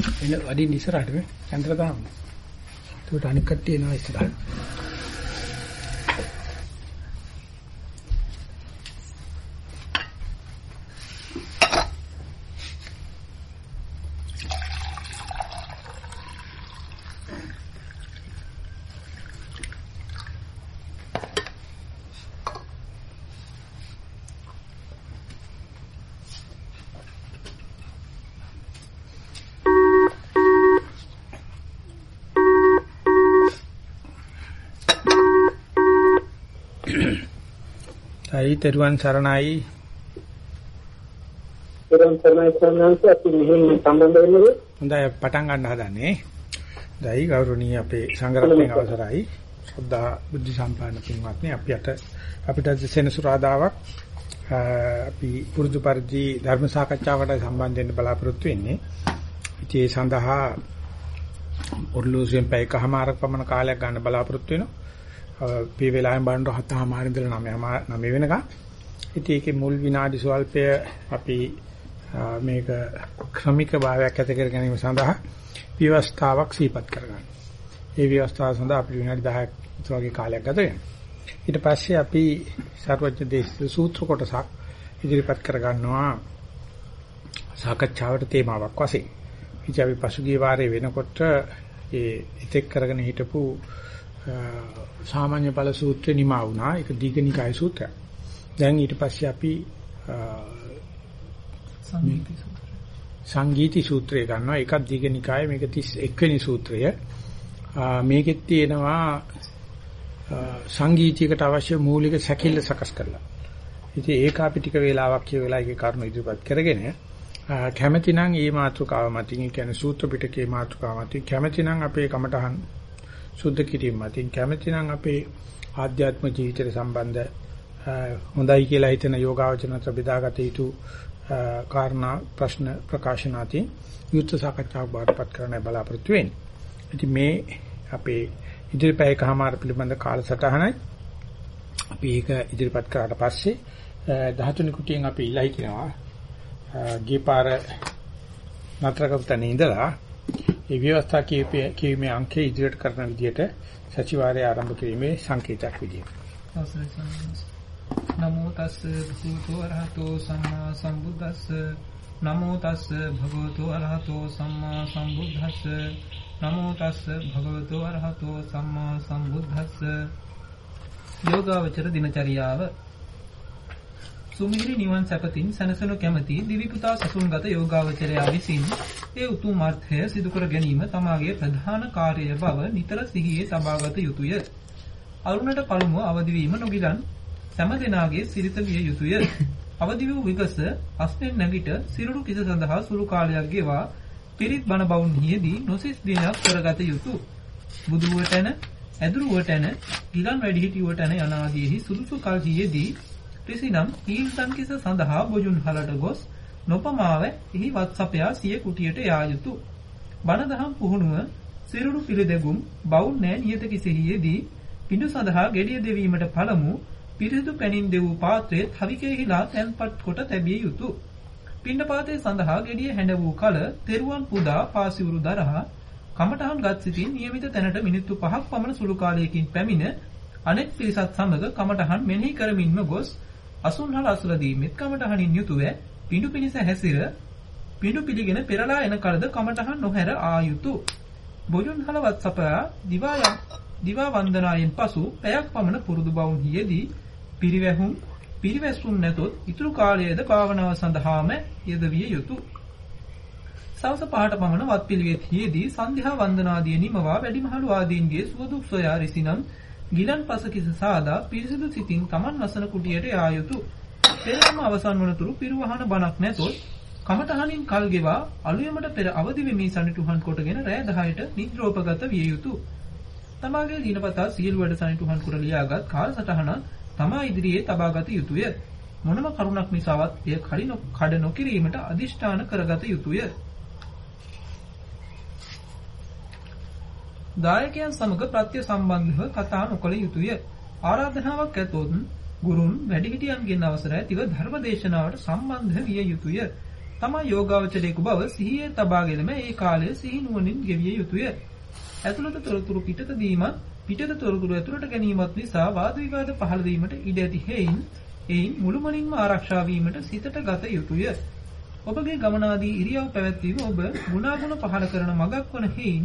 එන වඩින් ඉස්සරහට මේ යන්ත්‍ර දාන්න. ඒකට අනික් කට්ටිය එනවා ඉස්සරහට. තෙරුවන් සරණයි. තෙරුවන් සරණයි සම්මානස අපි මෙහෙම සම්බන්ධ වෙන්නේ. හොඳයි පටන් ගන්න හදන්නේ. දැයි ගෞරවනීය අපේ සංඝරත්නයේ අවසරයි. ශ්‍රද්ධා බුද්ධ සම්පන්න පින්වත්නි අපිට සෙනසුරාදාවක් අපි පුරුදු පරිදි ධර්ම සාකච්ඡාවකට සම්බන්ධ වෙන්න බලාපොරොත්තු වෙන්නේ. ඉතින් ඒ සඳහා ඔර්ලෝසුවෙන් පැයකමාරක් පමණ කාලයක් ගන්න බලාපොරොත්තු වෙනවා. මේ වෙලාවෙන් බලනකොට 7:00 ඉඳලා 9 වෙනකම්. ඉතින් ඒකේ මුල් විනාඩි ස්වල්පය අපි මේක ක්‍රමික භාවයක් ඇති කර ගැනීම සඳහා ව්‍යවස්ථාවක් සීපත් කරගන්නවා. ඒ ව්‍යවස්ථාව සඳහා අපි විනාඩි 10ක් වගේ කාලයක් ගත වෙනවා. ඊට පස්සේ අපි සර්වඥ දේශිත සූත්‍ර කොටසක් ඉදිරිපත් කරගන්නවා සාකච්ඡාවට තේමාවක් වශයෙන්. ඉතින් අපි පසුගිය වාරේ වෙනකොට ඒ ඉතෙක් කරගෙන හිටපු සාමාන්‍ය ඵල සූත්‍රේ නිමා වුණා. ඒක දීඝනිකාය සූත්‍රය. දැන් ඊට පස්සේ අපි සංගීති සූත්‍රය ගන්නවා. ඒකත් දීඝනිකාය මේක 31 වෙනි සූත්‍රය. මේකෙත් තියෙනවා සංගීතයකට අවශ්‍ය මූලික සැකිල්ල සකස් කරලා. ඉතින් ඒක අපි ටික වේලාවක් කියවලා ඒකේ කරුණු ඉදිරිපත් කරගෙන කැමැතිනම් මේ මාතෘකාව මතින් කියන්නේ සූත්‍ර පිටකේ මාතෘකාව මතින් කැමැතිනම් අපේ කමටහන් සුද්ධ කිරීම මතින් කැමැතිනම් අපේ ආධ්‍යාත්ම ජීවිතයට සම්බන්ධ හොඳයි කියලා හිතන යෝගාවචරණත බෙදාගත යුතු කාරණා ප්‍රශ්න ප්‍රකාශනාති යුක්ත සාකච්ඡාවක් බාරපත් කරන්න බලාපොරොත්තු වෙන්නේ. ඉතින් මේ අපේ ඉදිරිපැයකමාර පිළිබඳ කාලසටහනයි අපි ඒක ඉදිරිපත් කරාට පස්සේ 13 කුටියෙන් අපි ඉලයි කියනවා ගිපාර නතරකපතන ඉඳලා ඒ ව්‍යවස්ථා කීමේ අංකයේ ඉදිරියට කරන විදිහට සතිವಾರය ආරම්භ කිරීමේ සංකේතයක් විදියට. නමෝ තස් භගවතු අරහතෝ සම්මා සම්බුද්දස්ස නමෝ තස් භගවතු අරහතෝ සම්මා සම්බුද්දස්ස නමෝ තස් භගවතු අරහතෝ සම්මා සම්බුද්දස්ස යෝගාවචර දිනචරියාව සුමිහිරි නිවන් සැපතින් සනසනු කැමැති දිවි පුතා සසුන්ගත යෝගාවචරයා විසින් ඒ උතුම් අර්ථය සිදු කර ගැනීම තමාගේ ප්‍රධාන කාර්යය බව නිතර සිහියේ තබාගත යුතුය. අරුණට පළමුව අවදි වීම නොගිලන් සෑම දිනාගේ සිරිත විය යුතුය. අවදි වූ විගස අස්නෙන් නැගිට සිරුරු කිස සඳහා සුළු කාලයක් ගෙවා පිරිත් බණ බවුන්හිදී නොසිස් දිනක් කරගත යුතුය. බුදුවටන ඇදුරුවටන ගිලන් වැඩිහිටියුවට යන අනාදීහි සුදුසු කල්හියේදී ත්‍රිසිනම් ඊල්සන් කිස සඳහා බොජුන් හලට ගොස් නොපමාව එහි වත්සපයා සිය කුටියට යා යුතුය. බණ දහම් පුහුණුව සිරුරු පිළිදෙගුම් බවුන් නෑ නියත කිසෙහිදී පිඬු සඳහා ගෙඩිය දෙවීමට පළමු පිරිසුදු පැනින් දෙවූ පාත්‍රයේ තවිකෙහිලා තැන්පත් කොට තැබිය යුතුය. පිණ්ඩපාතයේ සඳහා ගෙඩිය හැඬ වූ කල තෙරුවන් පුදා පාසිවුරු දරහා කමඨහන් ගත් සිටින් නියමිත තැනට මිනිත්තු 5ක් පමණ සුළු කාලයකින් පැමිණ අනෙක් පිරිසත් සමග කමඨහන් මෙනෙහි කරමින්ම ගොස් අසුන්හල අසුරදී මෙත් කමඨහනින් යුතුව පිඬු පිනිස හැසිර පිඬු පිළිගෙන පෙරලා එන කලද කමඨහන් නොහැර ආ යුතුය. බොජුන්හල වත්සපයා දිවා වන්දනායෙන් පසු පැයක් පමණ පුරුදු බවුන්හිදී පිරිවැසුම් නැතොත් ඉතුරු කාලයේද භාවනාව සඳහාම යෙදවිය යුතුය. සවස 5ට පමණ වත් පිළිවෙත්හිදී සන්ධ්‍යා වන්දනාදී නිමවා වැඩිමහලු ආදීන්ගේ සුවදුක් සොයා රිසිනම් ගිලන් පස කිස සාදා පිරිසිදු සිතින් Taman වසන කුටියට යා යුතුය. පෙරම අවසන් වනතුරු පිරුවහන බණක් නැතොත් කමඨහනින් කල් ගෙවා අලුයමට පෙර අවදි වෙමි සනිටුහන් කොටගෙන රැය 10ට නිද්‍රෝපගත විය යුතුය. තමාගේ දිනපතා සියලු වැඩ සනිටුහන් කොට ලියාගත් කාලසටහන තමා ඉදිරියේ තබාගත යුතුය. මොනම කරුණක් නිසාවත් එය කඩ නොකිරීමට අදිෂ්ඨාන කරගත යුතුය. දායකයන් සමග ප්‍රත්‍ය සම්බන්ධව කතා නොකළ යුතුය. ආරාධනාවක් ඇතොත් ගුරුන් වැඩිහිටියන්ගෙන් අවසර ඇතිව ධර්ම දේශනාවට සම්බන්ධ විය යුතුය. තමා යෝගාවචරයේ බව සිහියේ තබාගෙනම ඒ කාලය සිහි නුවණින් ගෙවිය යුතුය. ඇතුළත තොරතුරු පිටත දීමත් පිටත තොරතුරු ඇතුළට ගැනීමත් නිසා වාද විවාද පහළ වීමට ඉඩ ඇති හේයින් එයින් මුළුමනින්ම ආරක්ෂා වීමට සිතට ගත යුතුය. ඔබගේ ගමනාදී ඉරියව් පැවැත්වීම ඔබ ගුණාගුණ පහළ කරන මගක් වන හේයින්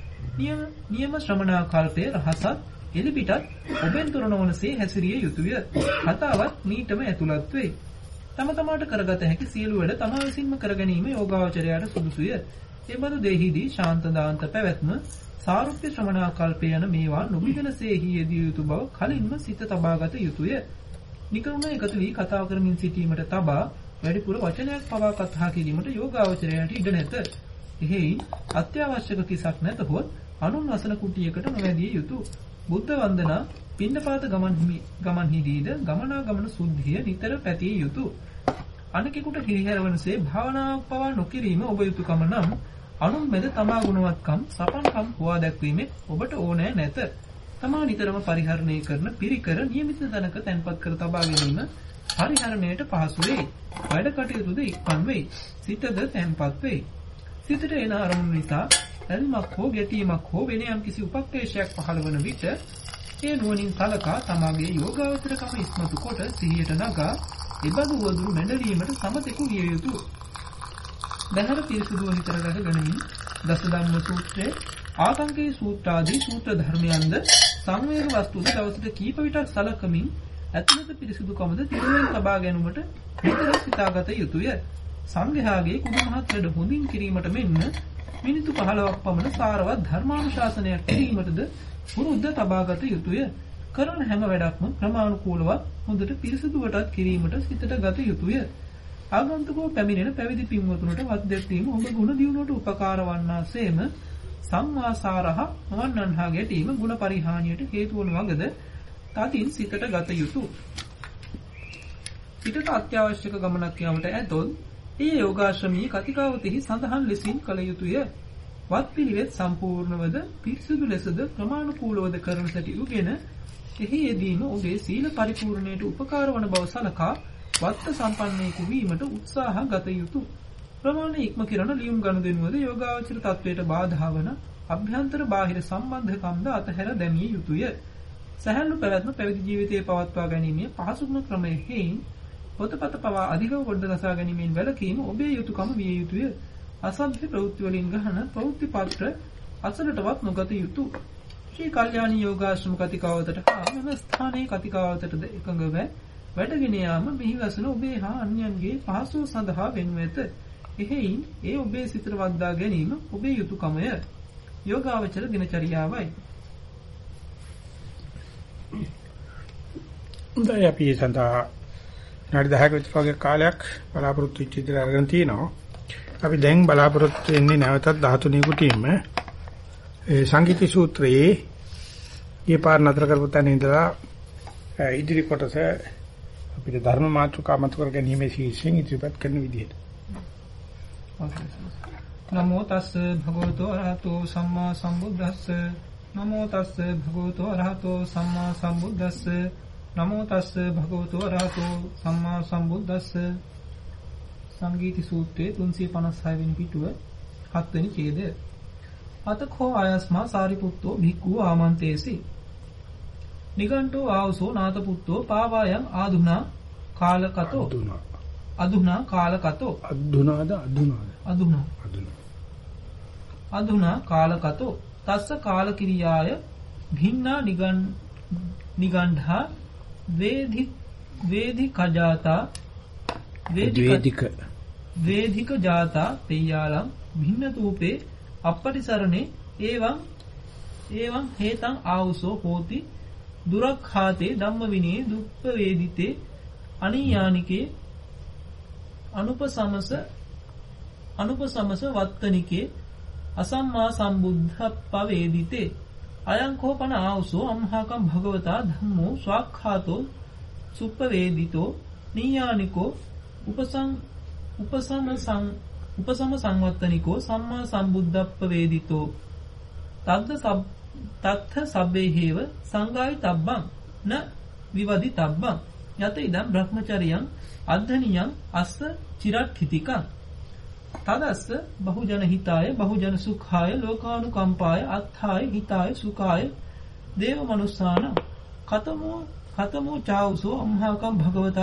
නියම ශ්‍රමණාකල්පයේ රහසත් එලිපිටත් ඔබෙන් තොර නොවනසේ හැසිරිය යුතුය. කතාවත් මීටම ඇතුළත් වේ. තම තමාට කරගත හැකි සියලු වැඩ තමා විසින්ම කර ගැනීම යෝගාවචරයට සුදුසුය. එබඳු දෙහිදී ශාන්ත දාන්ත පැවැත්ම සාරුප්‍ය ශ්‍රමණාකල්පය යන මේවා නොබිදෙනසේහි යෙදිය යුතු බව කලින්ම සිත තබාගත යුතුය. නිකරුණ එකතු වී කතා කරමින් සිටීමට තබා වැඩිපුර වචනයක් පවා කතා කිරීමට යෝගාවචරයට ඉඩ නැත. එහෙයින් අත්‍යවශ්‍යක කිසක් නැතහොත් අනුන් වසන කුටියකට නොවැදිය යුතුය. බුද්ධ වන්දනා පින්නපාත ගමන්හිදීද ගමනාගමන සුද්ධිය නිතර පැතිය යුතුය. අනෙකුට හිරිහැරවනසේ භාවනාවක් පවා නොකිරීම ඔබ යුතුයකම නම් අනුන් මැද තමා ගුණවත්කම් සපන්කම් හොවා දැක්වීමේ ඔබට ඕනෑ නැත. තමා නිතරම පරිහරණය කරන පිරිකර නියමිත තැනක තැන්පත් කර තබා ගැනීම පරිහරණයට පහසු වේ. වැඩ කටයුතුද ඉක්මන් වේ. සිතද තැන්පත් වේ. සිතට එන අරමුණු නිසා ඇල්මක් හෝ ගැටීමක් හෝ වෙන යම් කිසි උපක්ලේශයක් පහළ වන විට ඒ නුවණින් සලකා තමාගේ යෝගාවචරකම ඉස්මතු කොට සිහියට නගා එබඳු වදුරු මැඩලීමට සමතෙකු විය යුතුය. බහැර පිරිසුදුව හිතර රැක ගනිමින් දස ධම්ම සූත්‍රයේ ආතංකේ සූත්‍ර ආදී සූත්‍ර ධර්මයන්ද සංවේග වස්තුද දවසට කීප විටක් සලකමින් ඇතුළත පිරිසුදුකමද තිරුවෙන් ලබා ගැනීමට නිතර සිතාගත යුතුය. සංඝයාගේ කුදුමහත් වැඩ හොඳින් කිරීමට මෙන්න මිනිත්තු 15ක් පමණ සාරවත් ධර්මානුශාසනයක් කිරීමටද පුරුද්ද තබාගත යුතුය. කරන හැම වැඩක්ම ක්‍රමානුකූලව හොඳට පිරිසුදුවටත් කිරීමට සිතට ගත යුතුය. ආගන්තුකව පැමිණෙන පැවිදි පින්වතුන්ට වත් දැක්වීම ඔබ ගුණ දියුණුවට උපකාර වන්නාseම සංවාසාරහ නොවන්නන්හා ගැටීම ගුණ පරිහානියට හේතු වන වගද තදින් සිතට ගත යුතුය. පිටත අත්‍යවශ්‍යක ගමනක් යාමට ඇතොත් ඒ යෝගාශ්‍රමී කතිකාවතෙහි සඳහන් ලෙසින් කළ යුතුය. වත් පිළිවෙත් සම්පූර්ණවද පිරිසුදු ලෙසද ක්‍රමානුකූලවද කරන සැටි උගෙන එහි යෙදීම ඔබේ සීල පරිපූර්ණයට උපකාර වන බව සලකා වත්ත සම්පන්නයෙකු වීමට උත්සාහ ගත යුතුය. ප්‍රමාණ ඉක්ම කිරණ ලියුම් ගනුදෙනුවද යෝගාවචර තත්වයට බාධා වන අභ්‍යන්තර බාහිර සම්බන්ධකම්ද අතහැර දැමිය යුතුය. සැහැල්ලු පැවැත්ම පැවිදි ජීවිතයේ පවත්වා ගැනීමේ පහසුම ක්‍රමය හේයින් පොතපත පවා අධිකව ගොඩ ගසා ගැනීමෙන් වැළකීම ඔබේ යුතුයකම විය යුතුය. අසභ්‍ය ප්‍රවෘත්ති වලින් ගහන ප්‍රවෘත්ති පත්‍ර අසලටවත් නොගත යුතුය. ශ්‍රී කල්යාණී යෝගාශ්‍රම කතිකාවතට හා මෙම ස්ථානයේ කතිකාවතටද එකඟව වැඩගෙන යාම මෙහි වසන ඔබේ හා අන්‍යයන්ගේ පහසුව සඳහා වෙනු ඇත. එහෙයින් ඒ ඔබේ සිතට වද්දා ගැනීම ඔබේ යුතුයකමය. යෝගාවචර දිනචරියාවයි. උදේ අපි සඳහා නාඩි 10ක විතර වගේ කාලයක් බලාපොරොත්තු වෙච්ච ඉදිරිය අරගෙන තිනවා. අපි දැන් බලාපොරොත්තු වෙන්නේ නැවතත් 13 කුටියෙම ඒ සංගීති සූත්‍රයේ ඊපාර නතර කරපු තැන ඉඳලා ඉදිරි කොටස අපිට ධර්ම මාතෘකා මත කර ගැනීමේ ශීර්ෂයෙන් ඉදිරිපත් කරන විදිහට. නමෝ තස්ස භගවතෝ අරහතෝ සම්මා සම්බුද්දස්ස නමෝ තස්ස භගවතෝ අරහතෝ සම්මා සම්බුද්දස්ස නමෝ තස්ස භගවතෝ අරහතෝ සම්මා සම්බුද්දස්ස. සංගීති සූත්‍රයේ 356 වෙනි පිටුව 7 වෙනි ඡේදය. අතකෝ ආයස්මා සාරිපුත්තෝ භික්ඛු ආමන්තේසි නිගණ්ඨෝ ආවසෝ නාතපුත්තෝ පාවායන් ආදුනා කාලකතෝ අදුනා කාලකතෝ අදුනා කාලකතෝ තස්ස කාලකිරියාය භින්නා නිගණ්ඨා වේදික ජාතා පෙය්‍යාලම් භින්නතූපේ අපපටිසරණේ එවං හේතං ආවුසෝ හෝති දුරක්ඛාතේ ධම්ම විනේ දුප්ප වේදිතේ අනියානිකේ අනුපසමස වත්තනිකේ අසම්මා සම්බුද්ධප්ප වේදිතේ අයං කෝපන ආවුසෝ අම්හාකම් භගවතා ධම්මෝ ස්වාක්ඛාතෝ සුප්ප වේදිතෝ නියානිකෝ උපසම සංවත්තනිකෝ සම්මා සම්බුද්ධප්ප වේදිතෝ තත්ථ සබ්බේහේව සංගායි තබ්බං න විවදි තබ්බං යත ඉදම් බ්‍රහ්මචරියං අද්ධනියං අස්ස චිරක්ඛිතිකං තදස්ස බහුජන හිතාය බහුජන සුඛාය ලෝකානුකම්පාය අත්ථාය හිතාය සුඛාය දේව මනුස්සාන කතමෝ චාඋසෝ අම්හාකම්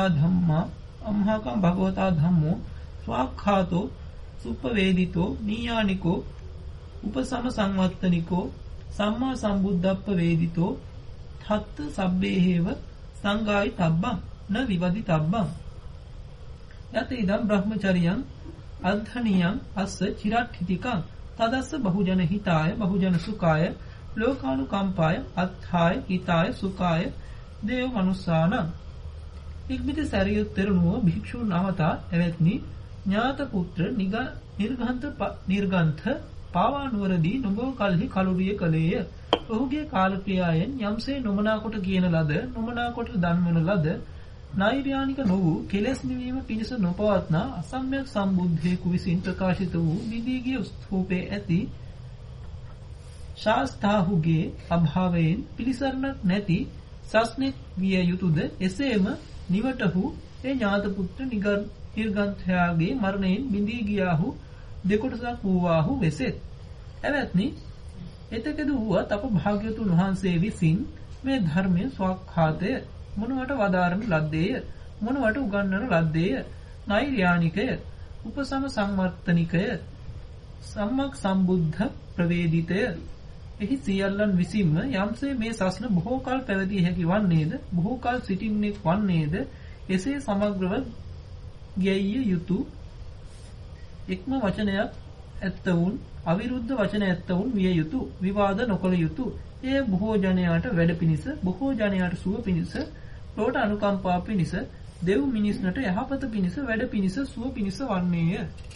භගවතා ධම්මෝ ස්වාක්ඛාතෝ සුප්පවේදිතෝ නීයානිකෝ උපසම සංවත්තනිකෝ සම්මා සම්බුද්ධප්ප වේදිතෝ තත්ත සබ්බේහෙව සංගායි තබ්බං න විවදි තබ්බං යත ඉදම් බ්‍රහ්මචරියං අද්ධනියං අස්ස චිරට්ඨිතිකං තදස්ස බහුජන හිතාය බහුජන සුඛාය ලෝකානුකම්පාය අත්ථාය හිතාය සුඛාය දේව මනුස්සාන ඉක්මිති සරියුත්තරුණෝ භික්ෂුන් අවතා එවත්නි ඥාත පුත්‍ර නිර්ගන්ථ පාවානුවරදී නොබෝ කල්හි කලුරිය කලේය. ඔහුගේ කාලක්‍රියාවෙන් යම්සේ නොමනා කොට කියන ලද නොමනා කොට දන්වන ලද නෛර්යානික නොවූ කෙලෙස් නිවීම පිණිස නොපවත්නා අසම්‍යක් සම්බුද්ධයෙකු විසින් ප්‍රකාශිත වූ විදීගිය ස්තූපේ ඇති ශාස්ත්‍රාහුගේ අභාවයෙන් පිළිසරණක් නැති සස්නෙක් විය යුතුයද එසේම නිවටහු ඒ ඥාත පුත්‍ර නිර්ගන්ථයාගේ මරණයෙන් බිඳී ගියාහු දෙකොටසක් වූවාහු වෙසෙත්. එවත්නි එතකද වූවත් අප භාග්‍යවතුන් වහන්සේ විසින් මේ ධර්මයේ ස්වකහාතය මොනවට වදාරන ලද්දේය මොනවට උගන්වන ලද්දේය නෛර්යානිකය උපසම සංවර්තනිකය සම්මක් සම්බුද්ධ ප්‍රවේදිතය එහි සියල්ලන් විසින්ම යම්සේ මේ සස්න බොහෝ කල පැවතිය හැකි වන්නේද බොහෝ කල සිටින්නෙක් වන්නේද එසේ සමග්‍රව ගැයිය යුතු එක්ම වචනයක් ඇත්තවුන් අවිරුද්ධ වචන ඇත්තවුන් විය යුතු විවාද නොකළ යුතු එය බොහෝ ජනයාට වැඩ පිණිස බොහෝ ජනයාට සුව පිණිස ලෝට අනුකම්පා පිණිස දෙව් මිනිස්නට යහපත පිණිස වැඩ පිණිස සුව පිණිස වන්නේය.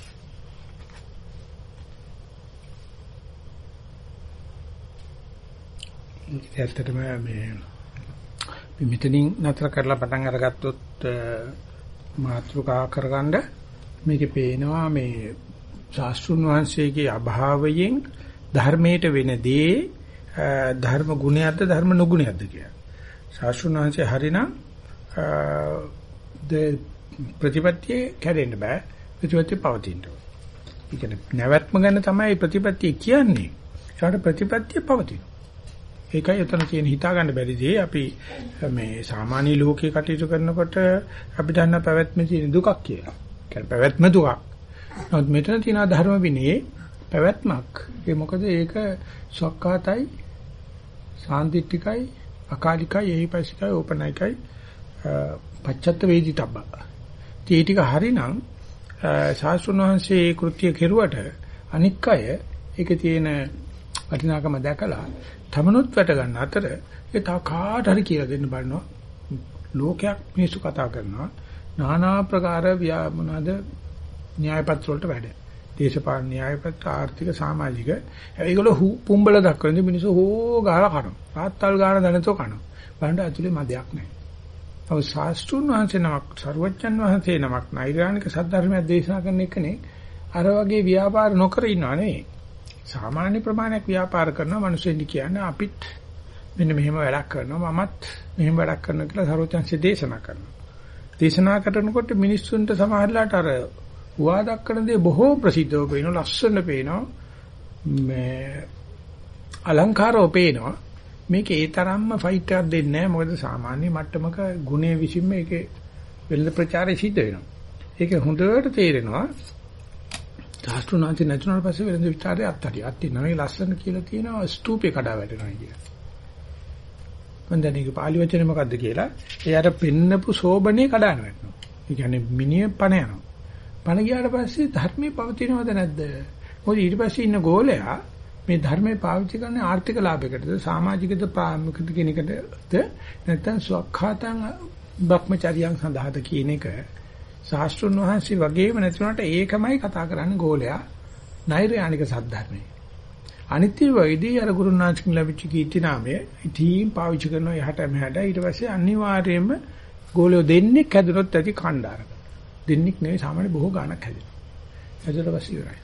ඇත්තටම මේ මෙතනින් නතර කරලා පටන් අරගත්තොත් මාතෘකා කරගන්න මේකේ පේනවා මේ ශාස්ත්‍රුන් වහන්සේගේ අභාවයෙන් ධර්මයට වෙන දේ ධර්ම ගුණයක්ද ධර්ම නුගුණයක්ද කියලා. ශාස්ත්‍රුන් වහන්සේ හරිනම් ප්‍රතිපත්තිය කැඩෙන්න බෑ ප්‍රතිපත්තිය පවතින්න ඕන. ඒ කියන්නේ නැවැත්ම ගැන තමයි ප්‍රතිපත්තිය කියන්නේ. ඒකට ප්‍රතිපත්තිය පවතිනවා. ඒකයි එතන තියෙන හිතා ගන්න බැරි දේ අපි මේ සාමාන්‍ය ලෝකේ කටයුතු කරනකොට අපි දන්න පැවැත්මේ තියෙන දුකක් කියලා. කියන්නේ පැවැත්ම දුකක්. නමුත් මෙතන තියෙන ධර්ම විනයේ පැවැත්මක්. ඒ මොකද ඒක සක්කාතයි, සාන්දිටිකයි, අකාලිකයි, එහිපසිකයි, ඕපනයිකයි, පච්චත්ත වේදිතබ්බ. ඒ ටික හරිනම් ශාස්ත්‍රඥ වහන්සේ කෘත්‍ය කෙරුවට අනික් අය ඒකේ තියෙන වටිනාකම දැකලා තමනුත් වැට ගන්න අතර ඒ තව කාට හරි කියලා දෙන්න බලනවා. ලෝකයක් මිනිස්සු කතා කරනවා. নানা ප්‍රකාර මොනවාද න්‍යායපත්‍ර වලට වැඩ. දේශපාලන න්‍යායපත්‍ර ආර්ථික සමාජික ඒගොල්ලෝ පුම්බල දක්වන මිනිස්සු හෝ ගාලා කනවා. තාත්තල් ගාන දැනතෝ කනවා. බලන්න ඇතුලේ මදයක් නැහැ. ඔව් ශාස්ත්‍රුන් වහන්සේ නමක් සර්වඥන් වහන්සේ නමක් නෛර්යානික සද්ධර්මයක් දේශනා කරන එකනේ අර වගේ ව්‍යාපාර නොකර ඉන්නව නෙවෙයි. සාමාන්‍ය ප්‍රමාණයක් ව්‍යාපාර කරන මිනිස්සුන්ට කියන්නේ අපිත් මෙන්න මෙහෙම වැඩක් කරනවා මමත් මෙහෙම වැඩක් කරනවා කියලා සර්වඥන්සේ දේශනා කරනවා. දේශනා කරනකොට මිනිස්සුන්ට සමහරලාට අර හුවා දක්වන දේ බොහෝ ප්‍රසිද්ධව පේනවා ලස්සන පේනවා මේ අලංකාරව පේනවා මේක ඒ තරම්ම ෆයිට් එකක් දෙන්නේ නැහැ මොකද සාමාන්‍ය මට්ටමක ගුණයේ විසින්ම ඒකේ වෙළඳ ප්‍රචාරය සිද්ධ වෙනවා. ඒක හොඳට තේරෙනවා. ශාස්ත්‍රඥාන්ති නැතුණාට පස්සේ වෙළඳ විචාරය අත්හරිය නෑ ලස්සන කියලා තියෙනවා ස්තූපේ කඩා වැටෙනවා කියලා. මම දැන් ඒක පාලි වචනේ මොකද්ද කියලා එයාට පෙන්නපු සෝබනේ කඩාන වැටෙනවා. ඒ කියන්නේ මිනිහ පණ යනවා. පණ ගියාට පස්සේ ධර්මයේ පවතිනවද නැද්ද? මොකද ඊට පස්සේ ඉන්න ගෝලයා මේ ධර්මයේ පාවිච්චි කරන්නේ ආර්ථික ලාභයකටද සමාජිකද ප්‍රාමිකද කියන එකද නැත්නම් ස්වකහාතං භක්මචාරියන් සඳහාද කියන එක ශාස්ත්‍රුන් වහන්සේ වගේම නැතුණාට ඒකමයි කතා කරන්නේ ගෝලයා නෛර්යානික සද්ධර්මයේ. අනිත්‍ය වෛදී අර ගුරුනාථකින් ලැබිච්ච කීර්ති නාමය ඉතින් පාවිච්චි කරනවා යහට මෙහාට ඊට පස්සේ අනිවාර්යයෙන්ම ගෝලියෝ දෙන්නේ හැදුනොත් ඇති කණ්ඩායමක්. දෙන්නෙක් නෙවෙයි සාමාන්‍ය බොහෝ ගාණක් හැදෙනවා. හැදලා පස්සේ ඉවරයි.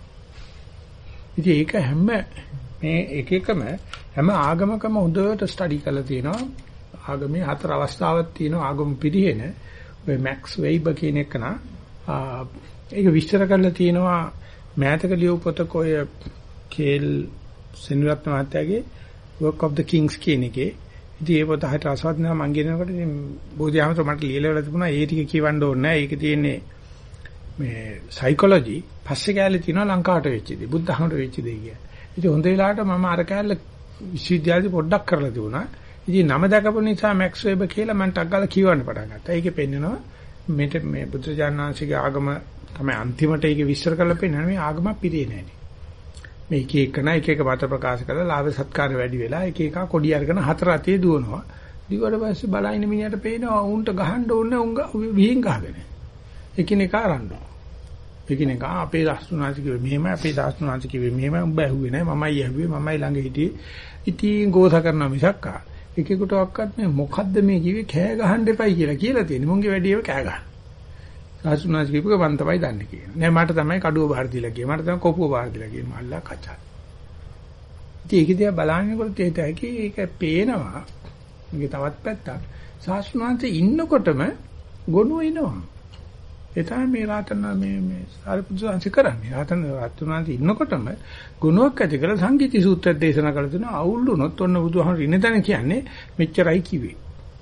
ඉතින් ඒක හැම මේ එක එකම හැම ආගමකම හොඳට ස්ටඩි කරලා තියෙනවා. ආගමේ හතර අවස්ථාවක් තියෙනවා ආගම පිළිහෙන ඔය මැක්ස් වෙයිබර් කියන එක නා ඒක විස්තර කරලා තියෙනවා මෑතක ලියපු පොතක ඔය කේල් සෙනරත්න මහත්තයාගේ Work of the Kings කියන එකේ. ඉතින් ඒ පොත හරියට රසවත් නෑ මං කියනකොට ඉතින් බෝධිආමතුරු මට ලියලා තිබුණා ඒ ටික කියවන්න ඕනේ නෑ. ඒක තියෙන්නේ මේ සයිකොලොජි පස්සේ කැලේ තියෙනවා ලංකාවට වෙච්ච දේ. බුද්ධ ධර්මයට වෙච්ච දේ කියන්නේ. ඉතින් හොඳ වෙලාවට මම අර කැලේ විශ්වවිද්‍යාලේ පොඩ්ඩක් කරලා තිබුණා. ඉතින් නම දැකපු නිසා මැක්ස් වෙබර් කියලා මම ටක් ගාලා කියවන්න පටන් ගත්තා. ඒකේ පෙන්නනවා මේ බුදුජානනාංශිකේ ආගම තමයි අන්තිමට ඒක විස්තර කරලා පෙන්නන්නේ මේ ආගම පිරේ නැහැ. මේ එක එක මත ප්‍රකාශ කරලා ලාභ සත්කාර වැඩි වෙලා එක එක කොඩි අරගෙන හතර අතේ දුවනවා. දිවට පස්සේ බලයින මිනිහට පේනවා උන්ට ගහන්න ඕනේ උංග විහිං ගහගෙන. එකිනෙක ආරන්නවා. එකිනෙක අපේ දාස්තුනාංශ කිව්වේ මෙහෙමයි අපේ දාස්තුනාංශ කිව්වේ මෙහෙමයි උඹ ඇහුවේ නැහැ මමයි ඇහුවේ මමයි ළඟ හිටියේ. ඉතින් ගෝස කරනවා මිසක් එකෙකුට ඔක්කත් මේ මොකද්ද මේ කිව්වේ කෑ ගහන්න එපයි කියලා තියෙන්නේ. මුන්ගේ වැඩිව කෑ ගන්න. සාසුනාස් කිව්වක මන් තමයි දන්නේ කියන. නෑ මට තමයි කඩුව බාර දීලා ගියේ. මට තමයි කොපුව බාර දීලා ගියේ. මල්ලා කචා. ඉතින් ඒක දිහා බලනකොට ඒක පේනවා. මේක තවත් පැත්තක්. සාසුනාන්ත ඉන්නකොටම ගොනු එනවා. ඒ තමයි මේ රාතන මේ සාරිපුත්‍ර සංසි කරන්නේ. රාතනාන්ත ඉන්නකොටම ගුණයක් ඇති කරලා සංගීති සූත්‍රය දේශනා කළ දෙනවා. අවුල් වුණොත් ඔන්න බුදුහාමුදුරු ඉන්න තැන කියන්නේ මෙච්චරයි කිව්වේ.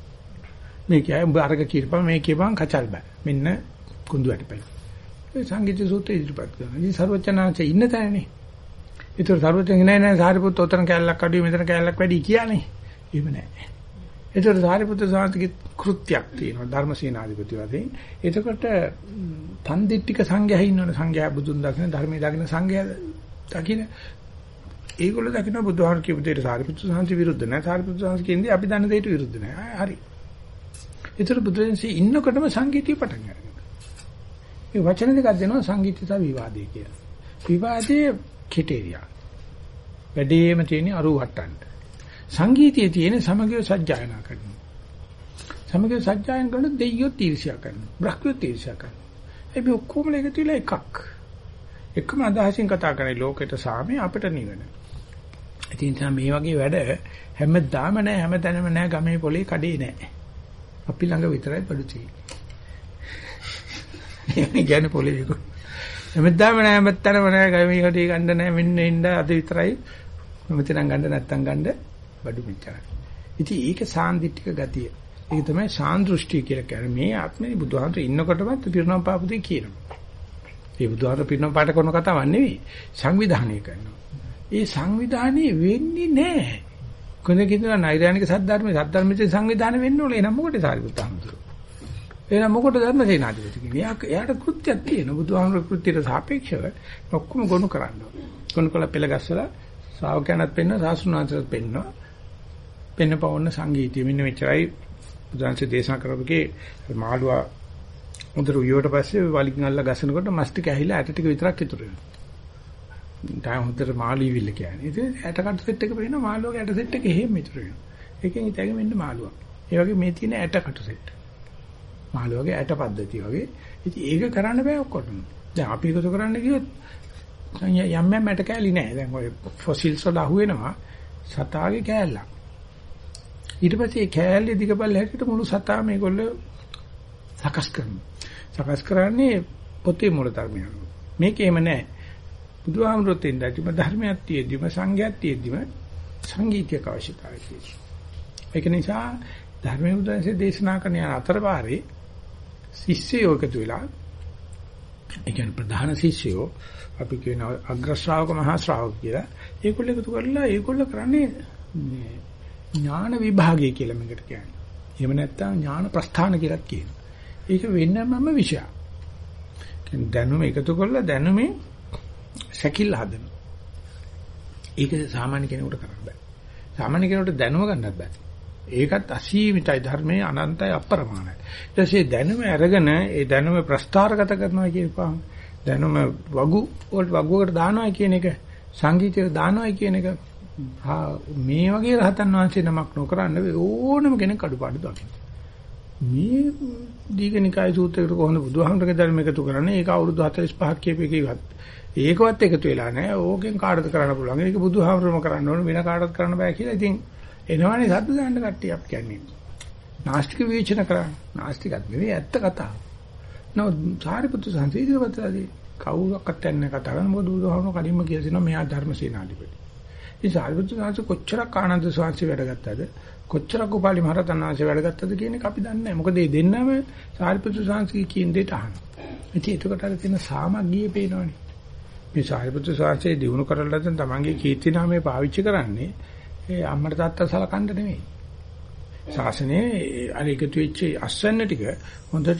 මේ කියයි උඹ අරක කියපන් මේ කියපන් කචල් බෑ. මෙන්න කුඳු වැටපයි. ඒ සංගීත සූත්‍රය ඉදිරිපත් කරනවා. ඉතින් සර්වචනාංශ ඉන්න තැනනේ. ඒතර සර්වචන නෑ සාරිපුත්‍ර උතන කැලලක් අඩුයි මෙතන කැලලක් වැඩි කියන්නේ. එහෙම නෑ. ඒතර සාරිපුත්‍ර සාන්තිගේ කෘත්‍යයක් තියෙනවා ධර්මසේනාධිපති වශයෙන්. එතකොට තන්දිට්ටික සංඝයා ඉන්නවනේ සංඝයා බුදුන් දකින්න ධර්මයේ දකින්න සංඝයා දකින්න ඒගොල්ලෝ දකින්න බුදුහාම කියපු දෙයට සාරිපුත්‍ර සාන්ති විරුද්ධ නෑ. සාරිපුත්‍ර සාන්ති කියන්නේ අපි දන්න දෙයට විරුද්ධ නෑ. හරි. ඒතර බුදුන්සේ ඉන්නකොටම සංගීතය පටන් ගන්නවා. මේ වචන දෙකක් දෙනවා සංගීතය සහ විවාදය කියලා. විවාදයේ කිටේරියා. වැඩිම තියෙන අරු වට්ටන්න. සංගීතයේ තියෙන සමගිය සජ්ජායනා කරනවා. සමගිය සජ්ජායනා කරන දෙයියෝ තීර්ෂ්‍යා කරනවා. බ්‍රහ්මියෝ තීර්ෂ්‍යා කරනවා. ඒ ඔක්කොම එකතු වෙලා එකක්. එකම අදහසින් කතා කරන්නේ ලෝකෙට සාමේ අපිට නිවන. ඉතින් මේ වගේ වැඩ හැමදාම නැහැ හැමතැනම නැහැ ගමේ පොලේ කඩේ නැහැ. අපි ළඟ විතරයි බඩු තියෙන්නේ. ඒ කියන්නේ පොලේ විකු. හැමදාම නැහැ හැමතැනම නැහැ ගමේ කඩේ ගන්න නැහැ මෙන්න ඉන්න අද විතරයි. මෙතන ගන්න නැත්තම් ගන්න බඩු මෙච්චරයි. ඉතින් ඒක සාන්දිටික ගතිය. ඒක තමයි සාන්දෘෂ්ටි කියලා කියන්නේ. මේ ආත්මේ බුදුහාමර ඉන්නකොටවත් පිරුණම් පාපුදී කියනවා. ඒ බුදුහාමර පිරුණම් පාට කරන කතාවක් නෙවෙයි. සංවිධානය කරනවා. ඒ සංවිධානයේ වෙන්නේ නැහැ. කොහොමද කියනවා නෛර්යානික සද්ධර්මයේ සංවිධානය වෙන්න ඕනේ. එනනම් මොකටද සාරිපුත්ත හඳුරු? එනනම් මොකටද ධර්මසේනාධිපති කියන්නේ? එයාට කෘත්‍යයක් තියෙනවා. බුදුහාමර කෘත්‍යයට සාපේක්ෂව ඔක්කොම ගොනු කරන්න ඕනේ. ගොනු කළ පෙළ ගැස්සලා ශ්‍රාවකයන්වත් පෙන්න සාසුනාන්තරත් පෙන්නවා. පෙන්න පවන්න සංගීතය මෙන්න මෙච්චරයි බුදුන්සේ දේශනා කරපුකේ මාළුවා හොඳට උයවට පස්සේ වලින් අල්ල ගසනකොට මස් ටික ඇහිලා ඇට ටික විතරක් ඉතුරු වෙනවා. ඩාම හොඳට මාළුවිල්ල කියන්නේ. ඉතින් ඇට කට් සෙට් එක පේනවා මාළුවගේ ඇට සෙට් එක එහෙම ඉතුරු වෙනවා. ඒකෙන් ඉතින් මෙන්න මාළුවා. ඒ වගේ මේ තියෙන ඇට කට් සෙට්. මාළුවගේ ඇට පද්ධතිය වගේ. ඉතින් ඒක කරන්න බෑ ඔක්කොටම. දැන් අපි එකතු කරන්න කිව්වොත් යම් මැට කෑලි නෑ. දැන් ඔය ෆොසිල්ස් වල අහුවෙනවා සතාගේ කෑල්ලක්. ඊට පස්සේ ඒ කෑල්ලේ දිගපල්ල හැටියට මුළු සතා මේගොල්ලෝ සකස් කරනවා. සකස් කරන්නේ පොතේ මූල ධර්මය. මේකේම නෑ. බුදුහාමුදුරුවෝ තෙන්දාටිම ධර්මයක් තියෙද්දිම සංඝයක් තියෙද්දිම සංගීතයක අවශ්‍යතාවය තියෙනවා. ඒක නිසා ධර්මයේ උදැසේ දේශනා කරන අතරපාරේ ශිෂ්‍යයෝ එකතු වෙලා ඒ කියන්නේ ප්‍රධාන ශිෂ්‍යයෝ අපි කියන අග්‍ර ශ්‍රාවක මහා ශ්‍රාවක කියලා ඒගොල්ලෝ එකතු කරලා ඒගොල්ලෝ කරන්නේ ඥාන විභාගය කියලා මේකට කියන්නේ. එහෙම නැත්නම් ඥාන ප්‍රස්ථාන කියලාත් කියනවා. ඒක වෙනමම විෂයක්. කියන්නේ දැනුම එකතු කරලා දැනුමේ සැකිල්ල හදනවා. ඒක සාමාන්‍ය කෙනෙකුට කරන්න බෑ. සාමාන්‍ය කෙනෙකුට දැනුම ගන්නත් බෑ. ඒකත් අසීමිතයි ධර්මයේ අනන්තයි අප්‍රමාණයි. ඊට පස්සේ දැනුම අරගෙන ඒ දැනුම ප්‍රස්ථාරගත කරනවා කියපුවාම දැනුම වගුවකට දානවා කියන එක සංගීතයට දානවා කියන එක මේ වගේ රහතන් වහන්සේ නමක් නොකරන්න ඕනම කෙනෙක් අඩුපාඩු දකින්න. මේ දීඝනිකාය සූත්‍රයකට කොහොමද බුදුහාමුදුරගේ ධර්ම එකතු කරන්නේ? ඒක අවුරුදු 45ක් කියපේකේවත් ඒකවත් එකතු වෙලා නැහැ. ඕකෙන් කාටද කරන්න පුළුවන්? ඒක බුදුහාමුදුරම කරන්න ඕන වෙන කාටවත් කරන්න බෑ කියලා. ඉතින් එනවනේ සද්ද දාන්න කට්ටිය අපි කියන්නේ. නාස්තික විචන කරන්නේ. නාස්තිකත් නෙවෙයි ඇත්ත කතාව. නෝ සාරිපුත්‍ර සංසීදවතලාදී කවුරක්වත් යන්නේ කතා කරන මොකද බුදුහාමුදුරුවෝ කලින්ම කියලා තිනවා මෙයා ධර්මසේනාධිපති. ඉතින් සාරිපුත්‍ර සංසීද කොච්චරක් ආනන්ද ස්වාමීන් වැඩ ගත්තද කොච්චරක් උපාලි මහරහතන් වහන්සේ වැඩ ගත්තද කියන එක අපි දන්නේ නැහැ. මොකද මේ දෙන්නම සාරිපුත්‍ර සංසීද කියන දෙයට අහනවා. ඉතින් ඒකට අර තියෙන සාමග්ගිය පේනවනේ. මේ සාරිපුත්‍ර සංසීද දිනු කරලා දැන් තමන්ගේ කීර්ති නාමය පාවිච්චි කරන්නේ ඒ අම්මට තාත්තා සලකන්න නෙමෙයි. ශාසනයේ අර එකතු වෙච්ච අස්වැන්න ටික හොඳට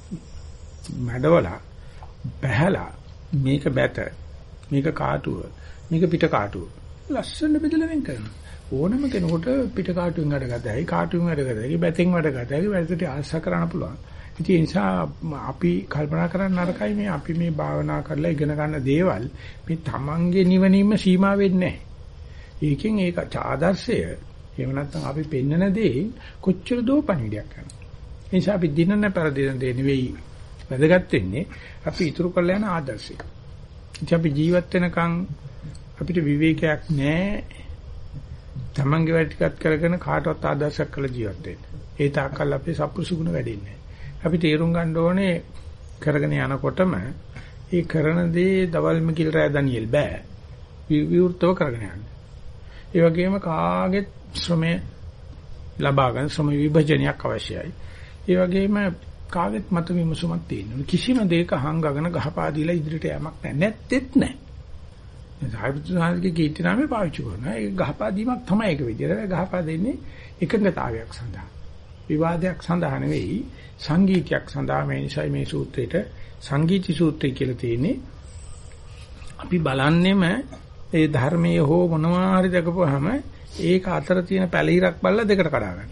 මඩවලා බහැලා මේක බැත මේක කාටුව මේක පිට කාටුව ලස්සන බෙදලා වෙන් කරනවා. ඕනම කෙනෙකුට පිට කාටුවෙන් වැඩ ගතයි කාටුවෙන් වැඩ ගතයි බැතෙන් වැඩ ගතයි වැඩට ආශ කරන්න පුළුවන්. ඉතින් ඒ නිසා අපි කල්පනා කරන්න නරකයි මේ අපි මේ භාවනා කරලා ඉගෙන ගන්න දේවල් මේ තමන්ගේ නිවනීම සීමා වෙන්නේ නැහැ. ඒකෙන් ඒක ආදර්ශය එහෙම නැත්නම් අපි පෙන්නන දේ කොච්චර දෝ පණිවිඩයක් කරනවා. ඒ නිසා අපි දිනන පරිදින දේ නෙවෙයි වැදගත් වෙන්නේ අපි ඉතුරු කරලා යන ආදර්ශය. ඉතින් අපි ජීවත් වෙනකන් අපිට විවේකයක් නැහැ. තමන්ගේ වැඩ ටිකක් කරගෙන කාටවත් ආදර්ශයක් කළ ජීවත් වෙන්න. ඒ තාක්කල් අපේ සප්පුසුගුණ වැඩෙන්නේ නැහැ. අපි තේරුම් ගන්න ඕනේ කරගෙන යනකොටම ඒ කරන දේ දවල් මිකිල් රෑ දනියෙල් බෑ. විවෘතව කරගෙන යන්න. ඒ වගේම කාගෙත් ශ්‍රමය ලබා ගන්න ශ්‍රම විභජනයක් අවශ්‍යයි. ඒ වගේම කාගෙත් මත විමසුමක් තියෙනවා. කිසිම දෙයක හංගගෙන ගහපා දීලා ඉදිරියට යamak නැහැ. නැත්තේත් නැහැ. මේ සාහිත්‍ය සාහිත්‍ය කීර්ති නාමය පාවිච්චි කරනවා. ඒ ගහපා දීමක් තමයි ඒක විදියට. ගහපා දෙන්නේ එකඟතාවයක් සඳහා. විවාදයක් සඳහා නෙවෙයි සංගීතයක් සඳහා. මේ නිසා මේ සූත්‍රයට සංගීති සූත්‍රය කියලා තියෙන්නේ. අපි බලන්නෙම ඒ ධර්මයේ හෝ මොනවා හරි දකපුවාම ඒක අතර තියෙන පැලිරක් බලලා දෙකට කඩා ගන්න.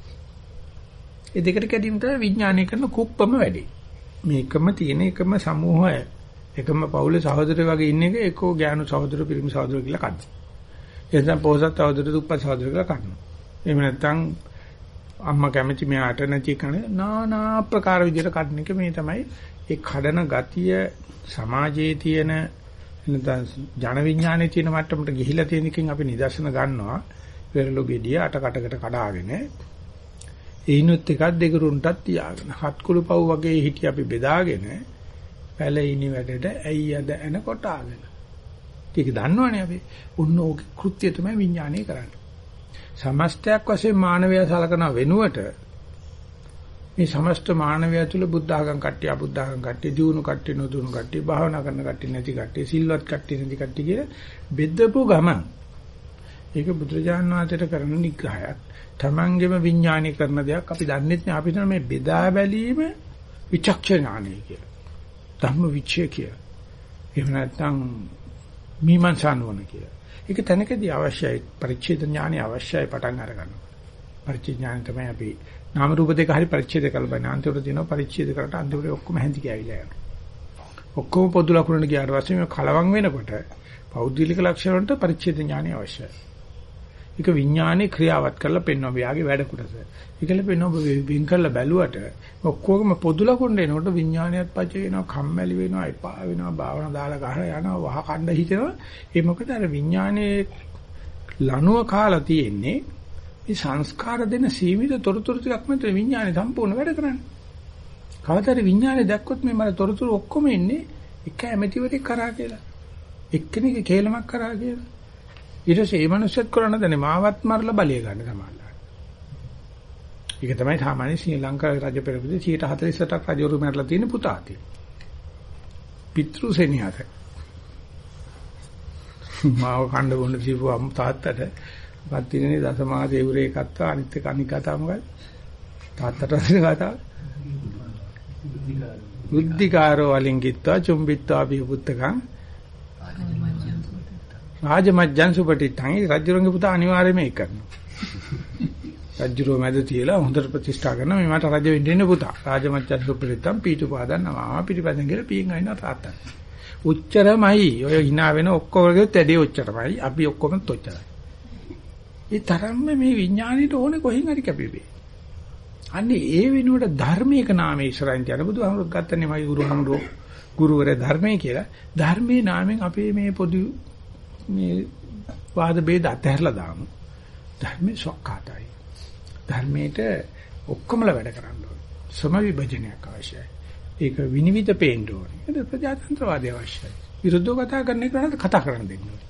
ඒ දෙකට කැඩීම තමයි විඥානය කරන කුප්පම වැඩි. මේකම තියෙන එකම සමූහය එකම පවුලේ සහෝදරයෝ වගේ ඉන්න එක එක්කෝ ඥාන සහෝදර පිරිමි සහෝදර කියලා කඩනවා. එතන පොහොසත් සහෝදර දුප්පත් සහෝදර කියලා කඩනවා. එහෙම නැත්නම් අම්මා කැමති මෙයාට නැති කන নানা ආකාර විදිහට කඩන එක මේ තමයි ඒ කඩන ගතිය සමාජයේ තියෙන නැත්නම් ජන විඥානයේ තියෙන මට්ටමට ගිහිලා තියෙන එකෙන් අපි නිදර්ශන ගන්නවා. වෙරළු ගෙඩිය අට කටකට කඩාගෙන ඒනොත් එකක් දෙකරුන්ටත් තියාගෙන හත් කුළු පව් වගේ හිටි අපි බෙදාගෙන පැලිනි වැඩට ඇයි අද එන කොටාගෙන. ඒක දන්නවනේ අපි. උන්න ඕක කෘත්‍ය තමයි විඥානය කරන්නේ. සමස්තයක් වශයෙන් මානවයා සලකන වෙනුවට මේ සමස්ත මානවයා තුල බුද්ධ ආගම් කට්ටිය අබුද්ධ ආගම් කට්ටිය දියුණු කට්ටිය නොදියුණු කට්ටිය භාවනා කරන කට්ටිය නැති කට්ටිය සිල්වත් කට්ටිය නැති කට්ටිය කියලා බෙදපු ගමන් ඒක බුදුරජාණන් වහන්සේට කරන නිග්‍රහයක්. තමන්ගේම විඥානීය කරන දෙයක් අපි දන්නේ නැහැ. අපි හිතන මේ බෙදා බැලීම විචක්ෂණාණය කියලා. ධම්ම විචය කියලා. එහෙම නැත්නම් මීමන්සානුවන කියලා. ඒක තැනකදී අවශ්‍යයි පරිච්ඡේද ඥානය අවශ්‍යයි පටන් අරගන්න. පරිච්ඡේද ඥානය තමයි අපි නාම රූප දෙක හරි පරිච්ඡේද කරලා බලන අන්තිමට දිනව පරිච්ඡේද කරලා අන්තිමට ඔක්කොම හැඳි ගෑවිලා යනවා. ඔක්කොම පොදු ලකුණට ගියාට පස්සේ මේ කලවම් වෙනකොට පෞද්ගලික ලක්ෂණ වලට පරිච්ඡේද ඥානය අවශ්‍යයි. ඒක විඥානේ ක්‍රියාවත් කරලා පෙන්වන ව්‍යාගේ වැඩ කොටස. ඒකල පෙන්වන වින් කරලා බැලුවට ඔක්කොගම පොදු ලකුණට එනකොට විඥානයත් පච්ච වෙනවා, කම්මැලි වෙනවා, එපා වෙනවා, භාවනා දාලා ගහලා යනවා, වහ කණ්ඩ හිතෙනවා. ඒ මොකද අර විඥානේ ලනුව කාලා තියෙන්නේ මේ සංස්කාර දෙන සීමිත තොරතුරු ටිකක් මත විඥානේ සම්පූර්ණ වැඩ කරන්නේ. කවදාද විඥානේ දැක්කොත් මේ මර තොරතුරු ඔක්කොම එන්නේ එක ඇමතිවරයෙක් කරා කියලා. එක්කෙනෙක් කේලමක් කරා කියලා. ඊට පස්සේ මේ මිනිස්සුත් කරන්න දැනේ මාවත් මරලා බලිය ගන්න සමානලා. ඒක තමයි සාමාන්‍ය ශ්‍රී ලංකාවේ රජ පෙරපුරේ 148ක් රජවරු මරලා තියෙන පුතා අතේ. පිටු සෙනියත. මාව කණ්ඩ බොන්න දීපු තාත්තට පත්තිනේ දසමහා දේවරේ කත්ත අනිත් එක අනිත් කතාව මොකද? තාත්තට අදින කතාව. බුද්ධිකාරෝ වලින් කිත්වා චුම්බිත්වා බිහුත්තකම් රාජමජ්ජන් සුපටිත්තන් රජුරන්ගේ පුතා අනිවාර්යයෙන්ම ඒක කරනවා. රජුරෝ මැද තියලා හොඳට ප්‍රතිෂ්ඨා කරනවා මේ මට රජ වෙන්න ඉන්න පුතා. රාජමජ්ජන් සුපටිත්තන් පීතු පාදන්නවා පිටිපස්සෙන් ගිහලා පියෙන් අයින්නවා තාත්තා. උච්චරමයි ඔය hina වෙන ඔක්කොමගෙත් ඇදී උච්චරමයි අපි ඔක්කොමත් උච්චරයි. ඒ තරම්ම මේ විඥාණයට ඕනේ කොහෙන් හරි කැපිපේ. අන්නේ ඒ වෙනුවට ධර්මයක නාමයේ ඉස්සරහින් තියන බුදුහාමුදුරුවෝ ගත්තනේ මගේ ගුරුහාමුදුරුවෝ ගුරුවරයා ධර්මයේ කියලා. ධර්මයේ නාමයෙන් අපේ මේ පොදු මේ වාද ભેද අතහැරලා දාමු. ධර්මයේ සොක්කාතයි. ධර්මයට ඔක්කොමල වැඩ කරන්න ඕනේ. සම විභජනයක් අවශ්‍යයි. ඒක විනිවිද පේන්න ඕනේ. ඒක ප්‍රජාතන්ත්‍රවාදය අවශ්‍යයි. විරුද්ධව කතා කරන එකට කතා කරන්න දෙන්න ඕනේ.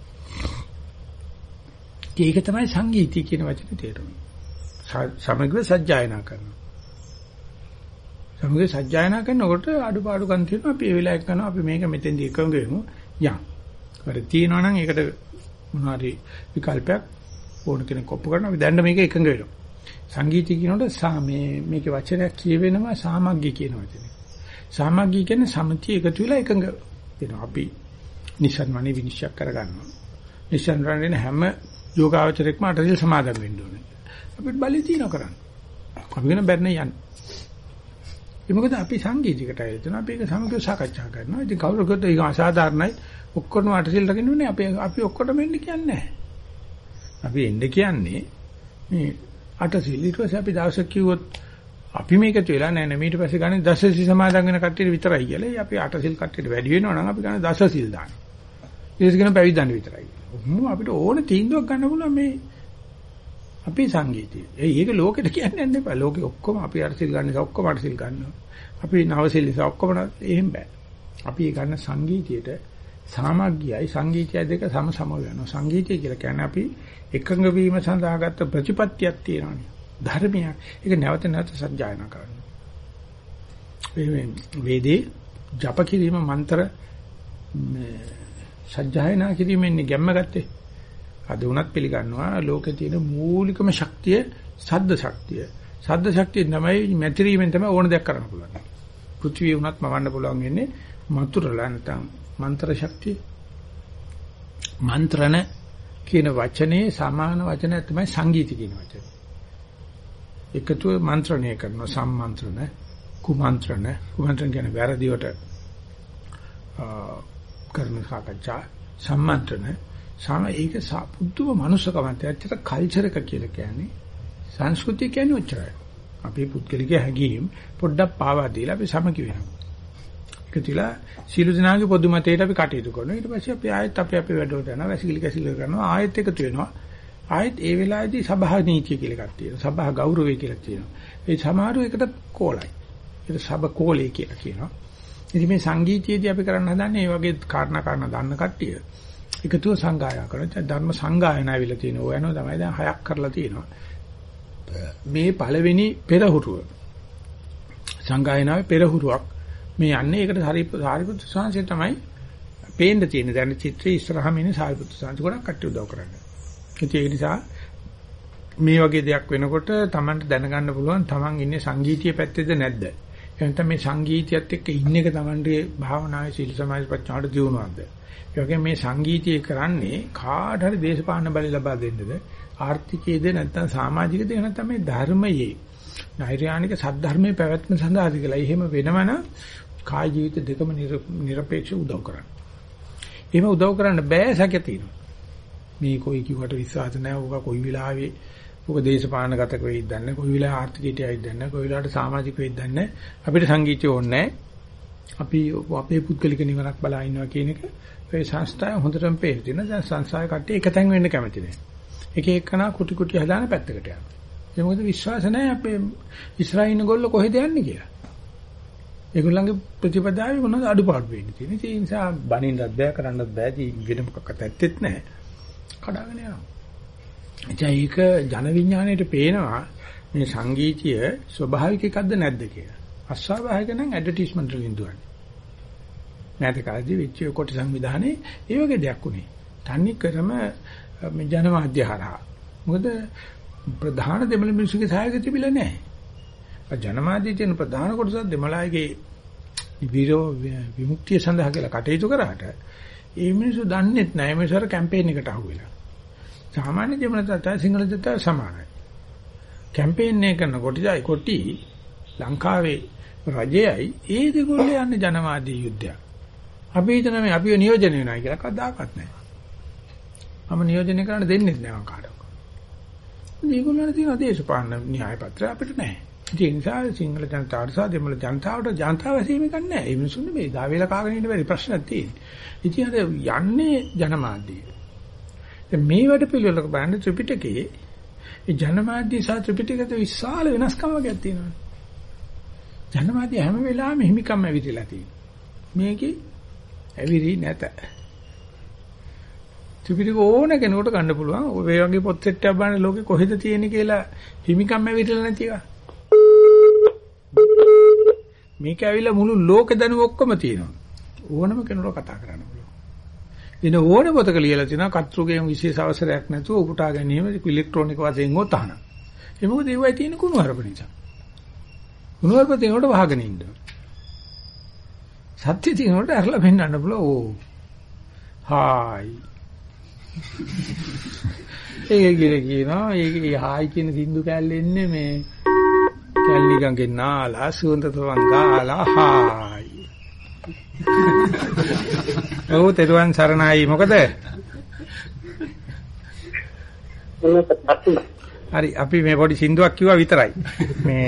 ඒක තමයි සංගීතය කියන වචනේ තේරුම. සමග්‍ර සජ්ජායනා කරනවා. සමග්‍ර සජ්ජායනා කරනකොට අඩුපාඩුකම් තියෙනවා. අපි ඒ වෙලාවට කරනවා අපි මේක මෙතෙන්දී එකඟ වෙමු. යම්. වල තියෙනවා නම් ඒකට මොනවාරි විකල්පයක් ඕන කෙනෙක් ඔප්පු කරනවා. අපි දැන් මේක එකඟ වෙනවා. සංගීතය කියනකොට මේකේ වචනයක් කියවෙනවා සාමග්ගී කියන වචනේ. සාමග්ගී කියන්නේ සමතිය එකතු වෙලා එකඟ වෙනවා. අපි නිසන්වනේ විනිශ්චය කරගන්නවා. නිසන්වනේ හැම යෝගාවචරයක්ම අටසිල් සමාදන් වෙන්න ඕනේ. අපිට බලය තියෙනවා කරන්න. අපි වෙන බැරි නෑ යන්නේ. ඒ මොකද අපි සංගීතයකට ඇවිල්ලා අපි ඒක සමගිව සාකච්ඡා කරනවා. ඉතින් කවුරු කිව්වොත් ඒක අසාධාරණයි. ඔක්කොම අටසිල් රකින්න ඕනේ. අපි ඔක්කොටම එන්න කියන්නේ නැහැ. අපි එන්න කියන්නේ මේ අටසිල් ඊට පස්සේ අපි දවසක් කිව්වොත් අපි මේකට වෙලා නැහැ නේ. ඊට පස්සේ ගන්නේ දසසිල් සමාදන් වෙන කට්ටියට විතරයි කියලා. අපි අටසිල් කට්ටියට වැඩි වෙනවා නම් අපි ගන්න දසසිල් දානවා. ඊට කියන පැවිද්දන් විතරයි. මොකද අපිට ඕන තීන්දුවක් ගන්න පුළුවන් මේ අපේ සංගීතය. ඒක ලෝකෙට කියන්නේ නැන්න එපා. ලෝකෙ ඔක්කොම අපි අටසිල් ගන්න නිසා ඔක්කොම අටසිල් ගන්නවා. අපි නවසිල් නිසා ඔක්කොම එහෙම බෑ. අපි ගන්න සංගීතයට සාමග්ගයයි සංගීතය දෙක සම වෙනවා. සංගීතය කියලා කියන්නේ අපි එකඟ වීම සඳහා ගත්ත ප්‍රතිපත්තියක් තියෙනවානේ. ධර්මයක්. ඒක නැවත නැවත සත්‍යයනා කරනවා. වේදේ ජප කිරීම මන්ත්‍ර සත්‍යයනා කිරීමෙන් ගැම්ම ගත්තේ. අද උනත් පිළිගන්නවා ලෝකේ තියෙන මූලිකම ශක්තිය සද්ද ශක්තිය. සද්ද ශක්තිය තමයි මැතිරීමෙන් තමයි ඕන දෙයක් කරන්න පුළුවන්. පෘථිවිය උනත් මවන්න පුළුවන් වෙන්නේ මතුරලා නැත්නම් මන්ත්‍ර ශක්තිය. මන්ත්‍රණ කියන වචනේ සමාන වචනයක් තමයි සංගීත කියන වචනේ. එකතුව මන්ත්‍රණය කරනවා සම්මන්ත්‍රණ කුමන්ත්‍රණ කියන වැරදිවට කරන සාකච්ඡා සම්මන්ත්‍රණ ඒක පුදුම මනුස්සකමක්. ඇත්තට කල්චර් එක කියලා කියන්නේ සංස්කෘතිය කියන්නේ ඔච්චරයි. අපේ පුද්ගලික හැඟීම් පොඩ්ඩක් පාවා දීලා අපි සමගි වෙනවා. ඒකතිලා සීල දනාගේ පොදු මතයට අපි කටයුතු කරනවා. ඊට පස්සේ අපි ආයෙත් අපේ වැඩවලට යනවා. වැසිකිලි කැසිලි කරනවා. ආයෙත් එකතු වෙනවා. ආයෙත් ඒ වෙලාවේදී සභා නීතිය කියලා එකක් තියෙනවා. සභා ගෞරවය කියලා තියෙනවා. ඒ සමහරව එකට කෝලයි. ඒක සභා කෝලේ කියලා කියනවා. ඉතින් මේ සංගීතයේදී අපි කරන්න හදන්නේ මේ වගේ කාරණා දන්න කට්ටිය එකතුව සංගායනා කරනවා. ධර්ම සංගායනා විල තියෙන ඕයනෝ තමයි දැන් 6ක් කරලා තියෙනවා. මේ පළවෙනි පෙරහුරුව සංගායනාවේ පෙරහුරුවක් මේ යන්නේ ඒකට සාරිපුත්‍ර සාංශය තමයි පේන්න තියෙන්නේ. දැන් චිත්‍රයේ ඉස්සරහම ඉන්නේ සාරිපුත්‍ර සාංශ ගොඩක් කට්ටිය උදව් කරන්නේ. ඒ නිසා මේ වගේ දෙයක් වෙනකොට Tamanට දැනගන්න පුළුවන් Taman ඉන්නේ සංගීතීය පැත්තේද නැද්ද? එහෙනම් මේ සංගීතයත් එක්ක ඉන්න එක Tamanගේ භාවනාවේ සීල සමාධි ප්‍රඥාවට දියුණුවක්ද? ඒ වගේ මේ සංගීතය කරන්නේ කාට හරි දේශපාලන බලය ලබා දෙන්නද? ආර්ථිකයේද නැත්නම් සමාජිකද නැත්නම් මේ ධර්මයේ නෛර්යානික සද්ධර්මයේ පැවැත්ම සඳහාද කියලා. එහෙම වෙනවනම් කාය ජීවිත දෙකම নিরপেক্ষ උදව් කරන්න. එහෙම උදව් කරන්න බෑ සැක තියෙනවා. මේ කොයි කිව්වට විශ්වාස නැහැ. ඕක කොයි වෙලාවෙ ඕක දේශපාලනගතක වෙයිද දන්නේ. කොයි වෙලාවෙ ආර්ථිකයට යයිද දන්නේ. කොයි වෙලාවට සමාජික වෙයිද දන්නේ. අපිට සංගීතය ඕනේ නැහැ. අපි අපේ පුද්ගලික නිවනක් බලා ඉන්නවා කියන එක ඒ සංස්ථාව හොඳටම පේන. දැන් සංස්ථාවේ කට්ටිය එකතෙන් වෙන්න කැමති නැහැ. එක එකනා කුටි කුටි හදාන පැත්තකට යනවා. ඒ මොකද විශ්වාස නැහැ අපේ ඉස්රායිල් ගොල්ලෝ කොහෙද යන්නේ කියලා. ඒගොල්ලන්ගේ ප්‍රතිපදාවේ මොනවද අඩුපාඩු වෙන්නේ තියෙන්නේ. ඒ නිසා බණින්නත් බෑ කරන්නත් බෑ. වෙන මොකක්වත් ඇත්තෙත් නැහැ. කඩාගෙන යනවා. ඒක ජන විඥාණයට පේනවා මේ සංගීතය ස්වභාවික එකක්ද නැද්ද කියලා. අස්වාභාවික නම් ඇඩ්වර්ටයිස්මන්ට් වලින් දුවන්නේ. නැත කාලේදී වෙච්ච කොට සංවිධානයේ ඒ වගේ දෙයක් උනේ. තන්නේ කරම මේ ජනමාධ්‍ය හරහා. මොකද ප්‍රධාන දෙමළ මිනිස්සුගේ සහයෝගය තිබිලා නැහැ. ජනමාධ්‍යයේ තියෙන ප්‍රධාන කොටස දෙමළාගේ විමුක්තිය සඳහා කියලා කටයුතු කරාට ඒ මිනිස්සු දන්නේත් නැහැ. මේ සර කැම්පේන් එකට අහුවෙලා. සාමාන්‍ය ජනතාවට සිංහල ජනතාව සමානයි. කැම්පේන් එක කරනකොට කොටි ලංකාවේ රජයයි ඒ දෙකොල්ලේ යන්නේ ජනමාධ්‍ය යුද්ධයක්. අපි හිතන මේ අපිව නියෝජනය වෙනවා කියලා කවදාකවත් නැහැ. මම නියෝජනය කරන්න දෙන්නේ නැහැ මං කාටවත්. මේගොල්ලන්ට තියෙන දේශපාලන න්‍යාය පත්‍රය අපිට නැහැ. ඒ නිසා සිංහල ජනතාවට සහ දෙමළ ජනතාවට ජනතාව ඇසීම ගන්න නැහැ. ඒ මිනිස්සුන්ට මේ දා වේලා කාගෙන ඉන්න බැරි ප්‍රශ්නක් තියෙනවා. ඉතින් අර යන්නේ ජනමාධ්‍යය. මේ වැඩ පිළිවෙලක බලන්න ත්‍රිපිටකයේ ඒ ජනමාධ්‍ය සහ ත්‍රිපිටකයේ විශාල වෙනස්කමක් තියෙනවා. ජනමාධ්‍ය හැම වෙලාවෙම හිමිකම් ඇවිදලා තියෙනවා. මේකේ ඇවිරි නැත. ත්‍රිපිටක ඕන කෙනෙකුට ගන්න පුළුවන්. ඔය වගේ පොත් සෙට් එකක් බලන්න ලෝකෙ කොහෙද තියෙන්නේ කියලා හිමිකම් ඇවිදලා නැති එක. මේක ඇවිල්ලා මුළු ලෝකෙ දනුව ඔක්කොම තියෙනවා. ඕනම කෙනෙකුට කතා කරන්න පුළුවන්. ඉතින් ඕන පොතක ලියලා තියෙනවා කතෘගේ විශේෂ අවසරයක් නැතුව උපුටා ගැනීම ඉලෙක්ට්‍රොනික වශයෙන් උතහන. ඒ මොකද ඒවයි තියෙන කුණු හරප නිසා. කුණු හරප තියෙනකොට වහගෙන ඉන්න. සත්‍ය තියෙනකොට අරලා පෙන්නන්න පුළුවන්. ඕ. හායි. ඒක කියනවා ඒකේ හායි කියන සින්දු කැල්ලේ ඉන්නේ මේ කැල්ලි ගඟේ නාලා සුවඳතවන් ගාලා හායි. ඔව් තෙරුවන් සරණයි මොකද? හරි අපි මේ පොඩි සින්දුවක් කිව්වා විතරයි. මේ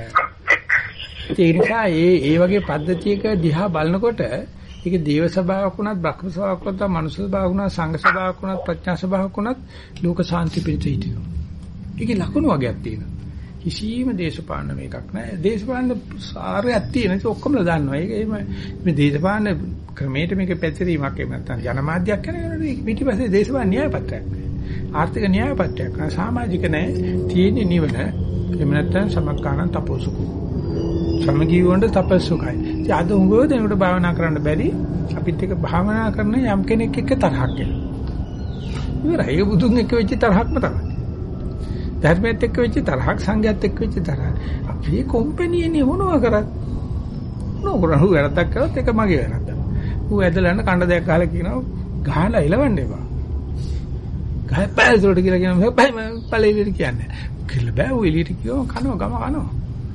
ඒ නිසා ඒ වගේ පද්ධතියක දිහා බලනකොට ඒක දේව සභාවක් වුණත් බ්‍රහ්ම සභාවක් වුණත් මනුෂ්‍ය සභාවක් වුණත් සංඝ සභාවක් වුණත් ප්‍රඥා සභාවක් වුණත් ලෝක ශාන්ති පිණිස හිටිනවා. ඒකේ ලකුණු වගේක් තියෙනවා. කිසිම දේශපාලන මේකක් නැහැ. දේශපාලන සාරයක් තියෙන ඒක ඔක්කොම දන්නවා. ඒක එහෙම මේ දේශපාලන ක්‍රමයට මේක පැතිරීමක් එහෙම නැත්නම් ජනමාධ්‍යයක් කරනකොට පිටිපස්සේ දේශපාලන න්‍යාය පත්‍රයක් නැහැ. ආර්ථික න්‍යාය පත්‍රයක් නැහැ. සමාජික නැහැ. තියෙන නිවන එහෙම නැත්නම් සමක්කානන් තපෝසුකෝ. සමගී වුණොත් තපස්සුකයි. ඉතින් අද උංගෝ දෙනකොට භාවනා කරන්න බැරි අපිත් එක්ක භාවනා කරන යම් කෙනෙක් එක්ක තරහක් එනවා. ඉවරයි. ඒක බුදුන් එක්ක වෙච්ච තරහක්ම තමයි. ධර්මයේත් එක්ක වෙච්ච තරහක් සංඝයාත් එක්ක වෙච්ච තරහක්. අපි කොම්පැනියනේ මොනවා කරත් නෝකරහු වැරද්දක් කරත් ඒක මගේ වැරද්ද. ඌ ඇදලා යන කණ්ඩ දෙයක් ගහලා කියනවා ගහලා එලවන්න එපා. ගහපෑ ඒකට කියලා කියනවා බෑ පළේලියට කියන්නේ. කිල්ල බෑ ඌ එළියට කියව කනවා ගම කනවා.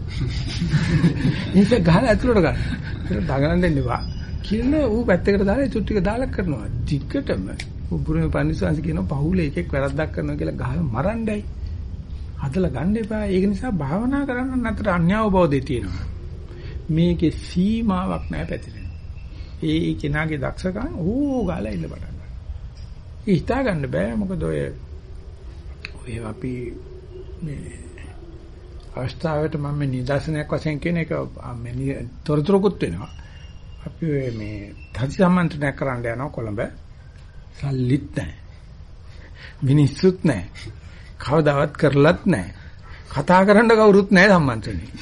ඒක ගහලා ඇතුළට ගන්න. ඒක දගලන්න දෙන්න එපා. කිල්ල ඌ පැත්තකට දාලා ඒ චුට්ටික දාලා කරනවා. ටිකටම උඹුරුමේ පන්සිවාංශ කියනවා පහුලේ එකෙක් වැරද්දක් කරනවා කියලා ගහලා මරන්නයි. හදලා ගන්න එපා. ඒක නිසා භාවනා කරන්න අතර අන්‍යවබෝධය තියෙනවා. මේකේ සීමාවක් නැහැ පැතිරෙනවා. ඒ කෙනාගේ දක්ෂකම් ඕ ගාලා ඉන්න පටන් ගන්නවා. හිතා ගන්න බෑ මොකද ඔය අපි මේ අවස්ථාවට මම මේ නිදර්ශනයක් වශයෙන් කියන එක මේ තොරතුරුකුත් වෙනවා. අපි මේ ධර්ම සම්මන්ත්‍රණයක් කරන්න යනවා කොළඹ. සල්ලිත් නැහැ. මිනිස්සුත් නැහැ. කවදාවත් කරලත් නැහැ. කතා කරන්න කවුරුත් නැහැ සම්මන්ත්‍රණේ.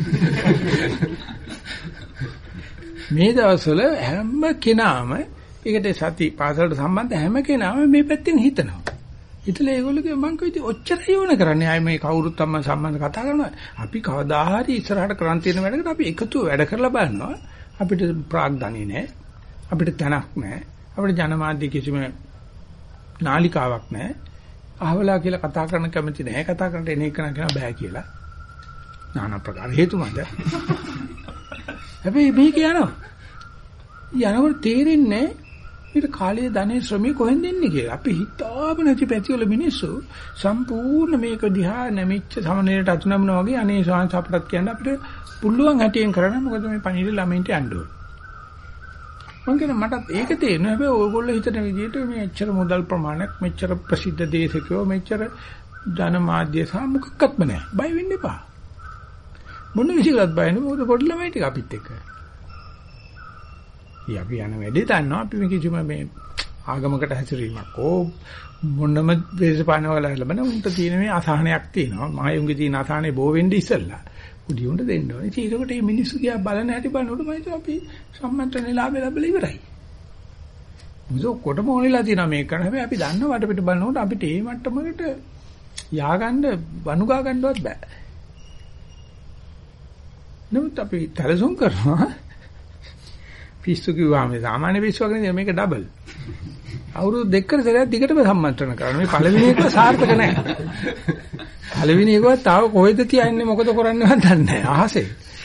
මේ දවස්වල හැම කෙනාම ඒකට සති පාසලට සම්බන්ධ හැම කෙනාම මේ පැත්තෙන් හිතනවා. හිතලා ඒගොල්ලෝ මං කිව්වා ඔච්චරයි ඕන කරන්නේ. ආයේ මේ කවුරුත් අම්ම සම්බන්ධ කතා කරනවා. අපි කවදා හරි ඉස්සරහට කරන් තියෙන වැඩකට අපි එකතුව වැඩ කරලා බලනවා. අපිට ප්‍රාග්ධානිය නැහැ. අපිට තනක් නැහැ. අපිට ජනමාධ්‍ය කිසිම නාලිකාවක් නැහැ. අහවලා කියලා කතා කරන්න කැමති නැහැ. කතා කරන්න එන එක නම් බෑ කියලා. নানা ප්‍රකාර හේතු මත. හැබැයි මේක යනවා. යනකොට තේරෙන්නේ මේක කාලයේ ධනෙ ශ්‍රමයේ කොහෙන්ද එන්නේ කියලා. අපි හිතාම නැති පැතිවල මිනිස්සු සම්පූර්ණ මේක දිහා නැමිච්ච සමනලයට අතුනමන වගේ අනේ ශාන්ත අපටත් කියන්න අපිට පුළුවන් හැටියෙන් කරන්න මොකද මේ පණිවිඩ ළමයින්ට යන්න ඕනේ. මම කියන මටත් ඒක තේරෙනවා. හැබැයි ඕගොල්ලෝ හිතන විදිහට මේ එච්චර මුදල් ප්‍රමාණයක් මෙච්චර ප්‍රසිද්ධ දේශකයෝ මෙච්චර ජනමාධ්‍ය සහ මොකක්වත්ම නැහැ. බය වෙන්න එපා. මොන විදිහකට බය නෙමෙයි මොකද පොඩි ළමයි ටික අපිත් එක්ක. අපි යන වැඩේ දන්නවා අපි මේ කිසිම මේ ආගමකට හැසිරීමක් ඕ මොනම දේශපාලන වල ලැබෙන උන්ට තියෙන මේ අසහනයක් තියෙනවා. මහයුන්ගේ තියෙන අසහනේ බෝ වෙන්න ඉස්සෙල්ලා උඩි උන්ට දෙන්න ඕනේ. ඉතින් ඒකට මේ මිනිස්සු දිහා බලන හැටි බලනකොට මම හිතුවා අපි සම්මන්ත්‍රණේ ලාභය ලැබලා ඉවරයි. මුසෝ කොටම ඕනෙලා තියෙනවා මේක කරන්න. හැබැයි අපි දන්නවා වටපිට බලනකොට අපිට මේ මට්ටමකට ය아가න්න වනුගා ගන්නවත් බෑ. නමුත් අපි තරසුම් කරනවා. පිස්සු කිව්වා මේ සාමාන්‍ය පිස්සු වගේ නෙමෙයි මේක ඩබල්. අවුරුදු දෙකකට සැරයක් දිගටම සම්මන්ත්‍රණ කරනවා. මේ පළවෙනි එක සාර්ථක නැහැ. පළවෙනි එකවත් තාම කොහෙද තියන්නේ මොකද කරන්නේවත් දන්නේ නැහැ. අහසේ.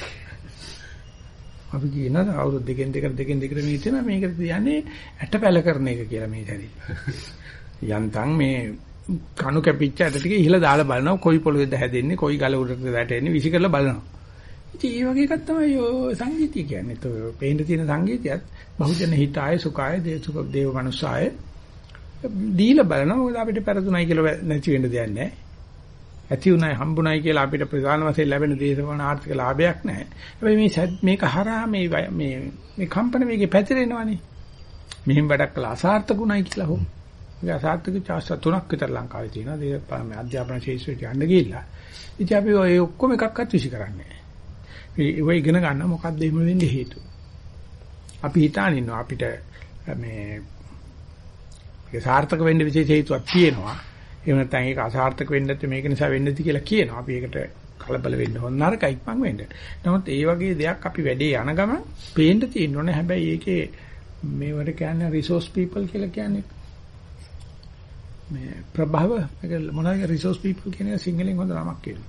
අපි කියනවා අවුරුදු දෙකෙන් දෙකට මේ තියෙනවා මේකට තියන්නේ ඇටපැල කරන එක කියලා මේ හැටි. යන්තම් මේ කණු කැපිච්ච ඇට ටික ඉහළ දාලා බලනවා කොයි පොළොවේද හැදෙන්නේ කොයි ගල උඩටද වැටෙන්නේ විසි කරලා බලනවා. ඉතින් මේ වගේ එකක් තමයි ඔය සංගීතය කියන්නේ. ඒ පේන්න තියෙන සංගීතයත් බහුජන හිතාය සුඛාය දේව මනුස්සාය දීලා බලනවා. මොකද අපිට පෙරදුනයි කියලා නැති වෙන්න දෙයක් නැහැ. ඇති උනායි හම්බුනායි කියලා අපිට ප්‍රධාන වශයෙන් ලැබෙන දේශපාලන ආර්ථික ලාභයක් නැහැ. හැබැයි මේක හරහා මේ කම්පන වේගය පැතිරෙනවනේ. මෙහෙම වැඩක් කළා අසාර්ථකුණයි කියලා හො. ඒ අසාර්ථක චාස්ත්‍ර 3ක් විතර ලංකාවේ තියෙනවා. මේ අධ්‍යාපන ශාස්ත්‍රයට යන්න ගිහිල්ලා. ඉතින් අපි ඔය ඔක්කොම එකක්වත් විසි කරන්නේ නැහැ. ඒ ඉගෙන ගන්න මොකක්ද එහෙම වෙන්නේ හේතුව. අපි හිතාන ඉන්නවා අපිට මේ ඒක සාර්ථක වෙන්න විශේෂ හේතුවක් තියෙනවා. එහෙම නැත්නම් ඒක අසාර්ථක වෙන්න නැත්නම් මේක නිසා වෙන්නේ නැති කියලා කියනවා. අපි ඒකට කලබල වෙන්න හොඳ නරකයි ඉක්මන් වෙන්න. නමුත් ඒ වගේ දෙයක් අපි වැඩේ යන ගමන් පේන්න තියෙන්න ඕනේ. හැබැයි ඒකේ මේවට කියන්නේ රිසෝස් පීපල් කියලා කියන්නේ මේ ප්‍රභව මේක මොනවාද රිසෝස් පීපල් කියන්නේ සිංහලෙන් හොඳ නමක් කියනවා.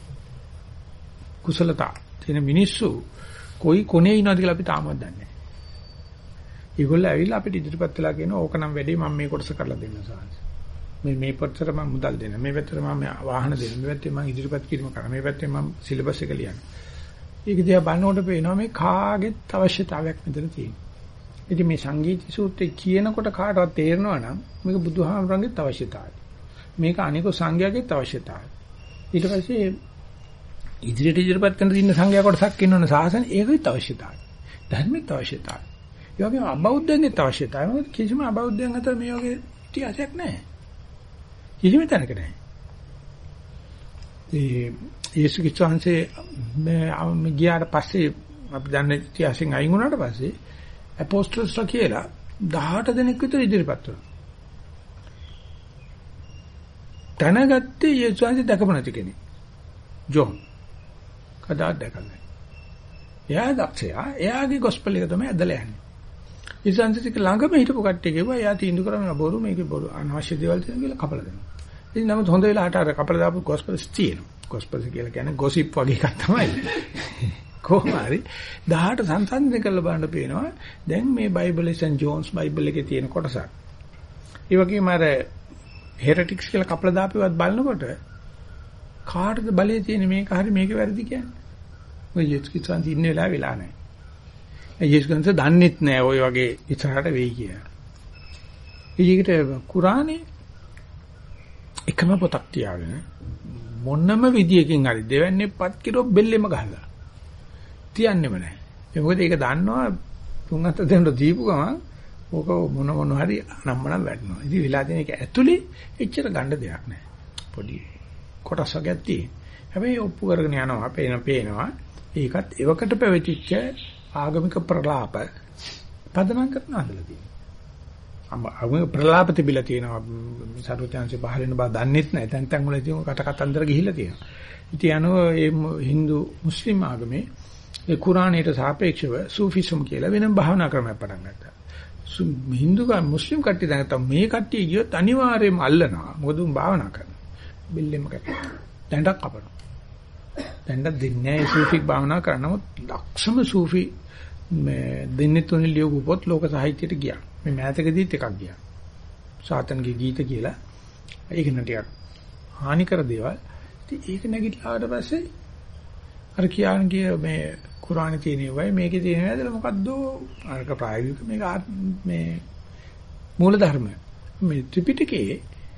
කුසලතා තියෙන මිනිස්සු කොයි කොනේ ඉනවද කියලා අපි තාමත් දන්නේ නැහැ. ඒගොල්ලෝ ඇවිල්ලා අපිට ඉදිරිපත් වෙලා කියනවා ඕකනම් වැඩි මම මේ කොටස කරලා දෙන්න සාංශ. මේ පැත්තට මම මුදල් දෙන්න. මේ පැත්තට මම වාහන දෙන්න. මේ පැත්තේ මම ඉදිරිපත් කිරීම කරනවා. මේ පැත්තේ මම සිලබස් එක ලියනවා. ඒක දිහා බලනකොට පේනවා මේ කාගෙත් අවශ්‍යතාවයක් මෙතන තියෙනවා. ඉතින් මේ සංගීත සූත්‍රය කියනකොට කාටවත් තේරෙනවා නම් මේක බුදුහාමරංගෙත් අවශ්‍යතාවය. මේක අනිකෝ සංඝයාගේත් අවශ්‍යතාවය. ඊට පස්සේ ඉදිරියට ඉදිරිපත් කරන දින්න සංඝයා කොටසක් ඉන්නවනේ සාසන ඒකෙත් අවශ්‍යතාවය. ධර්මෙත් අවශ්‍යතාවය. ඒ වගේම අබෞද්ධයෙන්ත් අවශ්‍යතාවය. මොකද කිසිම අබෞද්ධයන් අතර මේ වගේ ඉතිහාසයක් නැහැ. කිසිම තැනක නැහැ. ඒ යේසුස් ක්‍රිස්තුස්ගේ මේ ගියාට පස්සේ අපි දන්න ඉතිහාසෙන් අයින් වුණාට පස්සේ අපොස්තලස්ලා කියලා 18 දෙනෙක් විතර ඉදිරිපත් වුණා. දැනගත්තේ යේසුස්ගේ දැකපු නැති කෙනෙක්. ජෝන් කදාත් දැකලා නැහැ. එයා දක්ෂයා. එයාගේ ගොස්පල් එක තමයි ඇදලා යන්නේ. ඉතින්සික ළඟම හිටපු කට්ටිය කිව්වා එයා තීන්දුව කරන බොරු මේකේ බොරු අනවශ්‍ය දේවල් තියෙන කියලා කපලා දෙනවා. ඉතින් නමුත් හොඳ වෙලාවට අර කපලා දාපු ගොස්පල්ස් තියෙනවා. ගොස්පල්ස් කියලා කියන්නේ ගොසිප් වගේ එකක් තමයි. කොහොම හරි 18 සංසන්දනය කරලා බලන්න පේනවා. දැන් මේ බයිබලේ සන් ජෝන්ස් බයිබල් එකේ තියෙන කොටසක්. ඒ වගේම අර හෙරටික්ස් කියලා කපලා දාපුවත් බලනකොට කාටද බලය තියෙන මේක හරි මේක වැරදි කියන්නේ. ඔය යේසුස් ක්‍රිස්තුස් ඉන්න වෙලා නැහැ. යේසුස් ක්‍රිස්තුස් දන්නෙත් නැහැ ඔය වගේ ඉස්සරහට වෙයි කියලා. ඊයකට කුරානේ එකම පොතක් තියාගෙන මොනම විදියකින් හරි දෙවන්නේ පත් කිරෝ බෙල්ලෙම ගහලා තියන්නෙම නැහැ. ඒ මොකද ඒක දන්නවා තුන් හත දෙනෙක් දීපු ගමන් ඕක මොන හරි නම්මනම් වැටෙනවා. ඉතින් වෙලා තියෙන එක ඇතුලේ එච්චර ගන්න දෙයක් නැහැ. පොඩි කොටස් වර්ගයක් තියෙන. හැබැයි ඔප්පු කරගෙන යනවා පේනවා. ඒකත් එවකට පැවතිච්ච ආගමික ප්‍රලාප පදනම් කරන හදලා තියෙනවා. ආගමික ප්‍රලාප තිබිලා තියෙනවා. සරුවචාන්සේ පහල වෙන බව දන්නෙත් නැහැ. තැන් වල තියෙන කට කතන්දර ගිහිල්ලා තියෙනවා. ඉතින් අනෝ මේ Hindu මුස්ලිම් ආගමේ ඒ කුරාණයට සාපේක්ෂව සූෆිසම් කියලා වෙනම භාවනා ක්‍රමයක් පටන් ගත්තා. Hindu මුස්ලිම් කට්ටිය දැන් මේ කට්ටිය ගියොත් අනිවාර්යයෙන්ම අල්ලනවා. මොකද උන් භාවනා කරනවා. බිල්ලෙම කරනවා. දැන්ඩක් කපනවා. දැන්ඩක් දෙන්නේ නැහැ සූෆික් භාවනා කරනමුත් ලක්ෂම සූෆි මේ දෙන්නේ තුනේ ලියපු පොත් ලෝක සාහිත්‍යයට ගියා. මේ මෑතකදීත් එකක් ගියා. සාතන්ගේ ගීත කියලා. ඒක න ටිකක් හානි කර දේවල්. ඉතින් ඒක නැගිටලා ආවට පස්සේ අර කියන්නේ මේ කුරානේ තියෙන වයි මේකේ තියෙන නේද මොකද්ද අරක ප්‍රායෝගික මේක මේ මූල ධර්ම මේ ත්‍රිපිටකයේ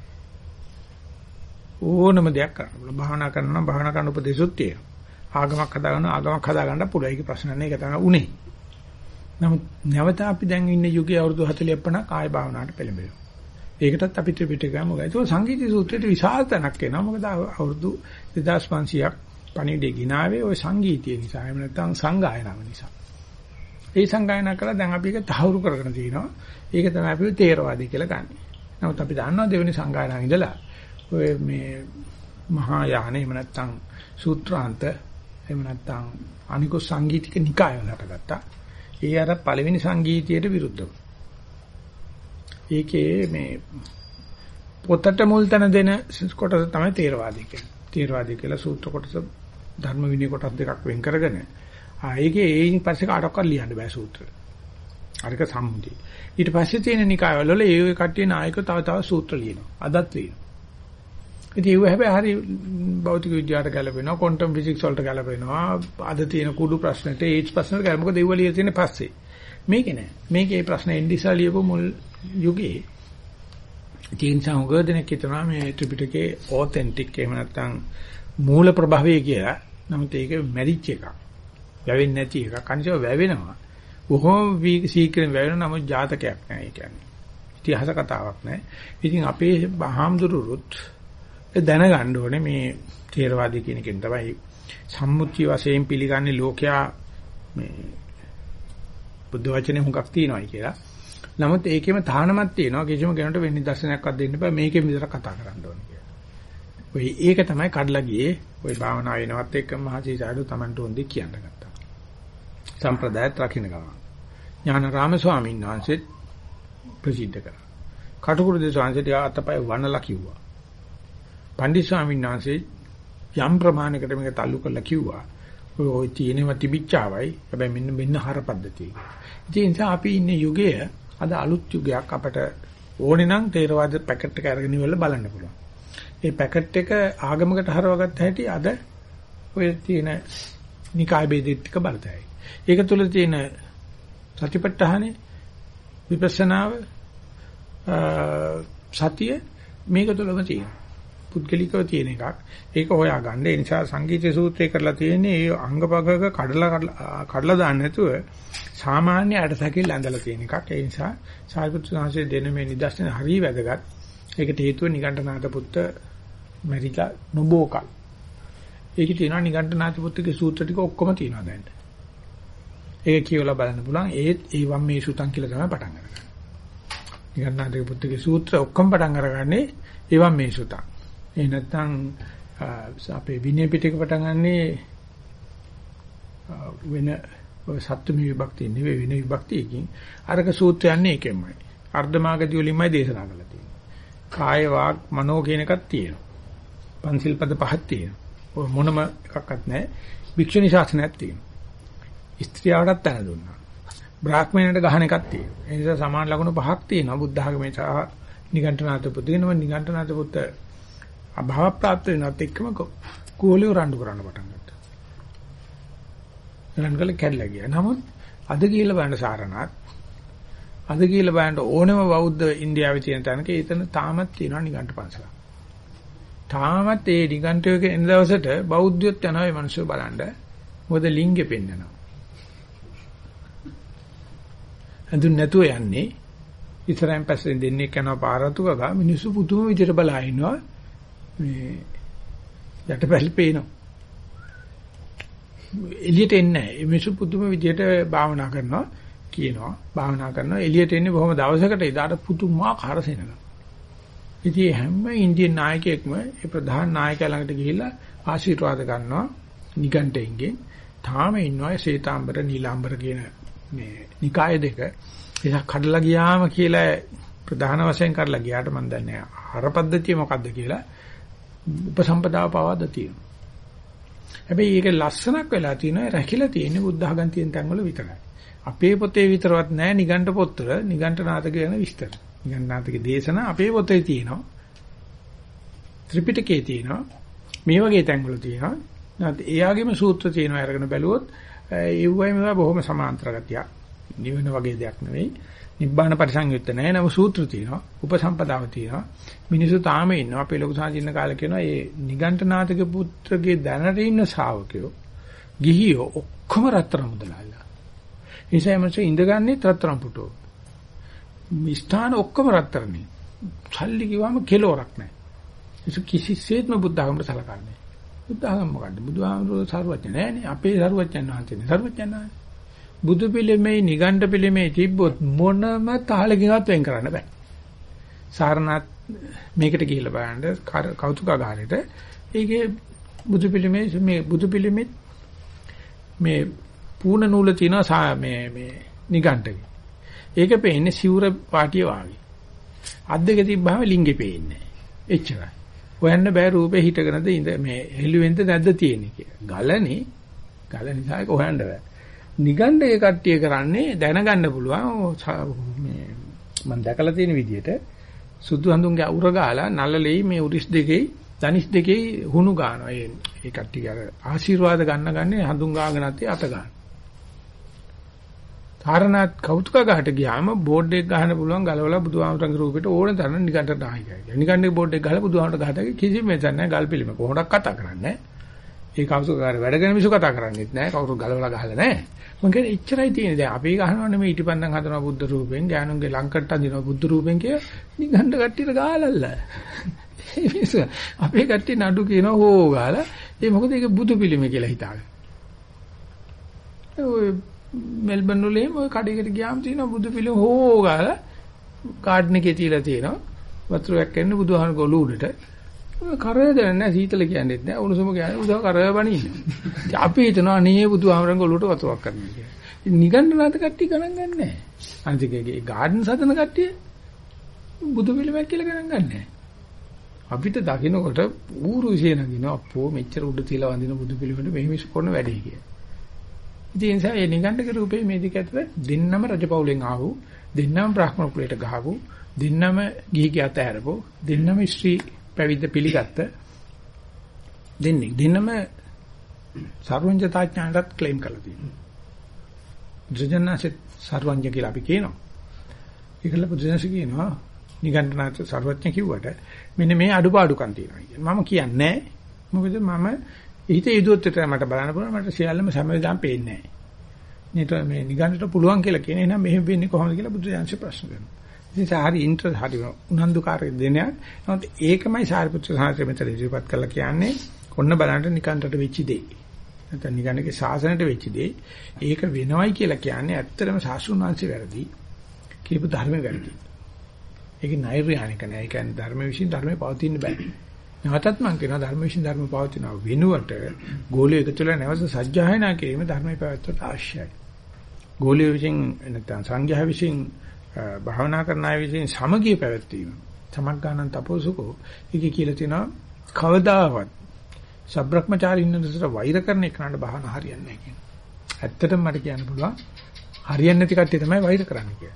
ඕනම දෙයක් කරන්න භාවනා කරනවා භාවනා කරන උපදේශොත් තියෙනවා ආගමක් හදාගන්න පුළුවන් ඒක ප්‍රශ්න නැහැ ඒක තමයි උනේ නමුත් නැවත අපි දැන් ඉන්න යුගයේ අවුරුදු 40 50ක් ආය භාවනාවට පෙළඹෙනවා ඒකටත් අපි ත්‍රිපිටකය මොකද ඒක සංගීත සූත්‍රයේ විශාල තැනක් එනවා මොකද අවුරුදු 2500ක් පණිවිඩේ ගිනාවේ ওই සංගීතය නිසා එහෙම නැත්නම් සංගායනාව නිසා. ඒ සංගායනා කළා දැන් අපි ඒක තහවුරු කරගෙන තිනවා. ඒක තමයි අපි තේරවාදී කියලා ගන්නෙ. නමුත් අපි දන්නවා දෙවෙනි සංගායනාව ඉඳලා ඔය මේ මහා යාන එහෙම නැත්නම් සූත්‍රාන්ත එහෙම නැත්නම් අනිකෝ සංගීතික නිකාය වලට ගත්තා. ඒ අර පළවෙනි සංගීතයට විරුද්ධව. ඒකේ මේ පොතට මුල් තැන දෙන කොටස තමයි තේරවාදී කියන්නේ. තේරවාදී කියලා සූත්‍ර කොටස ධර්ම විනය කොටස් දෙකක් වෙන් කරගෙන ඒකේ ඒයින් පස්සේ කාටවත් ලියන්න බෑ සූත්‍ර. අරක සම්මුතිය. ඊට පස්සේ තියෙන නිකායවල ඒ කට්ටිය නායකව තව සූත්‍ර ලියනවා. අදත් ලියනවා. ඉතින් ඒව හැබැයි හරි භෞතික විද්‍යාවට ගැලපෙනවා, ක්වොන්ටම් ෆිසික්ස් වලට ගැලපෙනවා, අද තියෙන කුඩු ප්‍රශ්නෙට, ඒජ් ප්‍රශ්නෙට ගැලපෙනවා. මොකද ඒව ලියලා තියෙන්නේ පස්සේ. මේකේ නෑ. මේකේ ප්‍රශ්න එන්ඩිසා ලියපු මුල් යුගයේ ඒ නිසා උගදෙනෙක් හිතනවා මේ ත්‍රිපිටකේ ඔතෙන්ටික් එහෙම නැත්නම් මූල ප්‍රභවය කියලා. නමුත් ඒක මැරිච් එකක්. වැවෙන්නේ නැති එකක්. අනිසව වැවෙනවා. බොහොම සීක්‍රෙන් වැවෙනවා. නමුත් ජාතකයක් නෑ ඒ කියන්නේ. ඉතිහාස කතාවක් නෑ. ඉතින් අපේ හාමුදුරුවොත් දැනගන්න ඕනේ මේ ථේරවාදී කියන එකෙන් තමයි සම්මුති වශයෙන් පිළිගන්නේ ලෝකයා මේ බුද්ධ වචනේ හුඟක් තියෙනවායි කියලා. නමුත් ඒකෙම තහනමක් තියෙනවා කිසිම කෙනෙකුට වෙන්නේ දර්ශනයක්වත් දෙන්න බෑ මේකෙම විතර කතා කරන්න ඕනේ කියලා. ඔය ඒක තමයි කඩලා ගියේ. ඔය භාවනා වෙනවත් එක්ක මහසීසාරු Tamanට උන්දි කියන්න ගත්තා. සම්ප්‍රදායත් රකින්න ගමන්. ඥානාරාම ස්වාමීන් වහන්සේ ප්‍රසිද්ධ කරා. කටුකුරු දේශාංශය අතපය වනලා කිව්වා. පණ්ඩිත ස්වාමීන් වහන්සේ යම් ප්‍රමාණයකට මේක තල්ලු කරලා කිව්වා. ඔය තියෙනවා තිබිච්චාවයි. හැබැයි මෙන්න හරපද්ධතිය. ඒ නිසා අපි ඉන්නේ යුගය අද අලුත් යුගයක් අපට ඕනේ නම් තේරවාද පැකට් එක අරගෙන ඉවරලා බලන්න පුළුවන්. මේ පැකට් එක ආගමකට හරවගත්ත හැටි අද ඔය තියෙන නිකාය බෙදෙත් ටික බලතයි. ඒක තුල තියෙන සතිපට්ඨානේ විපස්සනාව සතිය මේක තුලම තියෙනවා. පුද්ගලිකව තියෙන එකක්. ඒක හොයාගන්න. ඒ නිසා සංගීත සූත්‍රය කරලා තියෙන්නේ ඒ අංගපගක කඩලා දාන්න නැතුව සාමාන්‍ය අටසකින් ඇඳලා තියෙන එකක්. ඒ නිසා සාරිපුත්‍ර සාංශයේ දෙන මේ නිදර්ශන හරිය වැදගත්. ඒකට හේතුව නිගණ්ඨනාථ පුත්ත මෙරිකා නොබෝකල්. ඒකේ තියෙනවා නිගණ්ඨනාථ පුත්තගේ සූත්‍ර ටික ඔක්කොම තියෙනවා දැන්. ඒක කියවලා බලන්න පුළුවන්. ඒත් ඒ වම් මේ සුතං කියලා තමයි පටන් ගන්නේ. නිගණ්ඨනාථ පුත්තගේ සූත්‍ර ඔක්කොම පටන් අරගන්නේ ඒ වම් මේ සුතං. ඒ නැත්නම් අපේ විනය පිටක පටන් ගන්නේ වෙන සත්ත්වමි විභක්තිය නෙවෙයි වෙන විභක්තියකින් අරක සූත්‍රය යන්නේ ඒකෙමයි. අර්ධමාගදී වලින්මයි දේශනා කරලා තියෙන්නේ. කාය වාග් මනෝ කියන එකක් තියෙනවා. පන්සිල් පද පහක් තියෙනවා. ඔය මොනම එකක්වත් නැහැ. භික්ෂුණී ශාසනයක් තියෙනවා. ස්ත්‍රියවටත් තන දුන්නා. බ්‍රාහ්මණයට ගහන එකක් තියෙනවා. ඒ නිසා සමාන ලකුණු පහක් තියෙනවා. බුද්ධ ආගමේ සහ නිගණ්ඨනාථ පුතේනම නිගණ්ඨනාථ පුත අභාව ප්‍රාප්ත වෙනත් එක්කම කෝලිය රණ්ඩු කරන්න පටන් ගත්තා. රණ්ඩුකල කැඩලා ගියා. නමුත් අද කියලා බලන්න සාරණාත් අද කියලා බලන්න ඕනම බෞද්ධ ඉන්දියාවේ තියෙන තැනක ඒතන තාමත් තියෙනවා නිගණ්ඨ පන්සල. තාමත් ඒ නිගණ්ඨයක එන දවසට බෞද්ධයොත් යනවා මේ මිනිස්සු බලන්න. මොකද ලිංගෙ පෙන්නනවා. හඳුන් නැතුව යන්නේ ඉස්සරහින් පස්සෙන් දෙන්නේ කරනවා පාරතු ගා මිනිස්සු පුදුම විදිහට බලා ඉන්නවා. මේ යටපැල් පේනවා. එළියට එන්නේ නැහැ. මිනිස්සු පුදුම විදිහට භාවනා කරනවා කියනවා. භාවනා කරනවා එළියට එන්නේ බොහොම දවසකට ඉදාට පුදුමාකාර සෙනඟ. ඉතින් හැම ඉන්දියන් නායකයෙක්ම ඒ ප්‍රධාන නායකයා ළඟට ගිහිල්ලා ආශිර්වාද ගන්නවා නිගණ්ඨයෙන්. තාම ඉන්නවා ශ්වේතාම්බර නීලාම්බර කියන මේ නිකාය දෙක. ඒක කඩලා ගියාම කියලා ප්‍රධාන වශයෙන් කරලා ගියාට මම දන්නේ හරපද්ධතිය මොකද්ද කියලා උපසම්පදාව පවද්ද තියෙනවා. හැබැයි ඒක ලස්සනක් වෙලා තියෙනවා රැකිලා තියෙන්නේ බුද්ධ ආගම් තියෙන තැන්වල විතරයි. අපේ පොතේ විතරවත් නැහැ නිගණ්ඨ පොත්වල නිගණ්ඨනාථ කියන විස්තර. නිගණ්ඨනාථගේ දේශනා අපේ පොතේ තියෙනවා. ත්‍රිපිටකයේ තියෙනවා. මේ වගේ තැන්වල තියෙනවා. නැත්නම් එයාගේම සූත්‍ර තියෙනවා අරගෙන බැලුවොත් ඒ වගේ මේවා බොහොම සමාන්තර ගතියක්. නිවන වගේ දෙයක් නෙවෙයි. නිබ්බාන පරිසංයුක්ත නැහැ. නම සූත්‍ර තියෙනවා. උපසම්පදාව තියෙනවා. මිනිස්සු තාම ඉන්නවා. අපේ ලොකු සාජින්න කාලේ කියනවා මේ නිගණ්ඨනාථගේ පුත්‍රගේ දැනට ඉන්න ශාවකයෝ ගිහියෝ ඔක්කොම රත්තරන් මුදලාලා. ඒ නිසා මනස ඉඳගන්නේ රත්තරන් පුටෝ. ස්ථාන ඔක්කොම රත්තරනේ. සල්ලි කිව්වම කෙලවරක් නැහැ. ඒක කිසිසේත්ම බුද්ධ ආගමට සලකන්නේ. බුද්ධ ආගම මොකද්ද? බුදුහාමුදුරුවෝ සරුවච්ච නැහැනේ. අපේ සරුවච්චන් වහන්සේනේ. සරුවච්චන් නැහැ. බුදු පිළිමේ නිගණ්ඨ පිළිමේ තිබ්බොත් මොනම තාලකින්වත් වෙන් කරන්න බෑ. සාරනාත් මේකට ගිහිල්ලා බලන්න කෞතුකාගාරෙට ඒකේ බුදු පිළිමේ මේ පූර්ණ නූල තියෙනවා මේ නිගණ්ඨකේ. ඒක පේන්නේ සිවුර පාටිය වාගේ. අත් දෙක තිබ්බහම ලිංගේ පේන්නේ. එච්චරයි. හොයන්න බෑ රූපේ හිටගෙනද ඉඳ මේ හෙළුවෙන්ද නැද්ද තියෙන්නේ කියලා. ගල නිසා ඒක හොයන්න බෑ. නිගණ්ඨේ කට්ටිය කරන්නේ දැනගන්න පුළුවන් මේ මම දැකලා තියෙන විදිහට සුදු හඳුන්ගේ අවුර ගාලා නළලෙයි මේ උරිස් දෙකේ ධනිස් දෙකේ හුණු ගන්නවා. ඒ කට්ටිය අර ආශිර්වාද ගන්න හඳුන් ගාගෙන අත ගන්න. තාරනාත් කෞතුක ගහට ගියාම බෝඩ් එක ගහන්න පුළුවන් ගලවලා බුදුහාමරගේ රූපෙට ඕන තරම් නිකන්ට ආයි. නිකන්ගේ බෝඩ් එක ගහලා බුදුහාමරට ගහට කිසිම වෙනසක් නැහැ. ගල් පිළිම කොහොමඩක් කතා කරන්නේ. ඒ කෞතුකකාර වැඩගෙන මිසු කතා කරන්නේත් නැහැ. කවුරු ගලවලා ගහලා නැහැ. මම කියන්නේ එච්චරයි තියෙන්නේ. දැන් අපි ගහනවා නෙමෙයි ඊටිපන්දන් හදනවා බුද්ධ රූපෙන්, ඥානුන්ගේ ලංකට්ට අඳිනවා බුද්ධ රූපෙන් කිය නිකන්ට කට්ටියට ගහලල්ල. අපේ කට්ටිය නඩු කියනවා හෝ ගාලා. ඒ මොකද ඒක බුදු පිළිම කියලා හිතාගෙන. ඔය මෙල්බන් වල එහෙම ඔය කඩේකට ගියාම තියෙනවා බුදු පිළිම හෝ ගාලා ගාඩන් එකේ තියලා තියෙනවා. වතුරක් එන්න බුදුහාම ගොළු උඩට. ඔය කරය දැන නැහැ සීතල කියන්නේත් නැහැ. උණුසුම කියන්නේ උදා කරය බණින්න. අපි හිතනවා අනේ බුදුහාමරන් ගොළුට වතුරක් කරන්න කියලා. නිගණ්ඨනාත කට්ටිය ගණන් ගන්නෑ. අනිතිකේ ගාඩන් සදන කට්ටිය බුදු පිළිමයක් කියලා ගණන් ගන්නෑ. අපිට දකින්නකොට ඌරු විශේෂ නගිනවා අපෝ මෙච්චර උඩ තියලා වඳින බුදු පිළිමෙට මෙහෙම කරන වැඩේ කියලා. ඉතින් ඒ නිසා මේ නිගණ්ඨක රූපේ මේ දෙක අතර දෙන්නම රජපෞලෙන් ආවු, දෙන්නම බ්‍රාහ්මණ කුලයට ගහපු, දෙන්නම ගිහි ඇතහැරපු, දෙන්නම ස්ත්‍රී පැවිද්ද පිළිගත්ත දෙන්නම සර්වඥතා ඥානවත් ක්ලේම් කරලා තියෙනවා. බුදුජානනාංශ සර්වඥ කියලා අපි කියනවා. ඒකල බුදුජානනාංශ කියනවා නිගණ්ඨනාථ සර්වඥ කිව්වට මෙන්න මේ අඩුපාඩුකම් තියෙනවා කියන්නේ. මම කියන්නේ මොකද මම හිත යදුවත් විතර මට බලන්න පුළුවන් මට සියල්ලම සමවැදම් පේන්නේ නැහැ. මේ නිගණ්ඨට පුළුවන් කියලා කියන එහෙනම් මෙහෙම වෙන්නේ කොහොමද කියලා බුදුජානනාංශ ප්‍රශ්න කරනවා. ඉතින් හරි ඉන්ටරස් හරි උනන්දුකාරී දෙනයක්. නමුත් ඒකමයි සාරිපුත්‍ර සාහිත්‍ය මෙතන ඉදිරිපත් කරලා කියන්නේ ඔන්න බලන්න නිකන්ටට වෙච්ච දේ. නැත්නම් නිකන්ගේ ශාසනයට වෙච්ච දේ. ඒක වෙනවයි කියලා කියන්නේ ඇත්තටම ශාස්ත්‍රුන් වහන්සේ වැරදි. කියපු ධර්මයේ වැරදි. ඒක නෛර්යානික නෑ. ඒ කියන්නේ ධර්ම විශ්ින් ධර්මේ පවතින්න බෑ. නැවතත් මම කියනවා ධර්ම විශ්ින් ධර්ම පවතිනවා වෙනුවට ගෝලිය එකතු වෙලා නැවත සත්‍යයනා කිරීම ධර්මයේ පැවැත්මට අවශ්‍යයි. ගෝලිය විශ්ින් නැත්නම් සංඝයා විශ්ින් භාවනා කරන අය විසින් සමගිය පැවැත්වීම සමග්ගානන් තපෝසුකෝ ඒක කියලා තියෙනවා කවදාවත් සබ්‍රක්‍මචාරී ඉන්නදසට වෛර කරන එකනට භාවනා හරියන්නේ නැහැ කියන. ඇත්තටම මට කියන්න පුළුවන් හරියන්නේ නැති කට්ටිය තමයි වෛර කරන්නේ කියලා.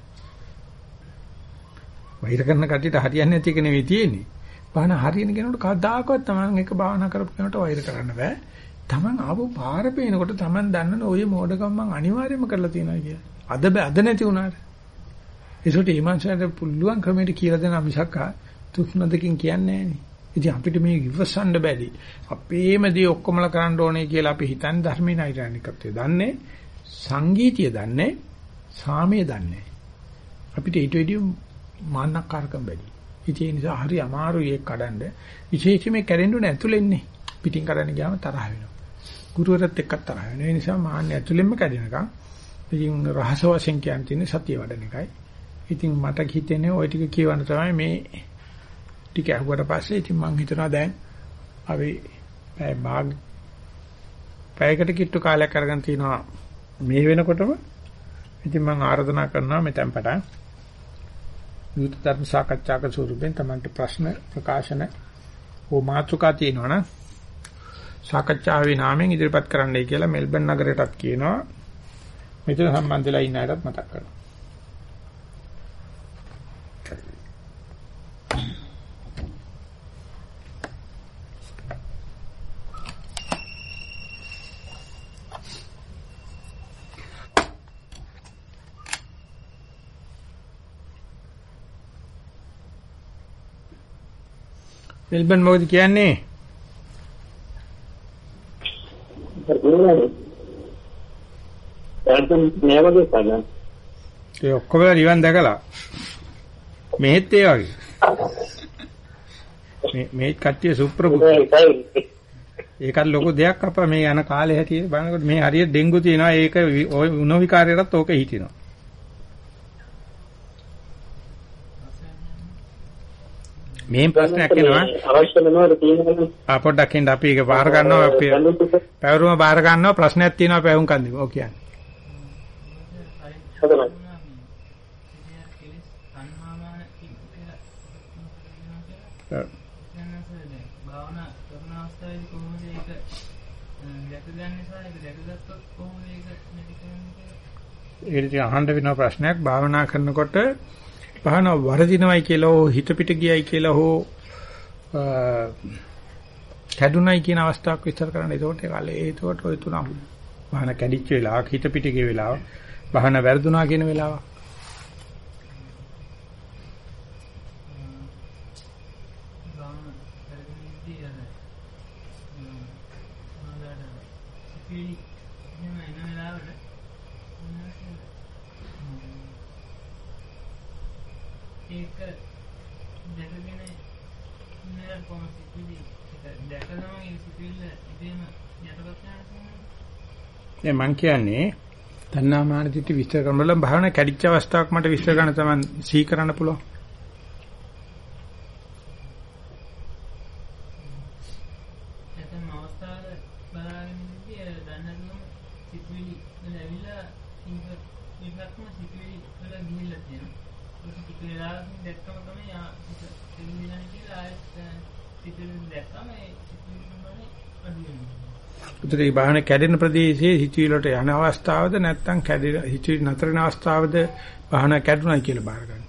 වෛර කරන කට්ටියට හරියන්නේ නැති එක නෙවෙයි තියෙන්නේ. භාවනා හරියන කෙනෙකුට කවදාකවත් Taman එක භාවනා කරපු කෙනාට වෛර කරන්න බෑ. Taman ආපු පාර පේනකොට Taman දන්නන ඔය මෝඩකම් මං අනිවාර්යයෙන්ම කරලා තියෙනවා කියලා. අද නැති වුණාට ඒසොට ඊමණසට පුළුවන් ක්‍රමයට කියලා දෙන මිසක් තුෂ්ණදකින් කියන්නේ නෑනේ. ඉතින් අපිට මේ ඉවසන්න බැරි. අපේම දේ ඔක්කොමලා කරන්න ඕනේ කියලා අපි හිතන්නේ ධර්මේ නෛර්යානිකත්වය. දන්නේ සංගීතය දන්නේ සාමය දන්නේ. අපිට ඊට වැඩි මාන්නකාරකම් බැරි. ඉතින් ඒ නිසා හරි අමාරුයි ඒක කඩන්න. විශේෂයෙන්ම මේ කැරෙන්නුනේ ඇතුළෙන්නේ. පිටින් කරන්න ගියාම තරහ වෙනවා. ගුරුවරත් එක්ක තරහ වෙනවා. ඒ නිසා මාන්නේ ඇතුළෙන්ම කැඩෙනකම් ඉතින් රහස වශයෙන් කියන්නේ සතිය වඩන එකයි. ඉතින් මට හිතෙන්නේ ওই ටික කියවන්න තමයි මේ ටික අහුවට පස්සේ ඉතින් මම හිතනවා දැන් අපි පැයකට කිට්ටු කාලයක් අරගෙන තිනවා මේ වෙනකොටම. ඉතින් මම ආරාධනා කරනවා මෙතෙන් පටන් විවිධ ධර්ම සාකච්ඡාක ස්වරූපෙන් තමන්ට ප්‍රශ්න ප්‍රකාශන ඕ මාතෘකා තියෙනවනම් සාකච්ඡාවේ නාමයෙන් ඉදිරිපත් කරන්නයි කියලා මෙල්බන් නගරයටත් කියනවා. මෙතන සම්බන්ධ වෙලා ඉන්න අයටත් මතක් කරනවා. මෙල්බන් මොකද කියන්නේ? ඒ ඔක්කොම නිවන් දැකලා මෙහෙත් ඒ වගේ මේ කට්ටිය සුප්‍රබුද්ධ ඒකත් ලොකු දෙයක් අපා මේ යන කාලේ හැටියට බලනකොට මේ හරියට ඩෙන්ගු තියෙනවා ඒක ඔය උණවිකාරයටත් ඕක හිටිනවා. මේ ප්‍රශ්නයක් එනවා අවශ්‍ය මොනවද තියෙනවද පොඩ්ඩක් හින්දා අපි ඒක බාර ගන්නවා අපි පැවරුම බාර ගන්නවා ප්‍රශ්නයක් තියෙනවා පැවුම් කන්දේ ඔව් කියන්නේ භාවනා කරන අවස්ථාවේදී කොහොමද ඒක දැකගන්නේ සහ ඒක දැකගත්තොත් කොහොමද ඒක නැති කරන්නේ ඒක අහන්න වෙන ප්‍රශ්නයක් භාවනා කරනකොට භාවනා වර්ධිනවයි කියලා හෝ හිත පිට ගියයි කියලා හෝ කැඩුනයි කියන අවස්ථාවක් විස්තර කරන්න. ඒකට ඔය තුන භාවනා කැඩිච්ච වෙලාවක හිත පිට ගිය වෙලාව භාවනා වැරදුනා කියන වෙලාව. ඒක දැකගෙන ඉන්නර කොහොමද සිතුවිලි දැකනම ඒ සිතුවිල්ල ඉදීම යටපත් යනවා. මං කියන්නේ තණ්හාමාන දිටි විස්තර කරනකොට භාවනා කැඩිච්ච අවස්ථාවක් මට විස්තර කරන්න තමයි සී කරන්න පුළුවන්. එතන අවස්ථාව බලාගෙන ඉඳි දැනගන්න සිතුවිලි වල ඇවිල්ලා ඉන්නක්ම සිතුවිලි වල ගිහිල්ලා තියෙනවා. ඒක සිතුවිලාකින් දැක්කම තමයි එන්නේ කියලා ආයෙත් සිතුවිලි දැක්කම ඒ සිතුවිලි වල අඩු වෙනවා. උතරේ භාවනා කැඩෙන ප්‍රදේශයේ හිතවිලි වලට යන අවස්ථාවද නැත්නම් කැඩෙන හිතවිලි නතර වෙන අවස්ථාවද භාවනා කැඩුණා කියලා බාර ගන්න.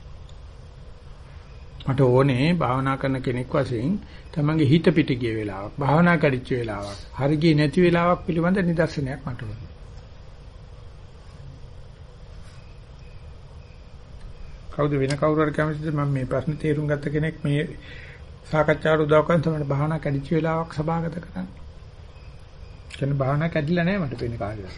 මට ඕනේ භාවනා කරන කෙනෙක් වශයෙන් තමන්ගේ හිත පිට ගිය වෙලාවක්, භාවනා කැඩිච්ච වෙලාවක්, හරි ගියේ නැති වෙලාවක් පිළිබඳ නිදර්ශනයක් මට ඕනේ. කවුද වෙන කවුරු හරි කැමතිද මම මේ ප්‍රශ්න තේරුම් ගත්ත කෙනෙක් මේ සාකච්ඡාවට උදව් කරන තමයි භාවනා කැඩිච්ච වෙලාවක් සභාගත කරන්නේ. කියන භාවනා කැඩිලා නැහැ මට පේන කාලේ.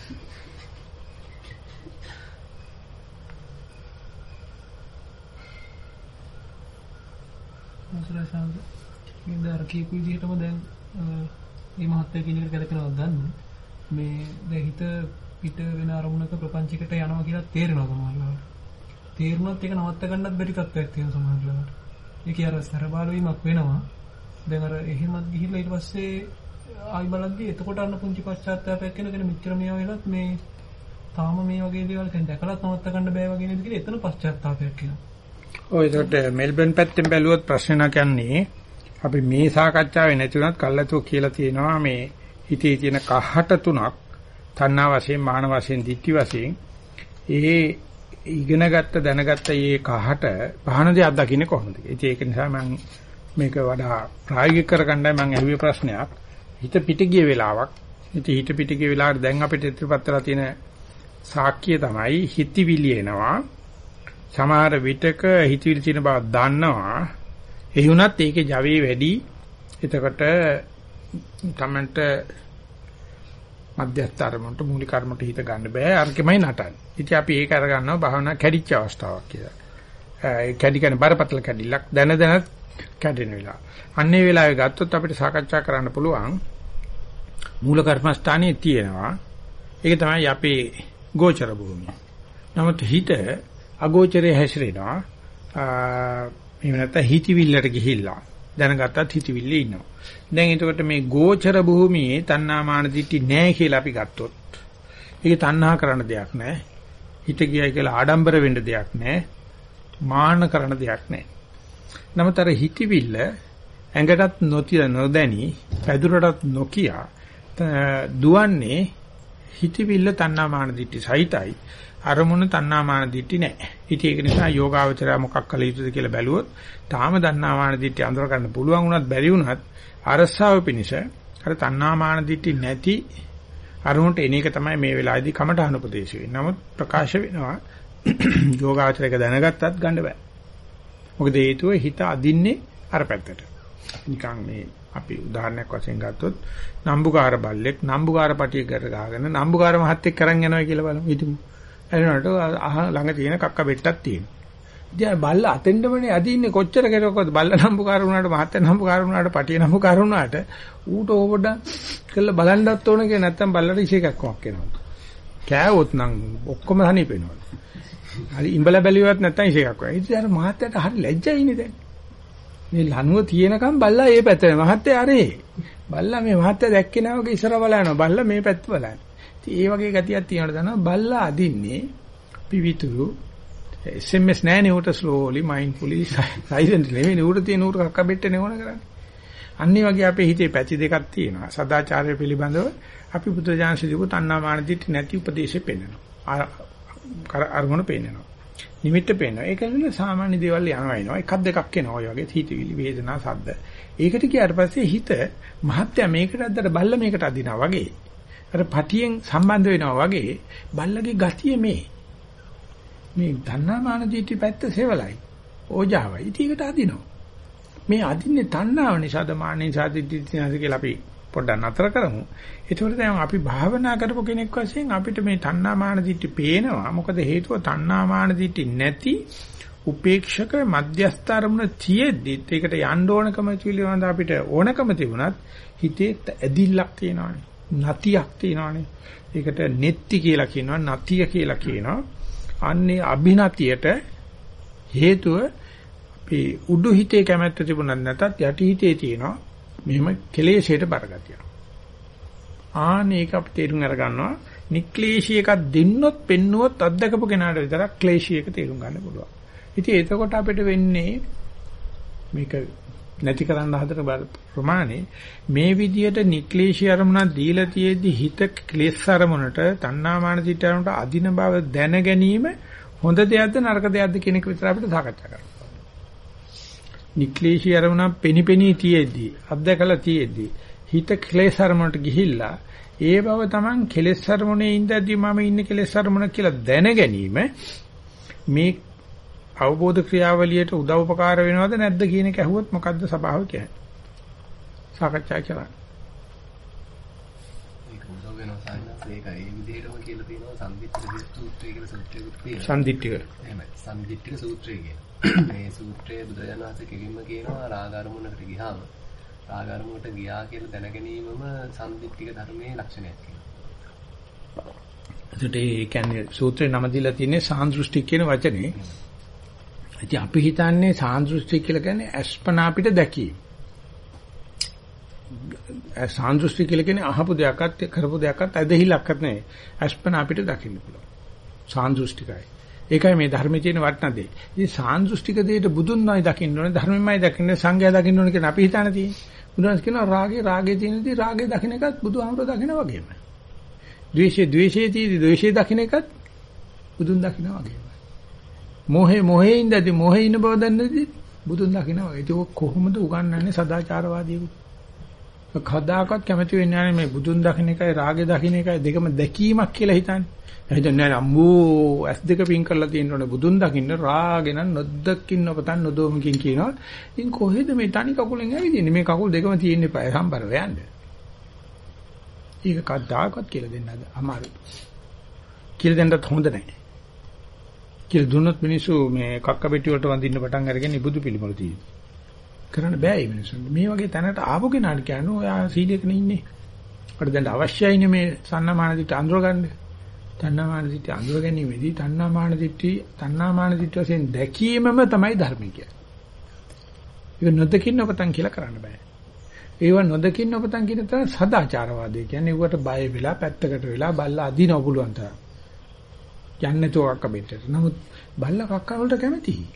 මොසලා සාන්ද මේ දර කීපු විදිහටම දැන් මේ මහත්ය කියන එක කලකනවද දන්නේ මේ දැන් හිත පිට වෙන අරමුණක ප්‍රපංචයකට යනවා කියලා තේරෙනවා සමහරවිට. තේරුණත් ඒක නවත්ත ගන්නත් බැරි තත්ත්වයක් තියෙනවා සමහරවිට. ඒක අර සරබාල වීමක් වෙනවා. දැන් අර එහෙමත් ගිහිල්ලා ඊට පස්සේ ආයි බලද්දී එතකොට අන්න පුංචි පශ්චාත්තාවයක් වෙනකන් මෙච්චර මේවා වෙලත් මේ තාම මේ වගේ දේවල් දැන් දැකලත් නවත්ත ගන්න බෑ වගේ නේද කියලා එතන පශ්චාත්තාවයක් එනවා. ඔය ඒකට මෙල්බන් පැත්තෙන් බැලුවොත් ප්‍රශ්න කියන්නේ අපි මේ සාකච්ඡාවේ නැති වුණත් කල්ලාතෝ කියලා තියෙනවා මේ හිතේ තියෙන කහට තුනක් තණ්හා වශයෙන්, මාන වශයෙන්, ditthi වශයෙන් ඒ ඉගෙනගත්ත දැනගත්ත මේ කහට පහනදී අත්දකින්නේ කොහොමද? ඉතින් ඒක නිසා මම මේක වඩා ප්‍රායෝගික කරගන්නයි මම අහුවේ ප්‍රශ්නයක්. හිත පිට ගිය වෙලාවක්. ඉතින් හිත පිට ගිය වෙලාවට දැන් අපිට ඉතිරිපත් වෙලා තියෙන සාක්කිය තමයි හිතවිලි එනවා. සමහර විටක හිතවිලි තියෙන බව දන්නවා. ඒ වුණත් ඒකේ ජවයේ වැඩි. එතකොට තමන්ට මධ්‍යස්ථ අරමුණට මූලික අරමුණට හිත ගන්න බෑ. අරකෙමයි නටන්නේ. ඉතින් අපි ඒක අරගන්නවා භාවනා කැඩිච්ච අවස්ථාවක් කියලා. ඒ කැඩි කියන්නේ බරපතල කැඩිල්ලක් දැන දැනත් කැඩෙන වෙලාව. අන්නේ වෙලාවේ ගත්තොත් අපිට සාකච්ඡා කරන්න පුළුවන් මූල කර්මස්ථානයේ තියෙනවා. ඒක තමයි අපේ ගෝචර භූමිය. නමුත් හිත අගෝචරයේ හැසිරෙනවා. එහෙම නැත්නම් හිතවිල්ලට ගිහිල්ලා දැනගත්තත් හිතවිල්ලේ ඉන්නවා. දැන් එතකොට මේ ගෝචර භූමියේ තණ්හාමාන දිටි නැහැ කියලා අපි ගත්තොත් ඒක තණ්හා කරන දෙයක් නැහැ. හිත ගියයි කියලා ආඩම්බර වෙන්න දෙයක් නැහැ. මාන කරන දෙයක් නැහැ. නමුත් අර හිතවිල්ල ඇඟටත් නොදැනි පැදුරටත් නොකිය දුවන්නේ හිතවිල්ල තණ්හාමාන දිටි සහිතයි. අරමුණ තණ්හාමාන දිටි නැහැ. ඉතින් ඒක නිසා යෝගාවචරය මොකක් කළ යුතුද කියලා බැලුවොත් තාම තණ්හාමාන දිටි අඳුර ගන්න පුළුවන් වුණත් බැරි වුණත් අරසාව පිනිස අර තණ්හාමාන දිටි නැති අරමුණට එන එක තමයි මේ වෙලාවේදී කමඨාන උපදේශය වෙන්නේ. නමුත් ප්‍රකාශ වෙනවා යෝගාවචරයක දැනගත්තත් ගන්න බෑ. මොකද හේතුව හිත අදින්නේ අර පැත්තට. නිකන් මේ අපි උදාහරණයක් වශයෙන් ගත්තොත් නම්බුකාර බල්ලෙක් නම්බුකාර පටිය කර ගහගෙන නම්බුකාර මහත්තයෙක් කරන් යනවා කියලා බලමු. ඉතින් එනකොට ළඟ තියෙන කක්ක බෙට්ටක් තියෙනවා. ඉතින් බල්ල අතෙන්ඩමනේ අදින්නේ කොච්චර කෙරුවකද බල්ල නම්බුකාර වුණාට මහත්තයා නම්බුකාර වුණාට පටිය නම්බුකාර වුණාට ඌට ඕබඩ කියලා බලන්නත් ඕන කියලා නැත්තම් බල්ලට ඉෂේකක්මක් වෙනවා. කෑවොත් නම් ඔක්කොම හනිපෙනවා. හරි ඉඹල බැලියවත් නැත්තම් ඉෂේකක් වෙනවා. ඉතින් අර මහත්තයාට හරි ලැජ්ජයිනේ දැන්. මේ ලනුව තියෙනකම් බල්ලා ඒ පැත්තේ මහත්තයා අරේ. බල්ලා මේ මහත්තයා දැක්කේ නැහැ වගේ ඉස්සර බලනවා. බල්ලා මේ පැත්ත බලනවා. ඉතින් ඒ වගේ ගතියක් තියෙනවද දන්නවා. බල්ලා අදින්නේ පිවිතුරු SMS නෑනේ උට slowly mindfully silent නෙවෙයි උට තියෙන උට කක්ක බෙට්ටනේ ඕන කරන්නේ. අනිත් වගේ අපේ හිතේ පැති දෙකක් තියෙනවා. සදාචාරය පිළිබඳව අපි බුදුජානසිකව තණ්හාමාන දිටි නැති උපදේශෙ පෙන්නනවා. අරමුණ පෙන්නනවා. නිමිත්ත පෙන්නනවා. ඒක නෙවෙයි සාමාන්‍ය දේවල් යනවා එනවා. එකක් දෙකක් එනවා. ඔය වගේ හිතවිලි වේදනා සද්ද. ඒකට කියාට පස්සේ හිත මහත්ය මේකට අද්දට බල්ල මේකට අදිනවා වගේ. අර පටියෙන් සම්බන්ධ වෙනවා වගේ බල්ලගේ ගතිය මේ තණ්හාමාන දිටි පැත්ත සෙවලයි. ඕජාවයි. ඉතින් ඒකට අදිනවා. මේ අදින්නේ තණ්හාව නිසාද මාන නිසාද දිට්ඨියද කියලා අපි පොඩ්ඩක් නතර කරමු. ඒකෝට දැන් අපි භාවනා කරපු කෙනෙක් වශයෙන් අපිට මේ තණ්හාමාන දිටි පේනවා. මොකද හේතුව තණ්හාමාන දිටි නැති උපේක්ෂක මධ්‍යස්ථ අරමුණ තියෙද්දි ඒකට යන්න ඕනකම පිළිවඳ අපිට ඕනකම තිබුණත් හිතේ ඇදිල්ලක් තියෙනවානේ. නතියක් තියෙනවානේ. ඒකට නෙත්ති කියලා කියනවා, නතිය කියලා කියනවා. අන්නේ අභිනතියට හේතුව අපි උඩු හිතේ කැමැත්ත තිබුණත් නැතත් යටි හිතේ තියෙනවා මෙහෙම කෙලෙසයට බරගතිය. ආනේක අපි තේරුම් අරගන්නවා නික්ලේශී එකක් දෙන්නොත් පෙන්නුවොත් අත්දකපු කෙනාට විතරක් ක්ලේශී එක තේරුම් ගන්න පුළුවන්. ඉතින් එතකොට අපිට වෙන්නේ මේක නැති කරන්න හදන ප්‍රමාණය මේ විදියට නික්ලේශී අරමුණක් දීලා තියෙද්දි හිත ක්ලේශ අරමුණට තණ්හාමාන දිට්ඨියට අදින බව දැන ගැනීම හොඳ දෙයක්ද නරක දෙයක්ද කියන එක විතර අපිට සාකච්ඡා කරන්න. නික්ලේශී අරමුණක් පෙනිපෙනී තියෙද්දි අත්දකලා තියෙද්දි හිත ක්ලේශ අරමුණට ගිහිල්ලා ඒ බව Taman කෙලෙස් අරමුණේ ඉඳද්දි මම ඉන්නේ කෙලෙස් අරමුණ කියලා දැන ගැනීම මේ අවබෝධ ක්‍රියාවලියට උදව් උපකාර වෙනවද නැද්ද කියන එක අහුවොත් මොකද්ද සබාව කියන්නේ? සාකච්ඡා කරන්න. ඒක උදව් වෙනවා සායනස් ඒකයි මේ විදිහටම කියලා තියෙනවා සම්දිත්තික සූත්‍රය කියලා සූත්‍රයකුත් තියෙනවා. සම්දිත්තික. එහෙමයි. සම්දිත්තික සූත්‍රය කියන. මේ සූත්‍රයේ බුදුරජාණන් වහන්සේ කෙලින්ම කියනවා රාග අරමුණකට ගියාම රාග අරමුණට ගියා කියලා දැන ගැනීමම සම්දිත්තික ධර්මයේ ලක්ෂණයක් කියලා. ඒකට ඒ කියන්නේ සූත්‍රේ නම දීලා තියෙන්නේ සාන්දෘෂ්ටික කියන වචනේ. ඉතින් අපි හිතන්නේ සාන්දෘෂ්ටි කියලා කියන්නේ අස්පනා අපිට දැකීම. සාන්දෘෂ්ටි කියලා කියන්නේ අහපු දෙයක්වත් කරපු දෙයක්වත් ඇදහිලක්වත් නෙවෙයි. අස්පනා අපිට දකින්න පුළුවන්. සාන්දෘෂ්ටිකයි. ඒකයි මේ ධර්මයේ තියෙන වටිනා දේ. ඉතින් සාන්දෘෂ්ටික දෙයට බුදුන්මයි දකින්න ඕනේ, ධර්මෙමයි දකින්න, සංඝයා දකින්න ඕනේ කියන අපි හිතන තියෙන්නේ. බුදුන්ස් කියනවා රාගේ තියෙනදී රාගේ දකින්න එකත් බුදුහාමර දකින්න වගේම. ද්වේෂයේ තියෙදි ද්වේෂයේ දකින්න එකත් බුදුන් දකින්න වගේම. මොහේ ඉඳදී මොහේ ඉන්න බව දන්නේදී බුදුන් දකින්නවා. ඒක කොහොමද උගන්වන්නේ සදාචාරවාදීකු? කවදාකවත් කැමති වෙන්නේ නැහැ මේ බුදුන් දකින්න එකයි රාගේ දකින්න එකයි දෙකම දැකීමක් කියලා හිතන්නේ. එහෙනම් නෑ අම්මෝ S2 පින් කරලා තියෙනවනේ බුදුන් දකින්න රාගේ නම් නොදකින්න පතන් නොදොමකින් කියනවා. ඉතින් කොහෙද මේ තනි කකුලෙන් ඇවිදින්නේ? මේ කකුල් දෙකම තියෙන්න එපා සම්බර වෙන්න. ඒක කවදාකවත් කියලා දෙන්නද අමාරුයි. කියලා දෙන්නත් හොඳ නැහැ. කියලා දුන්නොත් මිනිස්සු මේ කක්ක පෙට්ටිය වලට වඳින්න පටන් අරගෙන ඉබුදු පිළිමවල තියෙනවා. කරන්න බෑ මේ මිනිස්සුන්ට. මේ වගේ තැනකට ආපු කෙනාට කියන්නේ ඔයා සීලයක නේ ඉන්නේ. අපිට දැන් අවශ්‍යයිනේ මේ සන්නමාන දිට්ඨිය අඳුර ගන්න. තණ්හාමාන දිට්ඨිය අඳුර ගැනීමේදී තණ්හාමාන දිට්ඨිය වශයෙන් දැකීමම තමයි ධර්මය කියන්නේ. ඒක නොදකින්න ඔබතන් කියලා කරන්න බෑ. ඒව නොදකින්න ඔබතන් කියන තරම් සදාචාරවාදී කියන්නේ ඒකට බය වෙලා පැත්තකට වෙලා බල්ලා අදිනව පුළුවන් තරම්. යන්නේ තෝ අක්ක බෙටට. නමුත් බල්ලා කක්ක වලට කැමතියි.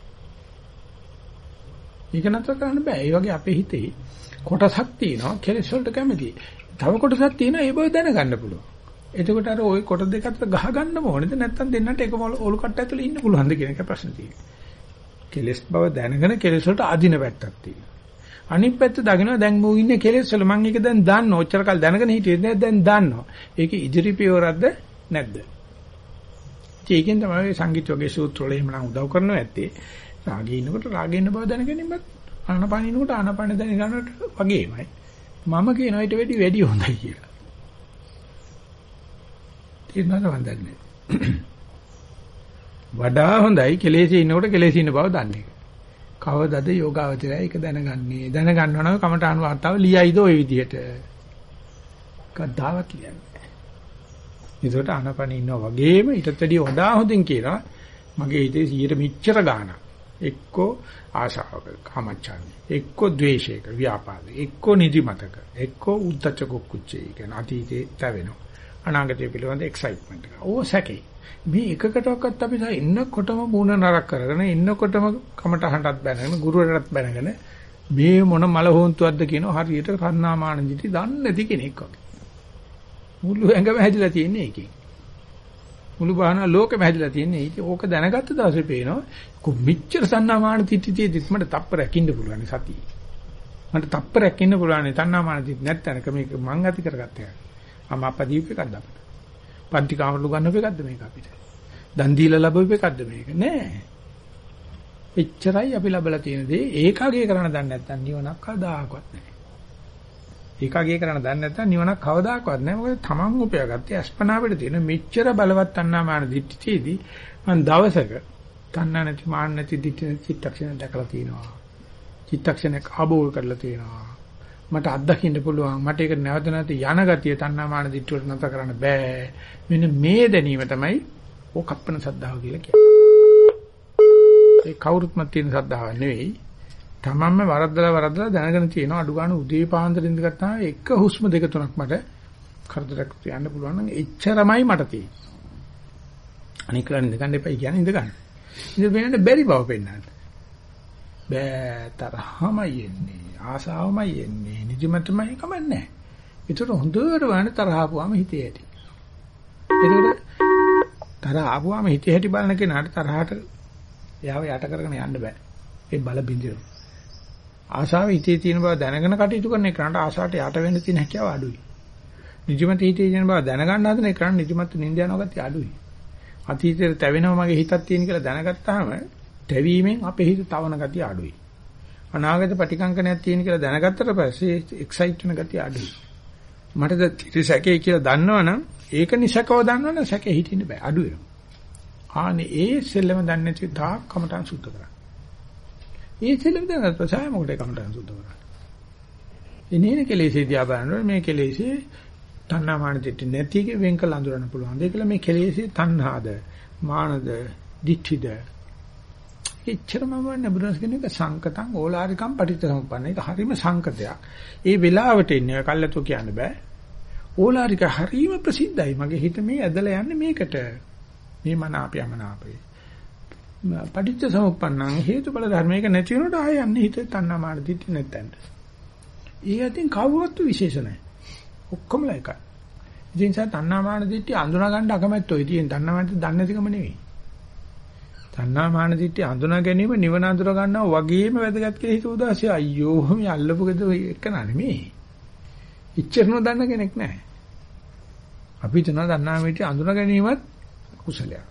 ඒක නතර කරන්න බෑ. ඒ වගේ අපේ හිතේ කොටසක් තියෙනවා කෙලෙස් වලට කැමතියි. තව කොටසක් තියෙනවා ඒ බව දැනගන්න පුළුවන්. එතකොට අර ওই කොට දෙක අතර ගහ ගන්න ඕනේද නැත්නම් දෙන්නට එකම ඔලු කට්ට ඇතුලේ ඉන්න පුළුවන්ද කියන එක ප්‍රශ්න තියෙනවා. කෙලෙස් බව දැනගෙන කෙලෙස් වලට අදින පැත්තක් තියෙනවා. අනිත් පැත්ත දකිනවා දැන් මෝ ඉන්නේ කෙලෙස් වල මම ඒක දැන් දන්නවා. ඔච්චර කල් දැනගෙන හිටියේ දැන් දන්නවා. ඒක ඉදිරි පියවරක්ද නැද්ද? ඒකෙන් තමයි සංගීත වගේ සූත්‍ර වල එහෙමනම් උදව් කරනවා ඇත්තේ. රාගයේ ඉන්නකොට රාගයේ ඉන්න බව දැනගැනීමත් ආනපාන ඉන්නකොට ආනපාන දැනගන්නට වගේමයි. මම කියනවා ඊට වැඩි හොඳයි කියලා. තේරුණාද වන්දන්නේ? වඩා හොඳයි කෙලෙසේ ඉන්නකොට කෙලෙසේ ඉන්න බව දන්නේ. කවදද යෝගාවචරය ඒක දැනගන්නේ? දැනගන්නවා නම් කමඨාන වාර්තාව ලියයිද ওই විදිහට? කද්දාවත් ලියන්නේ. ඒකට ආනපන ඉන්නවා වගේම ඊටත් වැඩිය වඩා හොඳින් කියනවා මගේ හිතේ 100 මෙච්චර ගාණක් එක්කෝ ආශාවක කාමච්ඡානේ එක්කෝ ද්වේෂයක ව්‍යාපාදේ එක්කෝ නිදිමතක එක්කෝ උද්දච්ච කුච්චේ කියන අතීතේ තැවෙනවා අනාගතය පිළිබඳ එක්සයිට්මන්ට් එක ඕ සැකේ මේ එකකටවත් අපි දැන් ඉන්නකොටම මූණ නරක කරගෙන ඉන්නකොටම කමටහටත් බැනගෙන ගුරුවරටත් බැනගෙන මේ මොන මල හොන්තුවක්ද කියන හරියට කන්නාමාන දිටි දන්නේ නැති කෙනෙක් වගේ මුළු ඇඟම හැදිලා තියෙන්නේ ඒකෙන්. මුළු බාහන ලෝකෙම හැදිලා තියෙන්නේ ඒක. ඕක දැනගත්ත දවසේ පේනවා කොච්චර සන්නාමාන තිටිතියෙදිත් මට තප්පරයක් ඉන්න පුළුවන් සතියේ. මට තප්පරයක් ඉන්න පුළුවන් තණ්හාමාන තිට නැත්තනක මේක මං ඇති කරගත්ත එක. අම්මා දීපු එකක්ද අපිට? පන්ති කාමරට ගන්නව එකක්ද මේක අපිට? දන් දීලා ලැබුව එකක්ද මේක? නෑ. එච්චරයි අපි ලැබලා තියෙන දේ. ඒකගේ කරන්න දන්නේ නැත්නම් නිවනක් කවදාකවත් නැහැ. ඒකගේ කරන්න දන්නේ නැත්නම් නිවනක් කවදාකවත් නැහැ. මොකද තමන් උපයාගත්තේ අස්පනා අපිට තියෙන මෙච්චර බලවත් තණ්හාමාන දිට්ඨියේදී මම දවසක තණ්හා නැති මාන නැති දිට්ඨි චිත්තක්ෂණ දැකලා තියෙනවා. චිත්තක්ෂණයක් ආબોධ කරලා තියෙනවා. මට අත්දකින්න පුළුවන්. මට ඒක නැවත නැවත යන ගතිය තණ්හාමාන දිට්ඨිය වලට නැතර කරන්න බෑ. මෙන්න මේ දැනීම තමයි ඕකප්පන සද්ධාව කියලා කියන්නේ. ඒ කවුරුත්ම තියෙන සද්ධාවක් නෙවෙයි. තමන්ම වරද්දලා දැනගෙන තියෙනවා. අඩු ගන්න උදේ පාන්දර ඉඳගත්තා එක හුස්ම දෙක තුනක් මට කරදරයක් තියන්න පුළුවන් නම් එච්චරමයි මට තියෙන්නේ. අනික කරන්නේ ඉඳගන්න එපා කියන්නේ ඉඳගන්න. ඉඳ වෙනද බැරි බව පෙන්නන්න. බෑ තරහමයි එන්නේ. ආසාවමයි එන්නේ. නිදිමතමයි කමන්නේ. ඒතර හොඳට වань තරහ ආපුවාම හිතේ ඇති. ඒකට තරහ ආපුවාම හිතේ ඇති බලන කෙනාට තරහට එයාව යට කරගෙන යන්න බෑ. ඒ බල බින්දිනවා. ආශාව හිතේ තියෙන බව දැනගෙන කටයුතු කරන එකට ආශාවට යට වෙන්න තියෙන හැකියාව අඩුයි. නිදිමත හිතේ තියෙන බව දැනගන්න හදන එකට නිදිමත නිින්ද යනවා ගතිය අඩුයි. අතීතයේ තැවෙනවා මගේ හිතක් තියෙන කියලා දැනගත්තාම තැවීමෙන් අපේ හිත තවන ගතිය අඩුයි. අනාගත ප්‍රතිකංකනයක් තියෙන කියලා දැනගත්තට පස්සේ එක්සයිට් වෙන ගතිය අඩුයි. මටද සැකේ කියලා දන්නවනම් ඒක නිසකව දන්නවනම් සැකේ හිටින්න බෑ අඩු වෙනවා. ආනේ ඒ සෙල්ලම දන්නේ නැති තාක් කමටන් සුද්ධ කරා. ඒ සෙල්ලම දැනගත්ත පස්සේ මොකටද කමටන් සුද්ධ කරන්නේ? ඉන්නේ කෙලෙසේ දිහා බලනකොට මේ කෙලෙසේ තණ්හාමාන දිට්ඨි නැතික වෙන් කළ අඳුරන්න පුළුවන්. ඒකල මේ කෙලෙසේ තණ්හාද, මානද, දිට්ඨිද. එච්චරම වන්නේ බුදුරජාණන් කියන එක සංකතං ඕලාරිකම් පටිච්චසමුප්පන්න. ඒක හරීම සංකතයක්. ඒ වෙලාවට ඉන්නේ කල්ලාතෝ කියන්න බෑ. ඕලාරික හරීම ප්‍රසිද්ධයි. මගේ හිත මේ ඇදලා යන්නේ මේකට. මේ මනාපයමනාපේ. පටිච්චසමුප්පන්නං හේතුඵල ධර්මයක නැති වෙනකොට ආය යන්නේ හිත තණ්හාමාන දිට්ඨි නැත්තන්ට. ඒ අතින් කවුරුත් විශේෂ නැහැ. ඔක්කොමලා එකයි. ඉතින් නිසා තණ්හාමාන දිට්ඨිය අඳුනා ගන්න අකමැත්තෝ. ඉතින් තණ්හාමාන දිට්ඨිය දන්නේ නැතිකම නෙවෙයි. තණ්හාමාන දිට්ඨිය අඳුනා ගැනීම නිවන අඳුර ගන්නවා වගේම වැදගත් කියලා හිත උදාසිය. අයියෝ මේ අල්ලපු ගෙද එක නෙමෙයි. ඉච්චරන දන්න කෙනෙක් නැහැ. අපි තන තණ්හාමාන දිට්ඨිය අඳුනා ගැනීමත් කුසලයක්.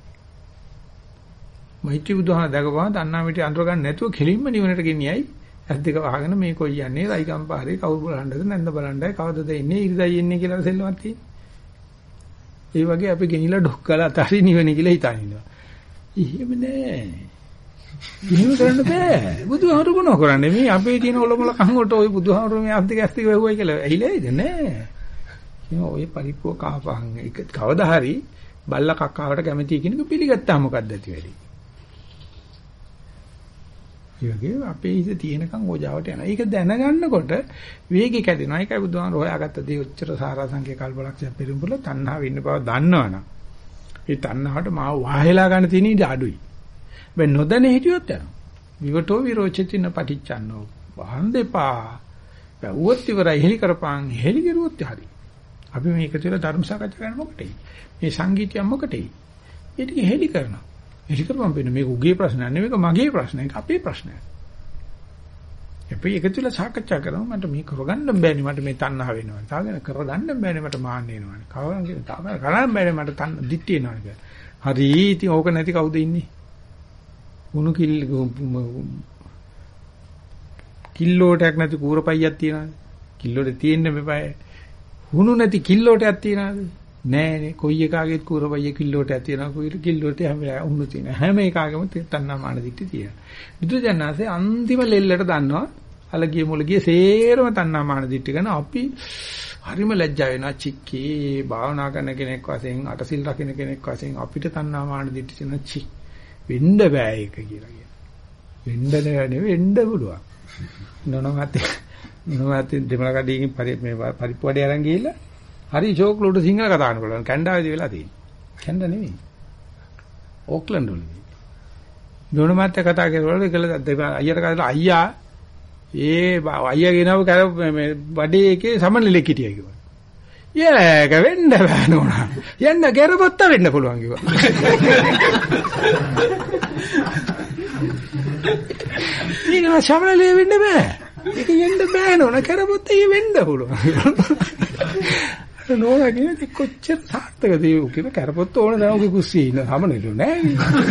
මෛත්‍රී බුදුහාම දකපුවා තණ්හාමාන දිට්ඨිය අඳුර ගන්න නැතුව කෙලින්ම නිවනට ගෙනියයි. ඇස් දෙක වහගෙන මේ කොයි යන්නේ රයිකම් පාරේ කවුරු බලන්නද නැන්ද බලන්නයි කවදද එන්නේ ඉරිදයි එන්නේ කියලා සෙල්ලමක් තියෙන්නේ. ඒ වගේ අපි ගෙනිලා ඩොක් කරලා අතාරින් නිවන කියලා හිතාන ඉන්නවා. එහෙම නෑ. එහෙම කරන්න බෑ. බුදුහාමුදුරු මොනව කරන්නේ? මේ අපේ තියෙන ඔලොමල කන් වලට ওই බුදුහාමුදුරු මේ අත් දෙක ඇස් දෙක වැහුවයි කියලා ඇහිලාද නෑ. එහෙනම් ওই පරිප්පුව කහපහන් එක කවදා හරි බල්ලා කක්කාවට කැමති කෙනෙකු පිළිගත්තා මොකක්ද ඇති වෙන්නේ? ඒකේ අපේ ඉත තියෙනකන් ඕජාවට යනවා. ඒක දැනගන්නකොට වේගය කැඩෙනවා. ඒකයි බුදුහාමුදුරු හොයාගත්ත දේ ඔච්චර සාරාංශකේ කල්පලක්ෂය පෙරම්බුල තණ්හාව ඉන්න බව දන්නවනම් ඒ තණ්හාවට මාව වහලා ගන්න තියෙන ඉඩ අඩුයි. වෙන නොදැන හිටියොත් යනවා. විවටෝ විරෝචිතින පටිච්චන්නෝ වහන් දෙපා. බැවුවොත් ඉවරයි හෙලි කරපන් හෙලි කරුවොත් හරි. අපි මේක තුළ ධර්ම සාකච්ඡා කරන්න මොකටද? මේ සංගීතය මොකටද? ඒ ටික හෙලි කරනවා. හෙලි කරපම් වෙන මේක උගේ ප්‍රශ්නයක් නෙවෙයි මේක මගේ ප්‍රශ්නයක් අපේ ප්‍රශ්නයක්. අපි ඒක තුළ සාකච්ඡා කරමු මට මේ කරගන්න බෑනේ මට මේ තණ්හා වෙනවා. තාගෙන කරගන්න බෑනේ මට මාන්න එනවානේ. කවදාද කියන තාම කරන්න බෑනේ මට තණ්හා දිට්ඨිය එනවා කියලා. හරි ඉතින් ඕක නැති කවුද ඉන්නේ? උණු කිල්ලෝටයක් නැති කූරපයියක් තියනවාද? කිල්ලෝට තියෙන්න මෙපය. හුණු නැති කිල්ලෝටයක් තියනවාද? නෑනේ. කොයි එකාගේත් කූරපයිය කිල්ලෝටයක් තියනවා. කොයි කිල්ලෝට හැම උණු තියෙන. හැම එකාගේම තණ්හා මාන දිට්ඨිය තියෙනවා. බුදුජානනාසේ අන්තිම ලෙල්ලට දන්නවා අලගිය මුලගිය සේරම තණ්හා මාන දිට්ඨිය ගැන අපි හරිම ලැජ්ජා වෙනවා. චික්කේ භාවනා කරන කෙනෙක් වශයෙන් අටසිල් රකින්න කෙනෙක් වශයෙන් අපිට තණ්හා මාන දිට්ඨිය තියෙන චික් වෙන්න බෑ ඒක කියලා කියනවා. වෙන්න නෙවෙයි වෙන්න පුළුවන්. නොනවත් දෙමළ කඩේකින් මේ පරිප්පුවඩේ අරන් ගිහිල්ලා හරි ෂෝක්ලෝට සිංහල කතා කරන්න පුළුවන්. කැනඩාවේදී වෙලා තියෙන්නේ. කැනඩා නෙවෙයි. ඕක්ලන්ඩ් වල. දොණමත් කතා කරවල ඒකල අයියට කතා අයියා අයියා ගෙනව මේ බඩේ එකේ සමනලෙක් හිටියා කිව්වා. ඒක වෙන්න බෑ නෝනා. යන්න ගැරපොත්ත වෙන්න පුළුවන් කිව්වා. ඊගොල්ලෝ සමනලෙ වෙන්න බෑ. ඒක යන්න බෑ නෝනා ගැරපොත්තේ වෙන්න පුළුවන්. නෝනා කියන්නේ කොච්චර සාර්ථකද ඒ කියන කරපොත්ත ඕන දැන් ඔගේ කුස්සියේ ඉන්න සමනෙලු නෑ.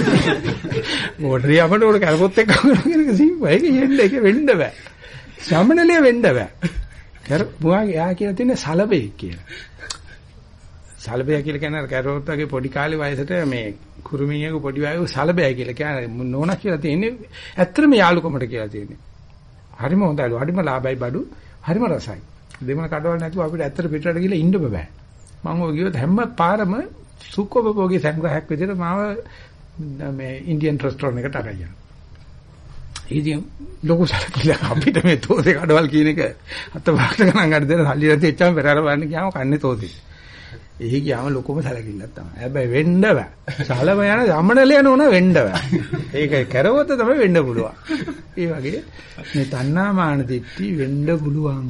මොඩරි අපට ඕන කරපොත්ත එක්ක කරගෙන සිම්පයි. ඒක වෙන්න බෑ. සමනලේ වෙන්න බෑ. මුවාගේ යා කියලා තියෙන සලබේ කියලා. සලබේ කියලා කියන්නේ කරපොත්තගේ පොඩි කාලේ වයසට මේ කුරුමිනියක පොඩි වයෝ සලබේ කියලා කියන්නේ නෝනා කියලා තියෙන්නේ ඇත්තටම යාළුකමට කියලා තියෙන්නේ. හරිම හොඳයිලු. හරිම ලාභයි බඩු. හරිම රසයි. දෙමළ කඩවල නැතුව අපිට ඇත්තට පිටරට ගිහලා ඉන්න බෑ. මම ඔය ගියොත් හැම පාරම සුක්කොබෝගේ සංග්‍රහයක් විදිහට මාව මේ ඉන්දියන් රෙස්ටෝරන්ට් එකට අරගෙන යනවා. ඉතින් ලොකු සල්ලිලා අපිට මේ තෝතේ කඩවල් කියන එක අතපහට ගණන් ගන්න දෙන සල්ලි නැති එච්චම පෙරහැර බලන්න ගියාම කන්නේ තෝතේ. එහි ගියාම ලොකුම සැලකිල්ලක් තමයි. හැබැයි වෙන්න බෑ. සලම යන යමනලේ නෝන වෙන්න බෑ. ඒක කරවොත් තමයි වෙන්න පුළුවන්. ඒ වගේ මේ තණ්හාමාන දිට්ඨි වෙන්න පුළුවන්.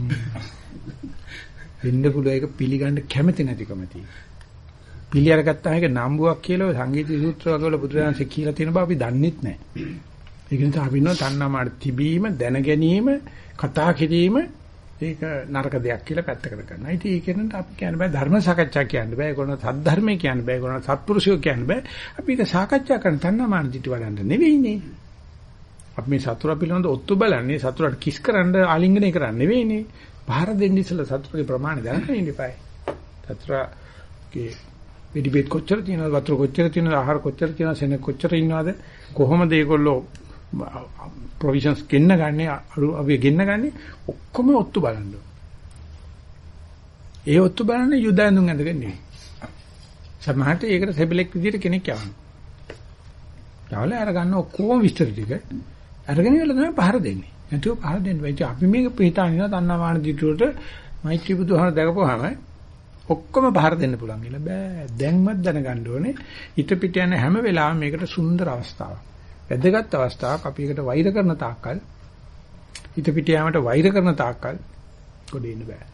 වෙන්න පුළුවන් ඒක පිළිගන්න කැමති නැතිකම තියෙනවා. පිළි අරගත්තාම ඒක නම්බුවක් කියලා සංගීත සූත්‍ර වල බුදුරජාණන්සේ කියලා තියෙන බව අපි දන්නෙත් නැහැ. ඒක නිසා අපි නෝ තණ්හාමාන තිබීම දැන ගැනීම කතා කිරීම ඒක නරක දෙයක් කියලා පැත්තකට කරනවා. ඉතින් ඒකෙන්ට අපි කියන්න බෑ ධර්ම සාකච්ඡා කියන්න බෑ. ඒගොල්ලෝ සද්ධර්මයේ කියන්න බෑ. ඒගොල්ලෝ සත්පුරුෂයෝ කියන්න බෑ. අපි ඒක සාකච්ඡා කරන තණ්හාමාන දිටි වඩන්න නෙවෙයිනේ. අපි මේ සතුර පිළිබඳ ඔත්තු බලන්නේ සතුරට කිස් කරන්න ආලිංගනය කරන්න නෙවෙයිනේ. පහර දෙන්න ඉස්සලා සතුරේ ප්‍රමාණය දැනගන්න ඉන්නපයි. සතුරගේ පිටිපෙත් කොච්චර තියෙනවද වතුර කොච්චර තියෙනවද ආහාර කොච්චර තියෙනවද සෙනඟ කොච්චර ඉන්නවද කොහොමද ඒගොල්ලෝ ප්‍රොවිෂන්ස් ගෙන්න ගන්නේ අපි ගෙන්න ගන්නේ ඔක්කොම ඔත්තු බලන්න. ඒ ඔත්තු බලන්නේ යුද ඇඳුම් ඇඳගෙන නෙවෙයි. සමහරට ඒකට සෙබලෙක් විදියට කෙනෙක් යවනවා. යාවලා අර ගන්න ඔක්කොම විස්තර ටික අරගෙන ඉවල තමයි පහර දෙන්නේ. නැතුව පහර දෙන්න බෑ. අපි මේක පිටානිනා තණ්හාමාන දිටුවට මෛත්‍රී බුදුහාම දැකපුවාම ඔක්කොම පහර දෙන්න පුළුවන් කියලා බෑ. දැන්වත් දැනගන්න ඕනේ හිත පිට යන හැම වෙලාවෙම මේකට සුන්දර අවස්ථාවක්. වැදගත් අවස්ථාවක්. අපි ඒකට වෛර කරන තාක්කල් හිත පිට යාමට වෛර කරන තාක්කල් කොටේ ඉන්න බෑ.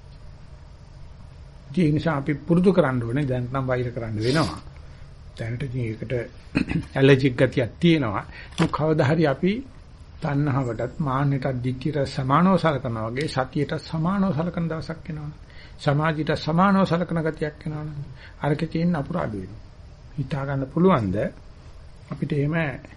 ඒ නිසා අපි පුරුදු කරන්න ඕනේ. දැන් නම් වෛර කරන්න වෙනවා. දැනට ඉතින් ඒකට ඇලර්ජික් ගතියක් තියෙනවා. මොකද කවදා හරි අපි තණ්හාවටත් මාන්නයටත් දික්තියට සමානව සලකනවා වගේ සතියට සමානව සලකන දවසක් එනවනේ. සමාධියට සමානව සලකන ගතියක් එනවනේ. අරකේ තියෙන අපුර අඩු වෙනවා. හිතා ගන්න පුළුවන්ද අපිට එහෙම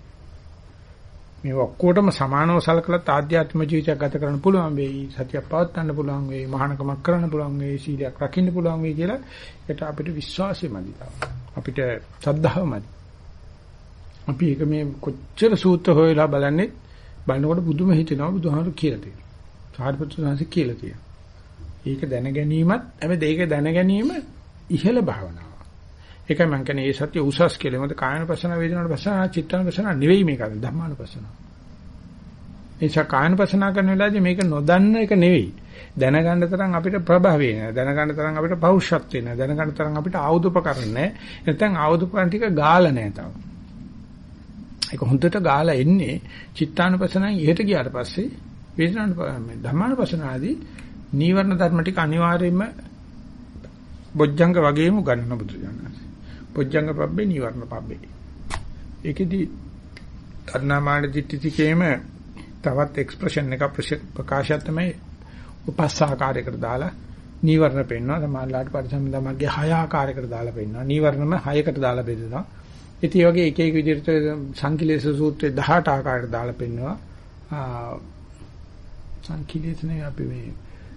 මේ ඔක්කොටම සමානව සලකලා ආධ්‍යාත්මික ජීවිතයක් ගත කරන්න පුළුවන් වෙයි. සතියක් පවත්වන්න පුළුවන් වෙයි. මහානකමක් කරන්න පුළුවන් වෙයි. සීලයක් රකින්න පුළුවන් වෙයි කියලා ඒකට අපිට විශ්වාසය මදි. අපිට ශ්‍රද්ධාව මදි. අපි ඒක මේ කොච්චර සූත්‍ර හොයලා බලන්නේ බලනකොට බුදුම හිතෙනවා බුදුහාමුදුරු කියලා තියෙනවා. සාරිපුත්‍ර සාංශ කියලා තියෙනවා. ඒක දැන ගැනීමත් හැබැයි ඒක දැන ගැනීම ඉහළ භාවනාව. ඒකයි මම කියන්නේ ඒ සත්‍ය උසස් කියලා. මොකද කායනපසන වේදනානුපසන චිත්තානුපසන නෙවෙයි මේක ධම්මානුපසන. එනිසා කායනපසන කරන වෙලාවේදී මේක නොදන්න එක නෙවෙයි. දැනගන්න තරම් අපිට ප්‍රභාවේ නැහැ. දැනගන්න තරම් අපිට පෞරුෂත්වේ නැහැ. දැනගන්න තරම් අපිට ආයුධපකරණ නැහැ. නැත්නම් ආයුධපකරණ ටික ගාලා නැහැ තාම. ඒක හොඳට ගාලා එන්නේ චිත්තානුපසනන් ඉහෙට ගියාට පස්සේ වේදනානුපසන ධම්මානුපසන ආදී නීවරණ ධර්ම ටික අනිවාර්යයෙන්ම බොජ්ජංග වගේම ගන්න බුදුරජාණන්. බොජ්ජංග පබ්බේ නීවරණ පබ්බේ. ඒකෙදි තණ්හාමාන දිට්ඨිතිකේම තවත් එක්ස්ප්‍රෙෂන් එක ප්‍රකාශය තමයි උපස්සාකාරයකට දාලා නීවරණ පෙන්වනවා. සමානලාට පරිසම්දමග්ගේ 6 ආකාරයකට දාලා පෙන්වනවා. නීවරණම 6කට දාලා බෙදෙනවා. ඉතින් වගේ එක එක විදිහට සංකිලේශ සූත්‍රයේ 18 ආකාරයකට දාලා පෙන්වනවා. සංකිලේශනේ අපි මේ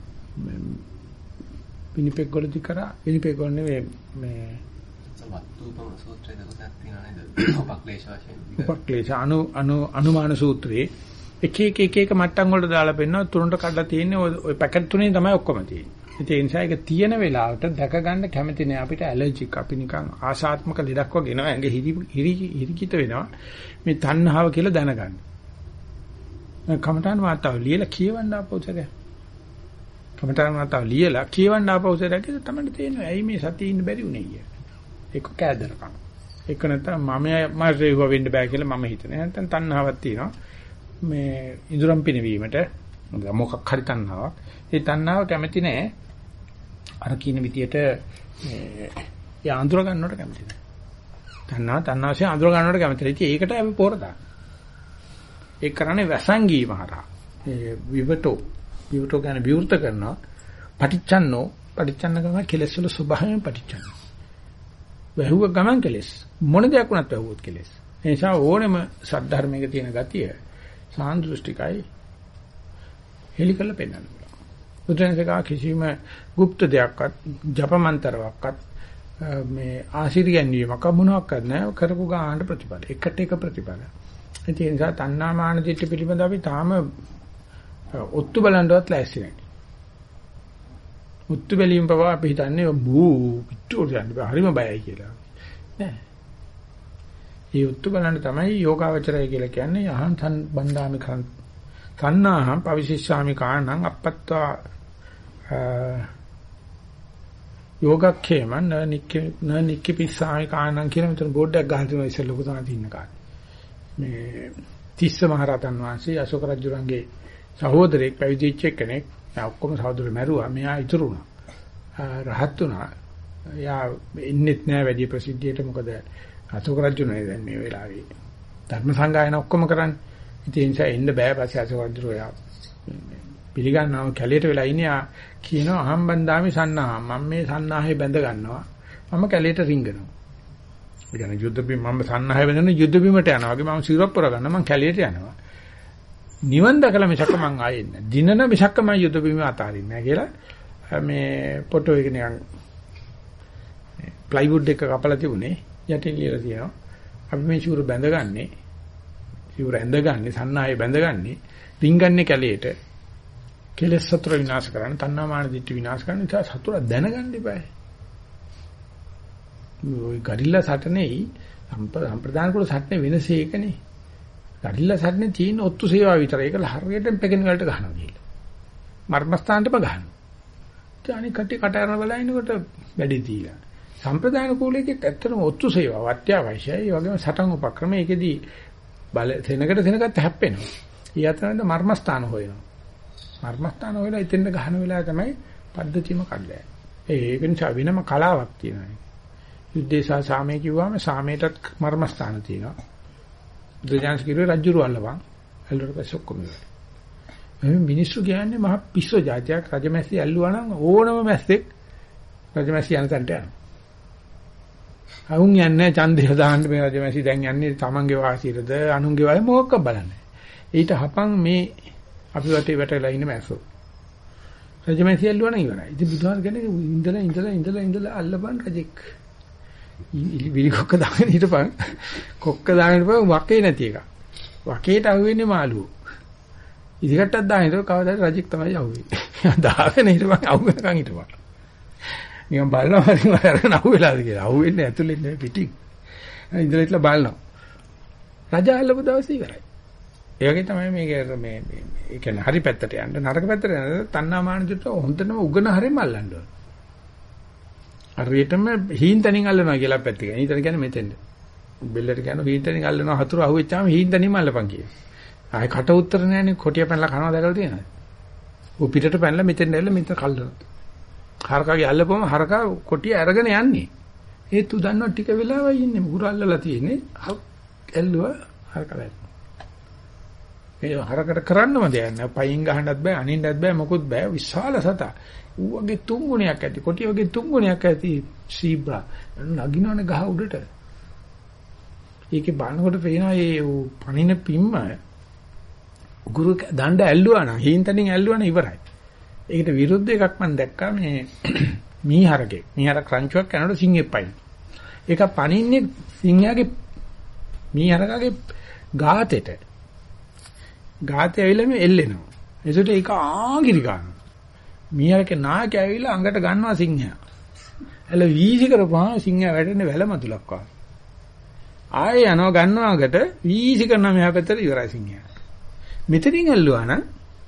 විනිපෙක් වලදී කරා විනිපෙක් වල නෙවෙයි මේ වත්තුපම සූත්‍රයේ දෙකක් තියෙනවා නේද? උපක්ලේශ වශයෙන්. උපක්ලේශ අනුමාන සූත්‍රයේ එක එක මට්ටම් වලට දාලා පෙන්වනවා. තුනට කඩලා තියෙන්නේ ওই පැකට් තුනේ තමයි ඔක්කොම තියෙන්නේ. ඒ නිසා ඒක තියෙන වෙලාවට දැක ගන්න කැමති නෑ. අපිට ඇලර්ජික් අපි නිකන් ආශාත්මක ලෙඩක් වගේ එනවා. ඇඟ හිරිකිත වෙනවා. මේ තණ්හාව කියලා දැනගන්න. කමඨාන් වාතාව ලියලා කියවන්න ආපෞසරය. කමඨාන් වාතාව ලියලා කියවන්න ආපෞසරය කියලා තමයි තේරෙන්නේ. ඇයි මේ සතියේ ඉන්න බැරි උනේ කියලා. ඒක කෑදරකම්. ඒක නැත්නම් මම රේව වෙන්න බෑ කියලා මම හිතනවා. නැත්නම් තණ්හාවක් තියෙනවා. මේ ඉදurang පිනවීමට මොකක් හරි තණ්හාවක්. ඒ තණ්හාව කැමති නෑ. අර කියන විදියට ඒ ආන්දර ගන්නවට කැමති නෑ. තණ්හාවසේ ආන්දර ගන්නවට කැමති නෑ. ඉතින් ඒකට අපි පොර දාන්න. ඒක කරන්නේ වැසංගී මහරහා. ඒ විවටෝ කියන්නේ විවෘත කරනවා. පටිච්චන්නෝ පටිච්චන්න ගමන් කෙලෙස් වල ස්වභාවයෙන් පටිච්චන්න. වැහුව ගමන් කෙලෙස්. මොන දෙයක් වුණත් වැහුවොත් කෙලෙස්. ඒ නිසා ඕනෙම සද්ධර්මයක තියෙන ගතිය සාන්දෘෂ්ටිකයි හෙලිකල පෙන්වන්න පුළුවන්. බුදුරජාණන්සේ කිසිම গুপ্ত දෙයක්වත් ජපමන්තරයක්වත් මේ ආශිර්වාදයක් මොනවාක් නැහැ කරපු ගානට ප්‍රතිඵල. එකට එක ප්‍රතිඵල. ඒ නිසා තණ්හා මාන දිට්ඨි පිළිබඳ අපි තාම ඔත්තු බලන්නවත් ලෑස්ති නැහැ. ඔත්තු බැලීම පවා අපි හිතන්නේ බූ පිටුවට යන්න බෑ හරිම බයයි කියලා. නෑ. මේ ඔත්තු බලන්න තමයි යෝගාවචරය කියලා කියන්නේ අහං බන්දාමි තණ්හාහං පවිශිෂ්ඨාමි කාණං අපත්තා යෝගක්ඛේම නික්කිපිස්සාමි කාණං කියලා මෙතන බෝඩ් එකක් ගහලා තියෙනවා ඉස්සෙල්ලා ලොකු තැනක ඉන්න කාලේ. මේ තිස්ස මහරහතන් වහන්සේ අශෝක රජුරන්ගේ සහෝදරයෙක් පැවිදිච්ච කෙනෙක්. ඔක්කොම සහෝදරයෝ මැරුවා. මෙයා ඉතුරු වුණා. රහත් වුණා. එයා ඉන්නෙත් නෑ වැඩි ප්‍රසිද්ධියට මොකද අශෝක රජුනේ දැන් මේ වෙලාවේ ධර්ම සංගායන ඔක්කොම කරන්නේ. ඉතින් ඒ නිසා එන්න බෑ. පස්සේ අශෝක රජු එයා පිළිගන්නව කැලේට වෙලා ඉන්නේ. කියනවා අහම්බන්දාමි සන්නාහ. මම මේ සන්නාහේ බැඳ ගන්නවා. මම කැලේට රිංගනවා. ඒ කියන්නේ යුද්ධ බිම මම සන්නාහේ බැඳගෙන යුද්ධ බිමට යනවා වගේ මම සිරප් පුර ගන්න මම කැලේට යනවා. නිවන් දැකලා මිසක මං ආයෙ නැහැ. දිනන මිසක මම යුද බිම අතාරින්නේ නැහැ කියලා මේ ෆොටෝ එක නිකන් ප්ලයිවුඩ් එක කපලා තිබුණේ යටින් ලියලා තියෙනවා. අපි මේ ෂූර බැඳගන්නේ ෂූර ඇඳගන්නේ සන්නාහේ බැඳගන්නේ රින්ගන්නේ කැලේට කෙලෙස් සතුර විනාශ කරන්න තණ්හා මාන දිට්ඨි විනාශ කරන්න ඉතින් සතුර දැනගන්න ඉබයි. ඔය ගරිල්ලා සටනේ සම්ප්‍රදාන කුල සටනේ වෙනස ඒකනේ. ගරිල්ලා සටනේ තියෙන ඔත්තු සේවාව විතරයි. ඒක හරියටම පෙකෙන වලට ගහනවා කියලා. මර්මස්ථානටම ගහනවා. ඒ අනික කටි කටහරන බලනකොට වැඩි දීලා. සම්ප්‍රදාන කුලයේත් ඇත්තටම ඔත්තු සේවාව අත්‍යවශ්‍යයි. ඒ වගේම සටන් උපක්‍රම ඒකෙදී බල සෙනගට හැප්පෙනවා. ඊ අතරේ මර්මස්ථාන හොයනවා. මර්මස්ථාන හොයලා ඉතින්ද ගහන වෙලාව තමයි පද්ධතියම කඩලා. ඒක නිසා වෙනම කලාවක් තියෙනවා. යුද්ධේ සහ සාමයේ කිව්වම සාමයටත් මර්මස්ථාන තියෙනවා. දෙජාන්ස් කිරුවේ රජුරු අල්ලපන්. ඇල්ලුවට පස්සේ ඔක්කොම ඉවරයි. මේ මිනිස්සු කියන්නේ මහ පිස්සු జాතියක් රජමැස්සි ඇල්ලුවා නම් ඕනම මැස්සෙක් රජමැස්සි යන තැනට යනවා. අවුන් යන්නේ ඡන්දය දාන්න මේ රජමැස්සි දැන් යන්නේ තමන්ගේ වාසියටද අනුන්ගේ වාසිය මොකක්ද බලන්නේ. ඊට හපන් මේ අපි වටේ වැටලා ඉන්න මැස්සෝ. රජමැස්සි ඇල්ලුවා නම් ඉවරයි. ඉතින් බුදුහාම කියන්නේ ඉඳලා අල්ලපන් රජෙක්. විලිකොක්ක දාගෙන හිටපන් කොක්ක දාගෙන ඉපන් වකේ නැති එක. වකේට අහුවෙන්නේ මාළුවෝ. ඉදිකටක් දාගෙන ඉතෝ කවදාද රජෙක් තමයි අහුවෙන්නේ. දාගෙන හිටපන් අහුවෙනකන් හිටපන්. නිකන් බලනවා හරි මරන අහුවෙලාද කියලා. අහුවෙන්නේ ඇතුලේ නෙවෙයි පිටින්. ඉඳලා ඉట్లా බලනවා. රජා අල්ලපු දවසේ ඉවරයි. ඒ වගේ තමයි මේක මේ ඒ කියන්නේ හරි පැත්තට යන්න නරක පැත්තට යන්න තණ්හා මාන දිට හොඳටම උගන හරියම අල්ලන්න ඕන. හරියටම හීන්තනින් අල්ලනවා කියලා පැත්තක. හීන්තන කියන්නේ මෙතෙන්ද. බෙල්ලට කියන හීන්තනින් අල්ලනවා හතුරු අහුවෙච්චාම හීන්තනින්ම අල්ලපන් කියලා. ආයේ කට උත්තර නෑනේ කොටිය පැනලා කනවා දැකලා තියෙනවද? ඌ පිටට පැනලා මෙතෙන්ද ඇවිල්ලා මෙතන කල්ලනවා. හරකාගේ අල්ලපුවම හරකා කොටිය අරගෙන යන්නේ. ඒත් ඌ දන්නවා ටික වෙලාවයි ඉන්නේ මුහුර අල්ලලා තියෙන්නේ. ඇල්ලුවා හරකා වැටෙනවා. මේ හරකට කරන්නම දෙයක් නෑ. පයින් ගහන්නත් බෑ, අනින්නත් බෑ, මොකුත් බෑ. විශාල සතා. ඌ වගේ තුන් ගුණයක් ඇති. කොටිය වගේ තුන් ගුණයක් ඇති සීබ්‍රා. නගිනවනේ ගහ උඩට. ඒකේ බලනකොට පේනවා මේ ඌ පණින පිම්ම උගුරු දණ්ඩ ඇල්ලුවා නම්, හීන්තනින් ඇල්ලුවා නම් ඉවරයි. ඒකට විරුද්ධ එකක් මම දැක්කා මේ මීහරකේ. මීහර ක්‍රන්චුවක් කරනකොට සිංහෙක් පයින්. ඒක පණින්නේ සිංහයාගේ මීහරකගේ ගාතෙට. ගාතේ ඇවිල්ලා මේ එල්ලෙනවා. ඒසොට ඒක ආගිරි ගන්නවා. මීහරකේ නායකයා ඇවිල්ලා අඟට ගන්නවා සිංහයා. එළ වීසි කරපුවා සිංහයා වැටෙන්නේ වැලමතුලක් වගේ. ආයේ යනවා ගන්නවා අඟට වීසි කරනවා මෙහා පැත්තට ඉවරයි සිංහයා. මෙතනින් ඇල්ලුවා නම්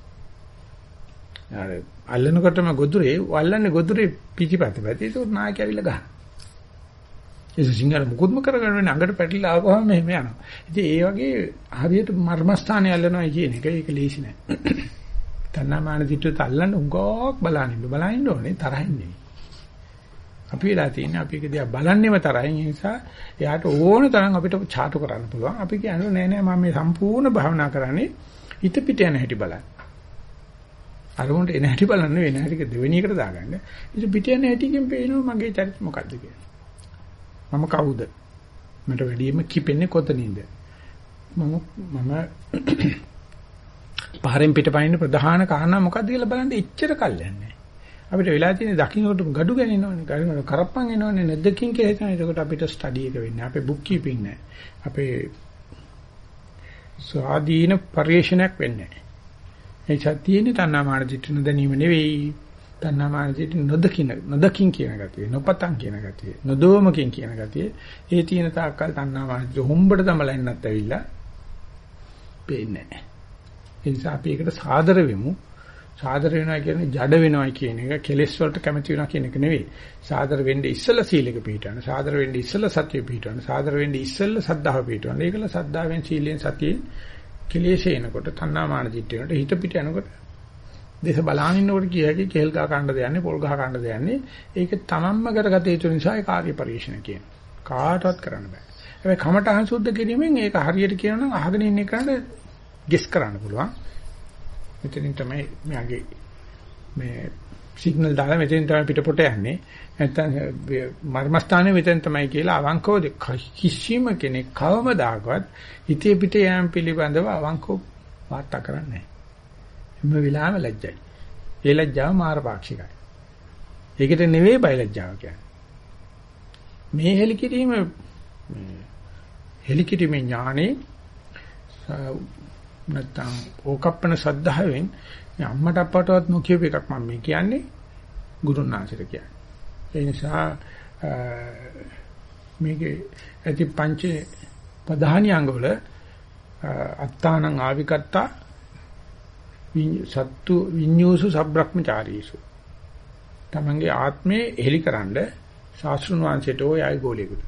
අර අල්ලනකොටම ගොදුරේ වල්ලන්නේ ගොදුරේ පිටිපැත පැත්තේ ඒක නායකයා ඇවිල්ලා ගහනවා. ඒ සිංහල මුකුත්ම කරගන්න අඟට පැටලිලා ආවම මෙහෙම යනවා. ඉතින් ඒ වගේ හරියට මර්මස්ථානේ අල්ලනවා කියන එක ඒක ලේසි නෑ. තණ්හාමාන දිට්ඨියට අල්ලන්න උගක් බලන්න ඕනේ තරහින් නෙවෙයි. අපි වෙලා තියෙන්නේ අපි එක දිහා බලන්නේම තරහින්. ඒ නිසා එයාට ඕන තරම් අපිට චාටු කරන්න පුළුවන්. අපි කියන්නේ නෑ මම මේ සම්පූර්ණ භාවනා කරන්නේ හිත පිට යන හැටි බලන්න. අරමුණට එන හැටි බලන්න වෙන හැටි දෙවෙනි එකට දාගන්න. ඉතින් පිට යන හැටිකින් පේනවා මගේ චරිත මොකද්ද කියලා. මම කවුද? මට වැඩියෙන්ම කිපෙන්නේ කොතනින්ද? මම පාරෙන් පිටපයින් ප්‍රධාන කාරණා මොකද්ද කියලා බලන්න එච්චර කල් යන්නේ. අපිට වෙලා තියෙන දකින්නකොට gadu ගනිනවනේ, ගනිනකොට කරප්පන් එනවනේ නැද්දකින් කියලා හිතන. ඒකට අපිට ස්ටඩි එක වෙන්නේ. අපේ බුක් කීපින් නැහැ. අපේ ස්වාධීන පරිශ්‍රණයක් වෙන්නේ නැහැ. ඒ චතියනේ තණ්හාමාන දිට්ඨි නොදැනීම නෙවෙයි. තණ්හාමාන දිට්ඨි නොදකින් කියන ගතිය, නොපතන් කියන ගතිය, නොදෝමකින් කියන ගතිය. ඒ තියෙන තාක්කල් තණ්හාමාන දිට්ඨි හොම්බට තමලා එන්නත් ඇවිල්ලා පේන්නේ නැහැ. ඒ නිසා අපි ඒකට සාදර වෙමු. සාදර වෙනවා කියන්නේ ජඩ වෙනවා කියන එක, කෙලෙස් වලට කැමති වෙනවා කියන එක නෙවෙයි. සාදර වෙන්න ඉස්සෙල්ලා සීලෙක පිළිටවන්න, සාදර වෙන්න ඉස්සෙල්ලා සතිය පිළිටවන්න, සාදර වෙන්න ඉස්සෙල්ලා සද්ධාව පිළිටවන්න. ඒකල සද්ධාවෙන් සීලෙන් සතියෙන් කෙලෙස් එනකොට තණ්හාමාන දිට්ඨිය වලට හිත පිට යනකොට දේශ බලාගෙන ඉන්නකොට කියයි කෙල් ගහ කණ්ඩ දෙන්නේ, පොල් ගහ කණ්ඩ දෙන්නේ. ඒක තමන්ම කරගත යුතු නිසා ඒ කාර්ය පරිශ්‍රණ කියන. කාටවත් කරන්න බෑ. හැබැයි කමඨහං සුද්ධ කිරීමෙන් ඒක හරියට කියනවා නම් අහගෙන ඉන්න එකට ගෙස් කරන්න පුළුවන්. මෙතනින් තමයි මෙයාගේ මේ සිග්නල් දාලා මෙතනින් තමයි පිටපොට යන්නේ. නැත්තම් මර්මස්ථානේ මෙතෙන් තමයි කියලා අවංකව කිසිම කෙනෙක් කවමදාකවත් හිතේ පිට යෑම පිළිබඳව අවංකව වාර්තා කරන්නේ නැහැ. හැම වෙලාවෙම ලැජ්ජයි. ඒ ලැජ්ජාව මාරපාක්ෂිකයි. ඒකට නෙවෙයි බයලජ්ජාව කියන්නේ. මේ හෙලිකිරීමේ ඥානේ නැත්තම් ඕකප්පන සද්ධාවෙන් අම්මට අප්පටවත් නොකියපු එකක් මම මේ කියන්නේ ගුරුනාථට කියන්නේ. ඒ නිසා මේකේ ඇති පංච ප්‍රධානියංගවල අත්තානං ආවිකත්තා සත්තු විඤ්ඤූසු සබ්‍රක්‍මචාරීසු. තමන්ගේ ආත්මේ එලිකරනද ශාස්ත්‍රුන් වහන්සේට ඔය ආයි ගෝලයකට.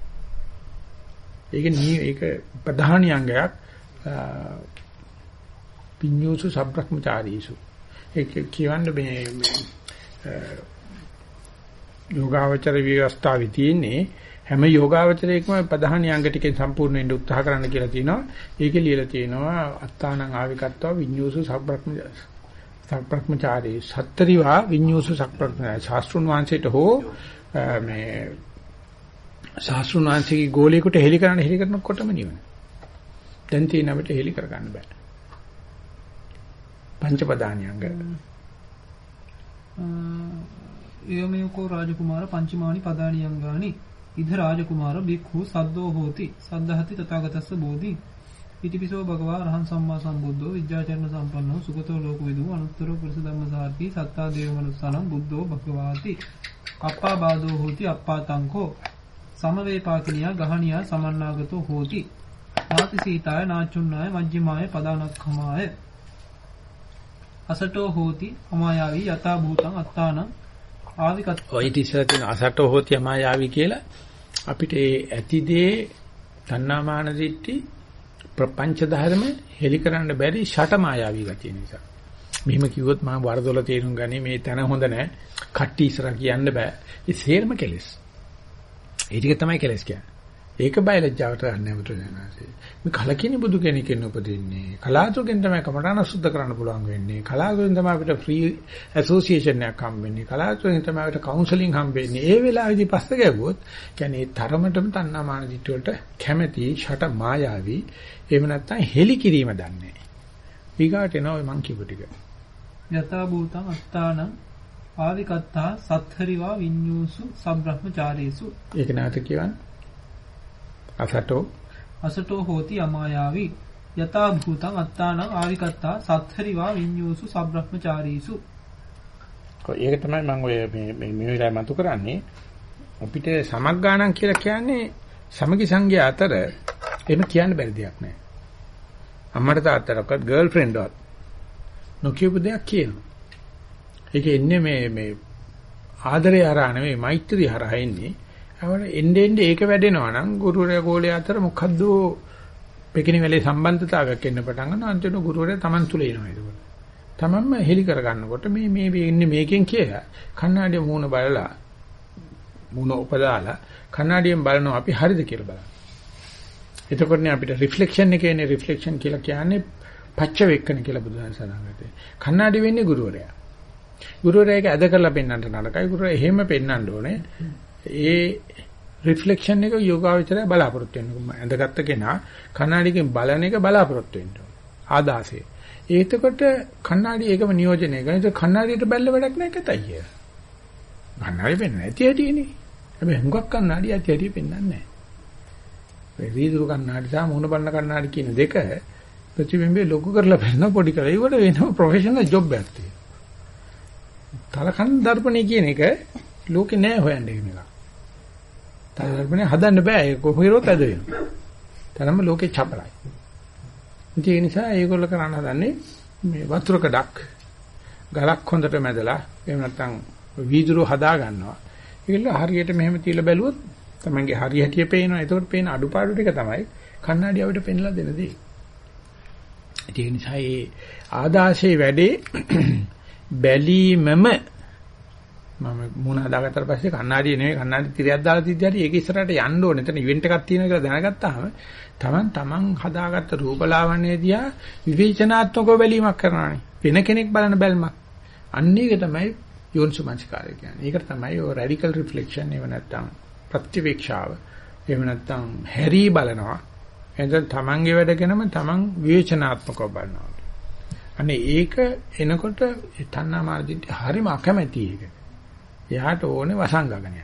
ඒක ප්‍රධානියංගයක් විඤ්ඤූසු සබ්‍රක්‍මචාරීසු. ඒක කියවන්න මේ යෝගාවචර විවස්ථාවේ තියෙන්නේ හැම යෝගාවචරයකම ප්‍රධාන අංග ටිකෙන් සම්පූර්ණ වෙන්න උත්සාහ කරන්න කියලා තියෙනවා. ඒකේ ලියලා තියෙනවා අත්තානං ආවිකත්වා විඤ්ඤූසු සබ්‍රක්‍මචාරී සත්තරිවා විඤ්ඤූසු සබ්‍රක්‍මචාරී ශාස්ත්‍රුන් වහන්සේට හෝ මේ ශාස්ත්‍රුන් වහන්සේගේ ගෝලයකට හෙලි කරනකොටම නිවන. දැන් තියෙන අපිට හෙලි කරගන්න බෑ. පංච ප්‍රධානියංග යෝමයකෝ රාජකුමාර පංචමානි පදානියංගානි ඉද රාජකුමාර බික්ඛු සද්දෝ හෝති සද්ධාති තථාගතස්ස බෝධි ඉතිපිසෝ භගවා රහං සම්මා සම්බුද්ධෝ විද්‍යාචරණ සම්පන්නෝ සුගතෝ ලෝකවිදු අනුත්තර පුරුෂ ධම්මසාරති සත්තා දේව මනුස්සානම් බුද්ධෝ භගවාති අප්පා බාදෝ හෝති අප්පාතංකෝ සමවේපාකිනියා ගහණියා සමන්නාගතෝ හෝති නාති සීතාය නාචුන්නාය මජ්ජිමාය පදානක්ඛමාය අසටෝ හෝති අමායාවි යතා භූතං අත්තානං ආවිකත් ඔය ඉතිසලා තියෙන අසටෝ හෝති අමායාවි කියලා අපිට ඒ ඇතිදේ තණ්හාමාන දිට්ටි ප්‍රපංච ධර්ම හෙලි කරන්න බැරි ෂට මායාවී ගතිය නිසා. මෙහෙම කිව්වොත් මම වරදොල තේරුම් ගන්නේ මේ තන හොඳ නැහැ. කට්ටි ඉස්සරහ කියන්න බෑ. ඒ සේරම කෙලස්. ඒ ටික තමයි කෙලස් කියන්නේ. ඒක බයලජ්ජාවට ගන්න බුදුරජාණන්සේ. මේ කලකිනේ බුදු කෙනෙක්ෙන් උපදින්නේ. කලාතුරකින් තමයි කමඨාන සුද්ධ කරන්න පුළුවන් වෙන්නේ. කලාතුරකින් තමයි අපිට ෆ්‍රී ඇසෝසියේෂන් එකක් හම්බ වෙන්නේ. කලාතුරකින් තමයි අපිට කවුන්සලින් හම්බ වෙන්නේ. ඒ වෙලාවේදී පස්ස ගැවුවොත් කියන්නේ තරමටම තණ්හාමාන දිට්ඨිය වලට කැමැති ෂට මායාවී එහෙම නැත්නම් හෙලි කිරීම දන්නේ. ඊගාට එනවා මං කියපු ටික. යතා භූතං අත්තානං ආවිකත්තා සත්තරිවා විඤ්ඤූසු සබ්‍රහ්මචාරීසු. ඒක නැවත කියවන්න. අසටෝ හෝති අමායාවි යතා භූතං අත්තානං ආවිකත්තා සත්තරිවා විඤ්ඤූසු සබ්‍රහ්මචාරීසු. ඒක තමයි මම ඔය මේ වෙලාවේ මතු කරන්නේ. අපිට සමග්ගාණන් කියලා කියන්නේ සමගි සංගය අතර එහෙම කියන්න බැරි දෙයක් නෑ. අම්මට තාත්තටවත් ගර්ල් ෆ්‍රෙන්ඩ්වත් නොකියපු දෙයක් කියනවා. ඒක එන්නේ මේ ආදරය හරහා නෙවෙයි මෛත්‍රිය හරහා එන්නේ. අවර එන්නේ ඒක වැඩෙනවා නම් ගුරුවරයා ගෝලයා අතර මොකද්ද පෙකිනි වෙලේ සම්බන්ධතාවයක් එන්න පටන් ගන්නවා. අන්තිමට ගුරුවරයා Taman තුල එනවා ඒක. තමන්ම හෙලි කර ගන්නකොට මේ ඉන්නේ මේකෙන් කියලා කණ්ණාඩිය මූණ බලලා මූණ උපදාලා කණ්ණාඩියෙන් බලනවා අපි හරිද කියලා බලන්න. එතකොටනේ අපිට රිෆ්ලෙක්ෂන් එක එන්නේ. රිෆ්ලෙක්ෂන් කියලා කියන්නේ පච්ච වෙක්කන කියලා බුදුන් සඳහන් කරේ. කණ්ණාඩි වෙන්නේ ගුරුවරයා. ගුරුවරයා ඒක ඇද කරලා පෙන්වන්න නරකයි. ගුරුවරයා එහෙම පෙන්වන්න ඕනේ. ඒ රිෆ්ලෙක්ෂන් එක යෝගාවචරය බලාපොරොත්තු වෙනවා. ඇඳගත්ත කෙනා කණ්ණාඩියකින් බලන එක බලාපොරොත්තු වෙන්න ඕනේ. ආදාසය. ඒකකොට කණ්ණාඩිය ඒකම නියෝජනය කරන. ඒක කණ්ණාඩියට බැලලා වැඩක් නැහැ කතයි කිය. කණ්ණාඩිය පෙන්වන්නේ නැති ඇටිනේ. හැබැයි හුඟක් කණ්ණාඩිය ඇති ඇටි පෙන්වන්නේ නැහැ. ඒ වීදුරු කණ්ණාඩි සහ මුණ බලන කණ්ණාඩි කියන දෙක ප්‍රතිබිම්බේ ලොකු කරලා පෙන්නන පොඩි කරලා. ඒකට වෙනම ප්‍රොෆෙෂනල් ජොබ් එකක් තියෙනවා. තලකන් දර්පණේ කියන එක ලෝකේ නෑ හොයන්න එක. තල දර්පණේ හදන්න බෑ. ඒක කොහොමද ඇද වෙනවා. තරම ලෝකේ චපලයි. ඒ නිසා ඒගොල්ලෝ කරන්න හදන්නේ මේ වතුර කඩක් ගලක් හොඳට මැදලා එහෙම නැත්නම් වීදුරු හදා ගන්නවා. ඒගොල්ලෝ හරියට මෙහෙම තියලා බැලුවොත් තමන්ගේ හරිය හැටිය පේනවා. ඒකට පේන අඩුපාඩු ටික තමයි කණ්ණාඩිය අපිට පෙන්ලා දෙන දේ. ඒ නිසා මේ ආදාශයේ වැඩේ බැලීමම මම මුණ හදාගත්තට පස්සේ කණ්ණාඩිය නෙවෙයි කණ්ණාඩි තිරයක් දාලා තියද්දී හරි ඒක ඉස්සරහට යන්න ඕනේ. එතන ඉවෙන්ට් එකක් තියෙනවා කියලා දැනගත්තාම තමන් හදාගත්ත රූපලාවන්‍ය දිහා විවේචනාත්මකව බැලීමක් කරනවානේ. වෙන කෙනෙක් බලන බැල්මක්. අන්න ඒක තමයි යෝනිසමංස්කාරය කියන්නේ. ඒකට තමයි ඔය රැඩිකල් රිෆ්ලෙක්ෂන් එහෙම නැත්නම් ප්‍රතිවේක්ෂාව. එහෙම නැත්නම් හැරි බලනවා. එතෙන් තමන්ගේ වැඩගෙනම තමන් විවේචනාත්මකව බලනවා. අනේ ඒක එනකොට තණ්හා මාර්ගින්ට හරිම අකමැති ඒක. එයාට ඕනේ වසංගගන යන්න.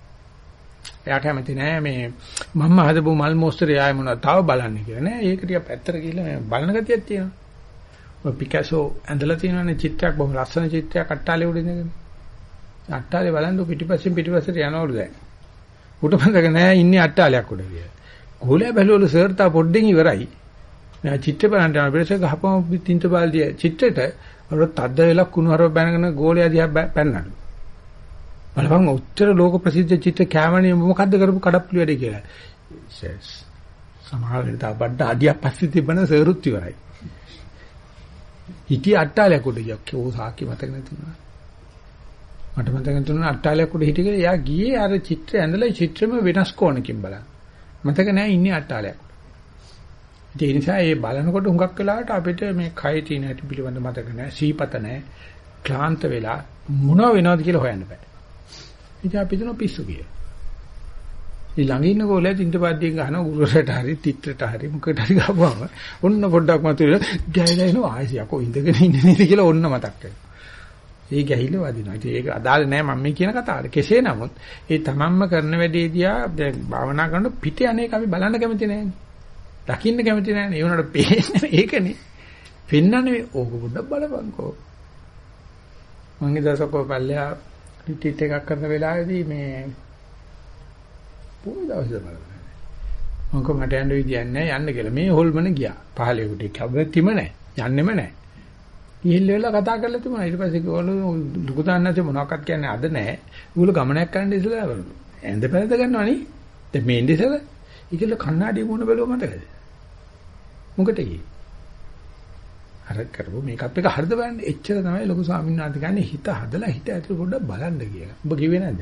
එයා කැමති නෑ මේ මම්ම හදපු මල් මොස්තරේ ආයෙ මොනවද තව බලන්න කියලා නෑ. ඒක ටික පැත්තට ගිහලා මේ බලන ගතියක් තියෙනවා. ඔය පිකාසෝ ඇඳලා තියෙනනේ චිත්‍රයක් බොහොම ලස්සන චිත්‍රයක් අට්ටාලේ උඩ ඉඳගෙන. අට්ටාලේ බලන් පිටිපස්සෙන් පිටිපස්සට යනවලු දැන්. උට මතක නෑ ඉන්නේ අට්ටාලයක් උඩ කියලා. ගෝලයා බැලුවලු සර් තා පොඩ්ඩෙන් ඉවරයි. මම චිත්‍ර බලන්න යන පෙරේස ගහපම තින්ත බාල්දිය චිත්‍රෙට අර තද්ද වෙලා කුණුහරුව බැනගෙන ගෝලයා දිහා පැන්නලු. බලපන් උත්තර ලෝක ප්‍රසිද්ධ චිත්‍ර කැමණේ මොකද්ද කරපු කඩප්පුලි වැඩේ කියලා. සමහර වෙලාවට බඩ අඩියක් පස්සේ තිබෙන සරුත් ඉවරයි. හිටිය අට්ටාලයක් උඩ ගියා. ඕ සාකි මතක නැතුණා. මට මතක නැතුණා අට්ටාලයක් උඩ හිටියේ එයා ගියේ අර චිත්‍රය ඇඳලා චිත්‍රෙම වෙනස් කෝණකින් බලන්න. මතක නැහැ ඉන්නේ අට්ටාලයක්. ඒ නිසා ඒ බලනකොට හුඟක් වෙලාවට අපිට මේ කය තියෙන හැටි පිළිබඳ මතක නැහැ. සීපත නැහැ. ක්ලාන්ත වෙලා මොනව වෙනවද කියලා හොයන්න බෑ. ඉතින් අපි හිතන පිස්සු කියලා. ඊ ළඟ ඉන්න ගෝලයා තින්තපද්දියෙන් ගහන ගුරුවරට හරි තිත්‍රට හරි මුකට හරි ගහපුවම ඔන්න පොඩ්ඩක් මතුවෙලා ගැහිලා එනවා ආයෙත් යකෝ ඉඳගෙන ඉන්නේ නේද කියලා ඔන්න මතක් වෙනවා. ඒ ගැහිලා වදිනවා. ඉතින් ඒක අදාළ නෑ මම මේ කියන කතාවට. කෙසේ නමුත් ඒ තමන්ම කරන වැඩේදියා දැන් භාවනා කරනකොට පිට අනේක අපි බලන්න කැමති නෑනේ. දකින්න කැමති නෑනේ. ඒ උනට පේන්නේ ඒකනේ. පෙන්නන්නේ ඕක පොඩ්ඩක් බලපන්කෝ. මං ඉදසකෝ පල්ලෙහා රිට්‍රීට් එකක් කරන වෙලාවේදී මේ පොයි දවසේ බලන්න. මම කොහමද යන්න විදියක් නැහැ යන්න කියලා. මේ හොල්මන ගියා. පහලෙකට කැබතිම නැහැ. යන්නෙම නැහැ. ගිහිල්ල වෙලා කතා කරලා තිබුණා. ඊට පස්සේ කිව්වලු දුක දාන්නත් මොනවක්වත් කියන්නේ අද නැහැ. ඌල ගමනක් කරන්න ඉස්සලා ඇඳ පැනද ගන්නවනේ. දැන් මේ ඉඳි ඉස්සලා ඊකල කණ්ණාඩිය මුණ බැලුව මතකද? මොකට ගියේ? අර කරපු මේකප් එක හරිද බලන්න. එච්චර තමයි ලොකු ස්වාමීන් වහන්සේ කියන්නේ හිත හදලා හිත ඇතුළේ පොඩ්ඩක් බලන්න කියලා. ඔබ කිව්වේ නැද්ද?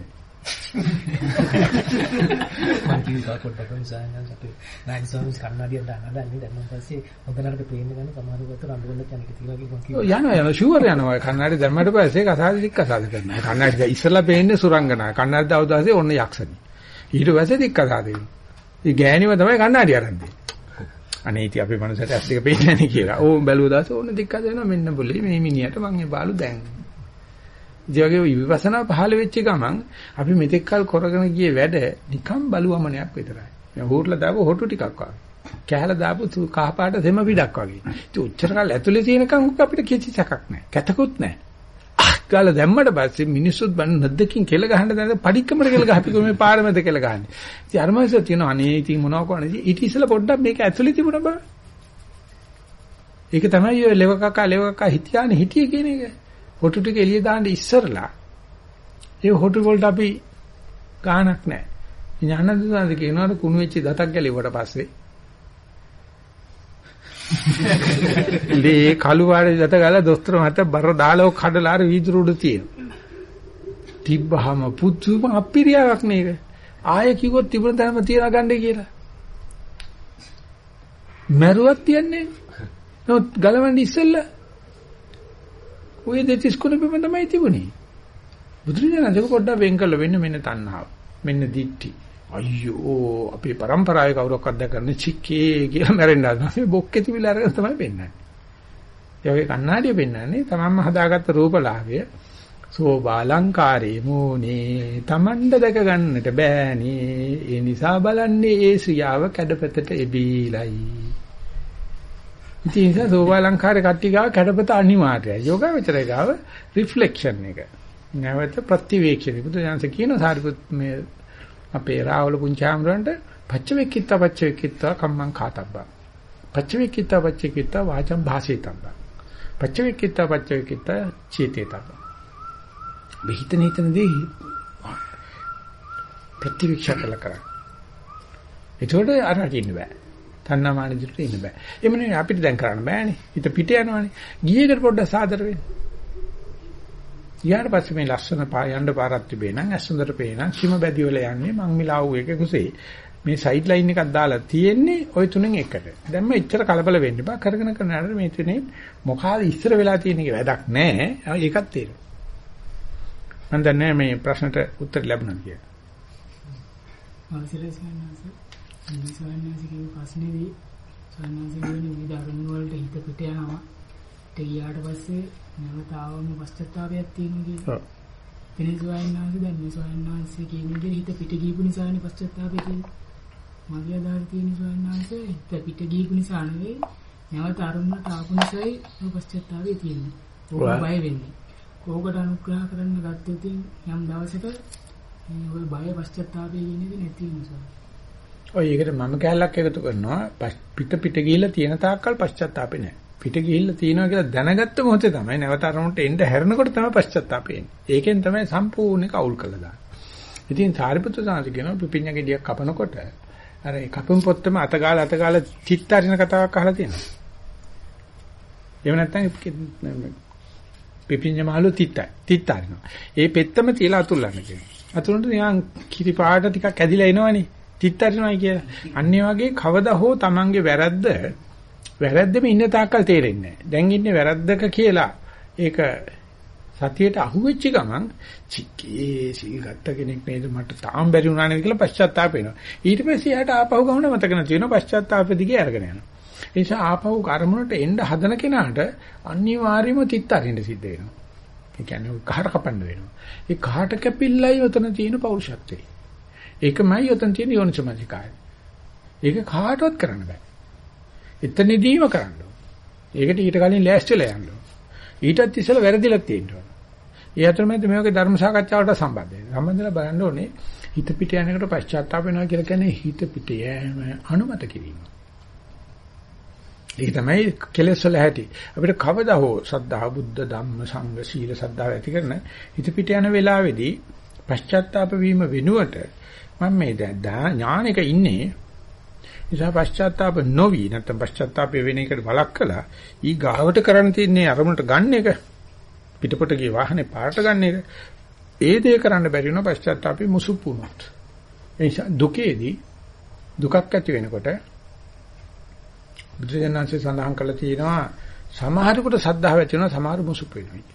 මම කිව්වා පොඩ්ඩක් සායනස් අපේ නායක ස්වාමීන් කන්නඩියෙන් දානදන්නේ දැන් මම පස්සේ හොඳනකට පේන්න ගන්න සමහරකට රණ්ඩුවල යන එක තියලා කිව්වා යනවා ෂුවර් යනවා කන්නඩි දැම්මට පස්සේ කසාද දික් කසාද කරනවා. කන්නඩි ඉස්සලා පේන්නේ සුරංගනා. කන්නඩි දවදාසේ ඔන්න යක්ෂණි. ඊට පස්සේ දික් කසාද වෙනවා. ඒ ගෑණිව තමයි කන්නඩි අරන් දෙන්නේ. අනේ ඉතින් අපේ මනසට ඇස් දෙක පේන්නේ නැහැ කියලා. ඕ බැලුව දාසේ ඕන දික් කසාද වෙනවා මෙන්න બોලේ මේ මිනිහට මං ඒ බාලු දැන්. ජීවගේ විපස්සනා පහළ වෙච්ච ගමන් අපි මෙතෙක් කල් කරගෙන ගියේ වැඩ නිකම් බලුවමනයක් විතරයි. මේ හොට්ල දාපු හොටු ටිකක් වගේ. කැහැලා දාපු කහපාට දෙම පිටක් වගේ. ඉතින් උච්චර කල් ඇතුලේ තියෙනකන් අපිට කිසි සැකක් නැහැ. කැතකුත් නැහැ. ගාලා දැම්මට පස්සේ මිනිස්සුත් බන්න නැද්දකින් කෙල ගහන්න දැන් පඩික්කමට කෙල ගහපිකෝ මේ පාර මැද කෙල ගහන්නේ. ඉතින් අරමයිස තියෙනවා අනේ ඉතින් මොනවා කරන්නේ. ඊට ඉස්සෙල්ලා පොඩ්ඩක් මේක ඇතුලේ තිබුණා බා. ඒක තමයි ඔය ලෙව කකා හිතියානේ හිටියේ කියන එක. හොටු ටික එළිය දාන්න ඉස්සරලා ඒ හොටු වලට අපි ගාණක් නැහැ. ඥානදසාරද කියනවාට කුණු වෙච්ච දතක් ගැලෙවට පස්සේ ලේ කළු වාරේ දත ගාලා දොස්තර මත බර දාලා කඩලා අර වීදුරු උඩ තියෙනවා. තිබ්බහම පුදුම අපිරියාවක් නේද? ආයෙ කිව්වොත් තිබුණ තරම තියලා ගන්නයි කියලා. මරුවක් තියන්නේ. නමුත් ගලවන්නේ ඉස්සෙල්ලා ඔය දෙතිස් කුණපෙම තමයි තිබුණේ. බුදුරජාණන්සේ පොඩ්ඩක් වෙන් කළ වෙන්න මෙන්න තණ්හාව. මෙන්න දිට්ඨි. අයියෝ අපේ પરම්පරාවේ කවුරක්වත් දැකන්නේ චික්කේ කියලා මැරෙන්න හදනවා. මේ බොක්කේ තිබිලා අරගෙන තමයි පෙන්නන්නේ. ඒ වගේ කණ්ණාඩිය පෙන්නන්නේ තමන්ම හදාගත්ත රූපලාභය සෝබාලංකාරේ මෝනේ තමන්ද දැක ගන්නට බෑනේ. ඒ නිසා බලන්නේ ඒ ශ්‍රියාව කැඩපතට එබීලයි. ඉතින් සෝබාලංකාරේ කට්ටිය ගාව කැඩපත අනිවාර්යයි. යෝගාවචරය ගාව රිෆ්ලෙක්ෂන් එක. නැවත ප්‍රතිවේක්ෂණය. බුදුසසුන කියන සාරිපුත් මේ අපේ රාවල පුංචාම්රන්ට පච්චවේක්කිත්ත කම්මං කාතබ්බා. පච්චවේක්කිත්ත වාචම් භාසේතබ්බා. පච්චවේක්කිත්ත චේතේතබ්බා. විහිතන හිතනදී ප්‍රතිවීක්ෂා කළ කරා. ඒතකොට අරකට ඉන්න බෑ. තණ්හාමාන දිට ඉන්න බෑ. එමුනේ අපිට දැන් කරන්න බෑනේ. හිත පිට යනවානේ. ගියේකට පොඩ්ඩක් සාදර වෙන්න. ඊට පස්සේ මේ ලස්සන යන්න පාරක් තිබේ නම් ඇස්සුඳට පේන කිම බැදි වල යන්නේ මං මිලාව් එක කුසේ මේ සයිඩ් ලයින් එකක් දාලා තියෙන්නේ ওই තුනෙන් එකට. දැන් මේ ඉච්චර කලබල වෙන්න බා කරගෙන යනකොට මේ තුනේ මොකಾದ ඉස්සර වෙලා තියෙන එක වැඩක් නැහැ. ඒකත් තේරෙනවා. මම දන්නේ මේ ප්‍රශ්නට උත්තර ලැබුණා කියලා. අවසරයි සයන්නාස. මේ සයන්නාසගේ ප්‍රශ්නේදී සයන්නාසගේ විවිධ වලට හිත පිට යනවා. ඒ ඊට පස්සේ නැවතාවම පශ්චාත්තාපයක් තියෙනවා කියලා. ඔව්. එනේ සයන්නාස දැන් මේ සයන්නාසගේ කියන විදිහට හිත පිට ගියපු නිසානේ පශ්චාත්තාපය තියෙන්නේ. මගේ අදහස තියෙන සයන්නාස හිත පිට ගියපු නිසා නෙවෙයි නැවත අරමුණට ආපු නිසායි පශ්චාත්තාපය තියෙන්නේ. ඕක බය වෙන්නේ. කෝකට අනුග්‍රහ කරන්න ගත්තොත් යම් දවසක ඔය බය පශ්චාත්තාපය කියන්නේ නැති නිසා. ඔය ඒකට මම කැලලක් එකතු කරනවා පිට ගිහිල්ලා තියෙන තාක්කල් පශ්චාත්තාපේ නැහැ. පිට ගිහිල්ලා තියෙනවා කියලා දැනගත්ත මොහොතේ තමයි නැවත අරමුණට එන්න හැරෙනකොට තමයි පශ්චාත්තාපේ එන්නේ. ඒකෙන් තමයි සම්පූර්ණ එක අවුල් කරලා දාන්නේ. ඉතින් සාරිපුත්‍ර සාන්ති කියනවා පිපිඤ්ඤ ගෙඩියක් කපනකොට අර ඒ කපුම් පොත්තම අතගාලා චිත්තාරින කතාවක් අහලා තියෙනවා. එහෙම නැත්නම් පිපිඤ්ඤ මාළු තිත්තාරිනවා. ඒ පෙත්තම තියලා අතුල්ලන්න කියනවා. අතුලුන්ට නිකන් කිරි පාට ටිකක් ඇදිලා එනවනේ. තිත්තරිනවයි කියලා. අන්න ඒ වගේ කවදා හෝ Tamange වැරද්දෙම ඉන්න තාක්කල් තේරෙන්නේ නැහැ. දැන් ඉන්නේ වැරද්දක කියලා ඒක සතියට අහුවෙච්ච ගමන් චිකේ සීල් ගත්ත කෙනෙක් නේද මට තාම බැරි වුණා නේද කියලා පශ්චාත්තාප වෙනවා. ඊට පස්සේ යාට ආපහු ගමන මතක නැති වෙනවා පශ්චාත්තාප දිගේ අරගෙන යනවා. ඒ නිසා ආපහු කර්මවලට එන්න හදන කෙනාට අනිවාර්යයෙන්ම තිත්තරින්න සිද්ධ වෙනවා. ඒ කියන්නේ කහට කපන්න වෙනවා. ඒ කහට කැපිල්ලයි උතන තියෙන පෞරුෂත්වය. ඒකමයි උතන තියෙන යෝනිසමනිකාය. ඒක කාටවත් කරන්න බෑ. එතනදීම කරන්න ඕන. ඒකට ඊට කලින් ලෑස්තිලා යන්න ඕන. ඊටත් ඉස්සෙල්ලා වැරදිලා තියෙන්න ඕන. ඒ අතරමැද මේකේ ධර්ම සාකච්ඡාවට සම්බන්ධ වෙනවා. සම්බන්ධලා බලන්න ඕනේ හිත පිට යන එකට පශ්චාත්තාප වෙනවා කියලා කියන්නේ හිත පිට යෑම අනුමත කිරීම. ඒක තමයි කෙලෙස් වල ඇති. අපිට කවදා හෝ සද්ධා බුද්ධ ධම්ම සංඝ සීල සද්ධාව ඇති කරන හිත පිට යන වෙලාවේදී පශ්චාත්තාප වීම වෙනුවට මම මේ දැන් ඥානෙක ඉන්නේ නිසා පශ්චාත්තාප නොවි නැත්නම් පශ්චාත්තාප වෙන එකට වළක්කලා ඊ ගාවට කරන්න තියෙන්නේ අරමුණට ගන්න එක පිටපොට ගිය වාහනේ පාරට ගන්න එක ඒ දේ කරන්න බැරි වෙන පශ්චාත්තාපේ මුසුප් වුණොත් ඒ නිසා දුකේදී දුකක් ඇති වෙනකොට බුදුසෙන්න්සේ සඳහන් කළා තියෙනවා සමහරකට සද්ධාව ඇති වෙනවා සමහර මුසුප් වෙනවා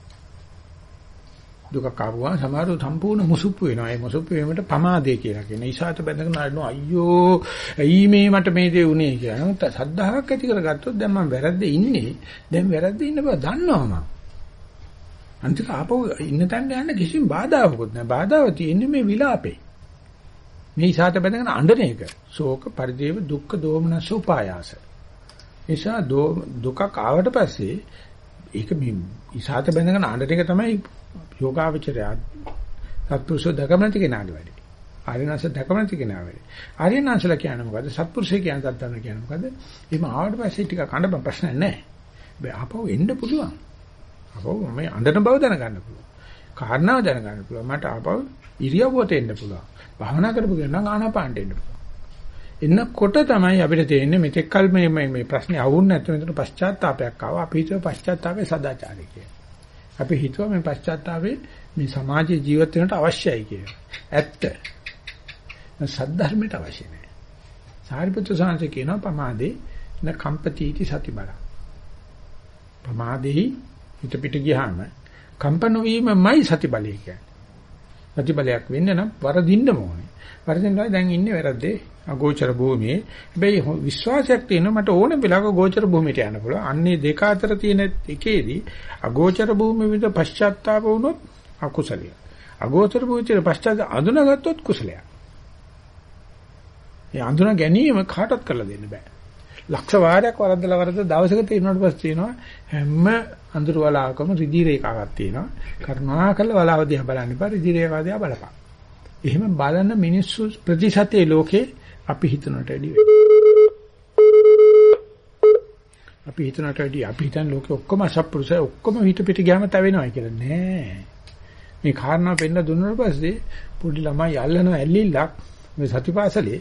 දුක කාවුවා සමහරව සම්පූර්ණ මුසුප්පු වෙනවා. ඒ මුසුප්පු වීමට පමාදේ කියලා කියන. ඊසాత බඳගෙන අරනවා අයියෝ ඇයි මේ මට මේ දේ උනේ කියලා. නමුත් සද්ධාාවක් ඇති කරගත්තොත් දැන් මම වැරද්ද ඉන්නේ. දැන් වැරද්ද ඉන්න බව දන්නවා මම. අන්තික ආපහු ඉන්න තැනට යන්න කිසිම බාධාවකුත් නැහැ. බාධාව තියෙන්නේ මේ විලාපේ. මේ ඊසాత බඳගෙන අඬන එක. ශෝක පරිදේව දුක්ඛ දෝමනස උපායාස. නිසා දුකක් ආවට පස්සේ ඒක මේ ඊසాత බඳගෙන අඬන එක තමයි යෝගාවචරය සත්පුරුෂෝ දකම නැති කෙනාගේ වැඩේ. ආර්යනාංශ දකම නැති කෙනා වැඩේ. ආර්යනාංශලා කියන්නේ මොකද්ද? සත්පුරුෂය කියන්නේ සත්‍යන කියන්නේ මොකද්ද? එහෙම ආවට පස්සේ ටික කන්න ප්‍රශ්න නැහැ. බෑ ආපහු එන්න පුළුවන්. ආපහු මේ අඬන බව දැනගන්න පුළුවන්. කාරණාව දැනගන්න පුළුවන්. මට ආපහු ඉරියව්වට එන්න පුළුවන්. භාවනා කරපු කෙනා ආනාපානට එන්න පුළුවන්. එන්නකොට තමයි අපිට තේරෙන්නේ මෙතෙක් කල මේ ප්‍රශ්නේ අහුන්නේ නැත්නම් මෙතන පශ්චාත්තාවයක් ආවා. අපි හිතුව පශ්චාත්තාවේ සදාචාරය කියලා. අපි හිතුවා මේ පශ්චාත්තාවේ මේ සමාජයේ ජීවත් වෙන්නට අවශ්‍යයි කියලා. ඇත්ත. සද්ධර්මයට අවශ්‍ය නැහැ. සාරිපුත්‍ර සාංශ කියනවා පමාදේ න කම්පතිටි සති බල. ප්‍රමාදෙහි හිත පිට ගියාම කම්පන වීමමයි සති බලය කියන්නේ. සති බලයක් වෙන්න නම් වරදින්න ඕනේ. වරදිනවා දැන් ඉන්නේ වැරද්දේ අගෝචර භූමියේ. හැබැයි විශ්වාසයක් තියෙනවා මට ඕන වෙලාවක ගෝචර භූමියට යන්න පුළුවන්. අන්නේ දෙක අතර තියෙන එකේදී අගෝචර භූමිය විද පශ්චාත්තාප වුණොත් අකුසලිය. අගෝචර භූමියේ පශ්චාත්තාප අඳුනගත්තොත් කුසලයක්. ඒ අඳුන ගැනීම කාටවත් කරලා දෙන්න බෑ. ලක්ෂ වාරයක් වරද්දලා දවසක තියෙනවට පස්සේ තියෙනවා හැම අඳුර වලාවකම රිදී රේඛාවක් තියෙනවා. කරුණාකරලා වලාව දිහා බලන්න එපා රිදී රේඛාව දිහා බලපන්. එහෙම බලන මිනිස්සු ප්‍රතිශතයේ ලෝකේ අපි හිතනට වැඩි අපි හිතන ලෝකේ ඔක්කොම අසත්පුරුෂය ඔක්කොම හිත පිට ගියාම තවෙනවා කියලා නෑ. මේ කාරණා පෙන්න දුන්නාට පස්සේ පොඩි ළමයි අල්ලන ඇල්ලිල්ලක් මේ සතිපාසලේ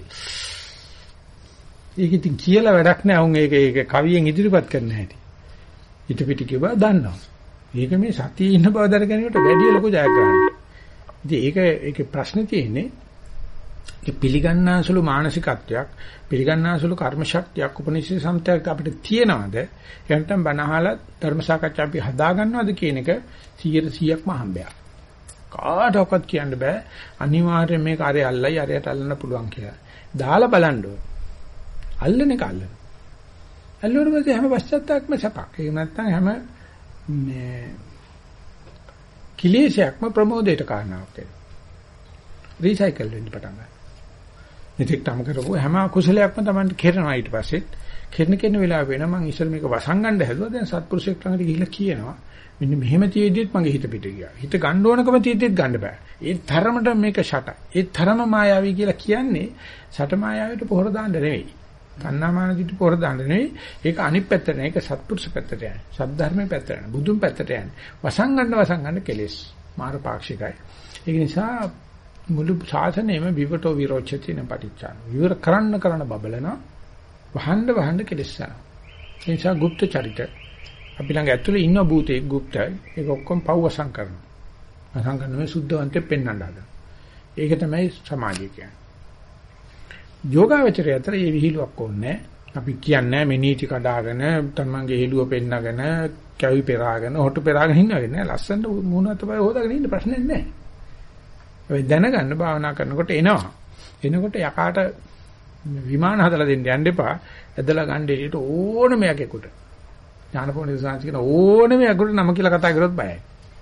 ඒක ඉතින් කියලා වැඩක් නෑ. උන් ඒක කවියෙන් ඉදිරිපත් කරන්න හැටි. හිත පිට කිව්වා දන්නවා. මේක මේ සතියේ ඉන්න බව දරගැනීමට වැඩි ලොකු ජයග්‍රහණයක්. ඉතින් ඒකේ ප්‍රශ්නේ තියෙන්නේ ඒ පිළිගන්නාසුළු මානසිකත්වයක් පිළිගන්නාසුළු කර්ම ශක්තියක් උපනිෂේ සම්තයක් අපිට තියෙනවද? එහෙනම් බණහලා ධර්ම සාකච්ඡා අපි හදා ගන්නවද කියන එක 100%ක්ම හම්බයක්. කාටවත් කියන්න බෑ අනිවාර්යයෙන් මේක අරේ අල්ලයි අරයට අල්ලන්න පුළුවන් කියලා. දාලා බලන්න ඕන. අල්ලන එක අල්ලන. අල්ලුවම හැම පශ්චාත්තාපක්ම සපක්. ඒක නැත්තම් හැම මේ කිලේශයක්ම ප්‍රමෝදයට කාරණාවක් වෙනවා. රීසයිකල් වෙන්න පටන් ගන්නවා. මෙතෙක් තම කරපුව හැම අකුසලයක්ම Tamanට කෙරෙනවා ඊට පස්සේ. කෙරෙන වෙලාව වෙනවා මම ඉස්සර මේක වසංගන්න හැදුවා. දැන් සත්පුරුෂයෙක් ළඟට ගිහිල්ලා කියනවා මෙන්න මෙහෙම තියෙද්දිත් මගේ හිත පිට ගියා. හිත ගන්න ඕනකම තියෙද්දිත් ගන්න බෑ. ඒ තරමට මේක ෂටයි. ඒ තරම මායාවී කියලා කියන්නේ ෂට මායාවට පොහොර දාන්න නෙවෙයි. කන්නාමාන දිට පොහොර දාන්න නෙවෙයි. ඒක අනිත් පැත්තට නේ. ඒක සත්පුරුෂ පැත්තට යන්නේ. සද්ධර්මයේ පැත්තට යන්නේ. බුදුන් පැත්තට යන්නේ. වසංගන්න කෙලෙස් මාර පාක්ෂිකයි. ඒක නිසා මුළු ශාසනයම විවටෝ විරෝචති නපටිච්චාන. විවර කරන්න බබලන වහන්න කෙලෙස් යනවා. ඒ නිසා গুপ্ত චරිත අපි ළඟ ඇතුලේ ඉන්න භූතේ গুপ্তයි. ඒක ඔක්කොම පව්වසම් කරනවා. වසං කරනවා සුද්ධවන්තෙ පෙන්වන්න හදනවා. ඒක තමයි සමාධිය කියන්නේ. යෝගාවචරය අතර මේ විහිළුවක් ඕනේ. අපි කියන්නේ මේ නීති කඩාගෙන තමන්ගේ හෙළුව පෙන්නගෙන කැවි පෙරාගෙන හොටු පෙරාගෙන ඉන්නවද නෑ. ලස්සනට මූණ අතපය හොදාගෙන ඉන්න ප්‍රශ්නේ නෑ. ඔය දැනගන්න භාවනා කරනකොට එනවා. එනකොට යකාට විමාන හදලා දෙන්න යන්න එපා. ඇදලා ගන්න දෙයට ඕනම යකෙකුට. ඥානපෝණි සාංශ කියන ඕනම යකෙකුට නම කියලා කතා කරොත් බයයි.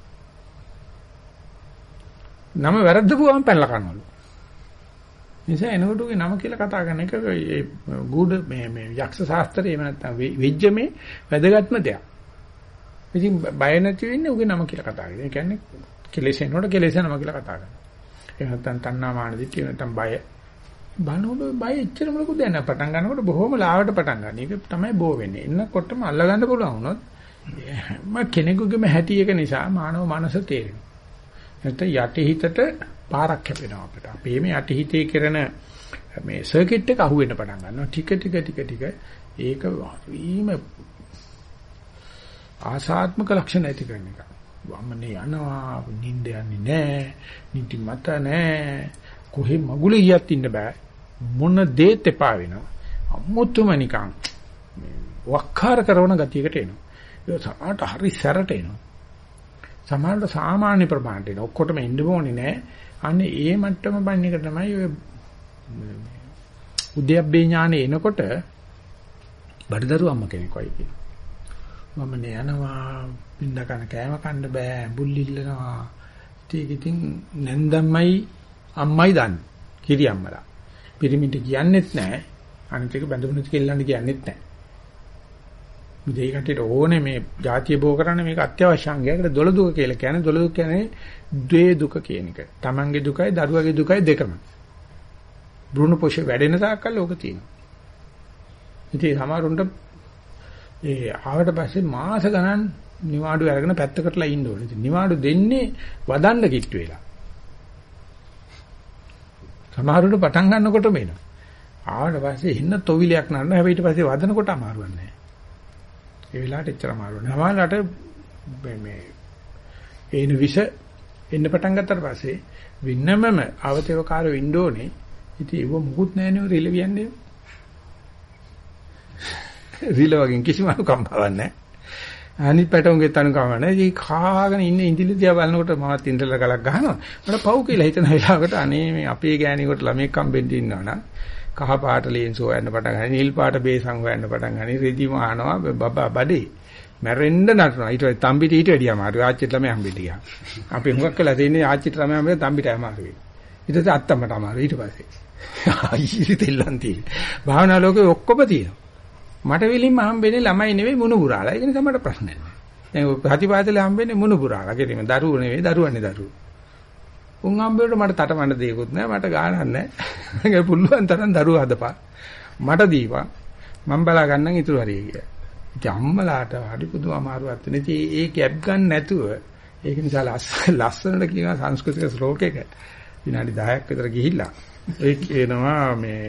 නම වැරද්දපුවම පැනලා කනවලු. නිසා එනකොට උගේ නම කියලා කතා කරන එක ඒ ගුඩ මේ යක්ෂ ශාස්ත්‍රයේ එහෙම නැත්නම් වෙජ්ජමේ වැදගත්ම දෙයක්. ඉතින් බය නැති වෙන්නේ උගේ නම කියලා කතා කරන. ඒ කියන්නේ කෙලෙසෙනකොට කෙලෙසෙන නම කියලා කතා කරනවා. එහෙම නැත්නම් තණ්හා මාන දිට්ඨිය නැත්නම් බය බනෝඩ බය එච්චරම ලොකු දෙයක් නෑ. පටන් ගන්නකොට බොහොම ලාවට පටන් ගන්න. ඒක තමයි බෝ වෙන්නේ. එන්නකොටම අල්ල ගන්න පුළුවන් වුණොත් කෙනෙකුගේම හැටි එක නිසා මානව මනස තේරෙනවා. නැත්නම් යටිහිතට පාරක් කැපෙනවා අපිට. අපේ මේ යටිහිතේ කරන මේ සර්කිට් එක අහුවෙන්න පටන් ගන්නවා. ටික ඒක වීම ආසාත්මක ලක්ෂණ ඇති කරන එක. වම්මනේ යනවා, නිින්ද යන්නේ නැහැ, නිදි මත නැහැ. කොහෙ මගුලේ ගියත් ඉන්න බෑ. මොන දේත් එපා වෙනවා. අමුතුම නිකන් වක්කාර කරන ගතියකට එනවා. ඒක සමහරට හරි සැරට එනවා. සමහරට සාමාන්‍ය ප්‍රමාණයට එනවා. ඔක්කොටම එන්න ඕනේ නෑ. අනේ ඒ මට්ටම බන්න එක තමයි ඔය උද්‍යප්පේ ඥානෙ එනකොට බඩදරු අම්ම කෙනෙක් වයි කියනවා. මම නේ යනවා පින්න කන කෑම කන්න බෑ බුල් ඉල්ලනවා. ඒක ඉතින් නැන්දම්මයි අම්මයි දන්නේ. කිරි අම්මලා. පිරිමින්ට කියන්නෙත් නෑ. අනිත් එක බඳුනුත් කෙල්ලන්ට කියන්නෙත් නෑ. මේ කටට ඕනේ මේ ಜಾතිය බෝ කරන්න මේක අත්‍යවශ්‍ය අංගයකට දොළ දුක කියලා කියන්නේ. දොළ දුක කියන්නේ ද්වේ දුක කියන එක. තමන්ගේ දුකයි දරුවගේ දුකයි දෙකම. බ්‍රුණ පොෂේ වැඩෙන තාක්කල් ඕක තියෙනවා. ඉතින් සමහරුන්ට ඒ ආවට පස්සේ මාස ගණන් නිවාඩු අරගෙන පැත්තකටලා ඉන්න ඕනේ. ඉතින් නිවාඩු දෙන්නේ වදන්න කිට්ටු වෙලා. සමහරුන්ට පටන් ගන්නකොටම එනවා. ආවට පස්සේ එන්න තොවිලයක් නරන හැබැයි ඊට පස්සේ වදනකොට අමාරුවක් නැහැ. ඒ වෙලාවට එච්චර අමාරු නෑ. සමහරවිට මේ එන විෂ එන්න පටන් ගත්තට පස්සේ වින්නමම අවතේවකාර වින්ඩෝනේ. ඉතින් ඒව මුකුත් නෑනේ රිලවියන්නේ. රිල වගේ කිසිම කම්පාවක් නෑ. අනිත් පැටවුන්ගේ තනු කමන. ඒ කාගෙන ඉන්න ඉඳිලි දිහා බලනකොට මමත් ඉන්ටර්නල් ගලක් ගහනවා. මට පව් කියලා හිතන වෙලාවකට අනේ මේ අපේ ගෑණියෙකුට ළමෙක් හම්බෙන්න ඉන්නවනම් කහ පාට ලේන්ස් හොයන්න පටන් ගන්න, නිල් පාට බේසන් හොයන්න පටන් ගන්න, රෙදි මානවා බබා බඩේ. මැරෙන්න නටනවා. ඊට පස්සේ තම්බිට ඊට වැඩිය අමාරුයි. ආච්චිට ළමයි හම්බෙන්න ගියා. අපි හුඟක් වෙලා දෙන්නේ ආච්චිට ළමයි හම්බෙන්න තම්බිට අමාරුයි. ඊට පස්සේ අත්තම්මට අමාරුයි ඊට පස්සේ. අයියෝ දෙල්ලන් තියෙන. භාවනා ලෝකේ ඔක්කොම තියෙනවා. මට වෙලින්ම හම්බෙන්නේ ළමයි නෙවෙයි මුණුබුරාලා. ඒක නිසා මට ප්‍රශ්න නැහැ. දැන් ප්‍රතිපාදලේ හම්බෙන්නේ මුණුබුරාලා. ගෙලිම දරුවෝ නෙවෙයි දරුවන්නේ දරුවෝ. උන් හම්බෙන්න මට තටමඬ දෙයක්වත් නැහැ. මට ගානක් නැහැ. ඒක පුළුවන් තරම් දරුවෝ හදපන්. මට දීපන්. මම බලා ගන්නම් ඉතුරු හරිය කියලා. ඉතින් අම්මලාට හරි පුදුම අමාරුවක් තියෙන. ඉතින් ඒ ගැප් ගන්න නැතුව ඒක නිසා ලස්සනට කියනවා සංස්කෘතික ශ්ලෝකයක විනාඩි 10ක් විතර ගිහිල්ලා ඒ කියනවා මේ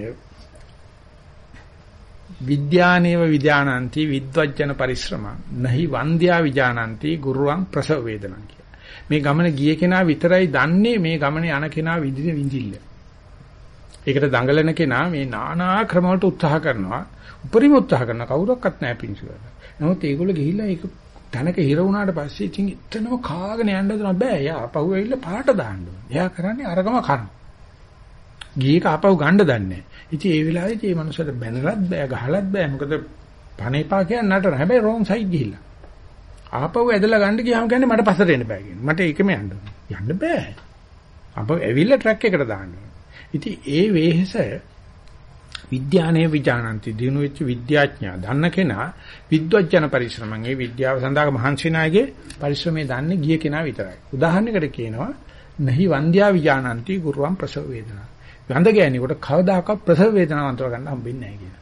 විද්‍යානේව විඥානಂತಿ විද්වජ්ජන පරිශ්‍රම නහි වන්ද්‍යා විඥානಂತಿ ගුරුවං ප්‍රසව වේදනං කිය. මේ ගමන ගිය කෙනා විතරයි දන්නේ මේ ගමනේ යන කෙනා විඳින විඳිල්ල. ඒකට දඟලන කෙනා මේ নানা ක්‍රම වලට උත්සාහ කරනවා. උපරිම උත්සාහ කරන කවුරක්වත් නැහැ පිංසුවල. නමුත් ඒගොල්ලෝ ගිහිල්ලා ඒක තනක හිර වුණාට පස්සේ ඉතින් එතනම කාගෙන යන්න දුනා බෑ. එයා අපහුව ඇවිල්ලා පාට දාන්න ඕනේ. එයා කරන්නේ අරගම කරන. ගියේක අපහුව ගන්න දන්නේ නැහැ. ඉතින් ඒ වෙලාවේදී මේ මනුස්සයාට බැනලත් බෑ ගහලත් බෑ. මොකද පණේපා කියන්නේ නටන. හැබැයි රෝන් සයිඩ් ගිහිල්ලා. ආපහුව ඇදලා ගන්න ගියාම කියන්නේ මට පස්සට එන්න බෑ කියන්නේ. මට ඒකම යන්න ඕනේ. යන්න බෑ. අපහුව ඇවිල්ලා ට්‍රැක් එකට දාන්න ඕනේ. ඉතින් ඒ වෙහෙස විද්‍යානේ විඥානන්ති දිනු වෙච්ච විද්‍යාඥයා දන්න කෙනා විද්වජ්ජන පරිශ්‍රමං ඒ විද්‍යාව සඳහා මහන්සි නායකගේ පරිශ්‍රමයේ දන්නේ ගිය කෙනා විතරයි. උදාහරණයකට කියනවා නහි වන්ද්‍යා විඥානන්ති ගුරුවම් ප්‍රසව වේදනා. වඳ ගෑණියෙකුට කවදාකවත් ප්‍රසව වේදනාව අන්තර ගන්න හම්බෙන්නේ නැහැ කියනවා.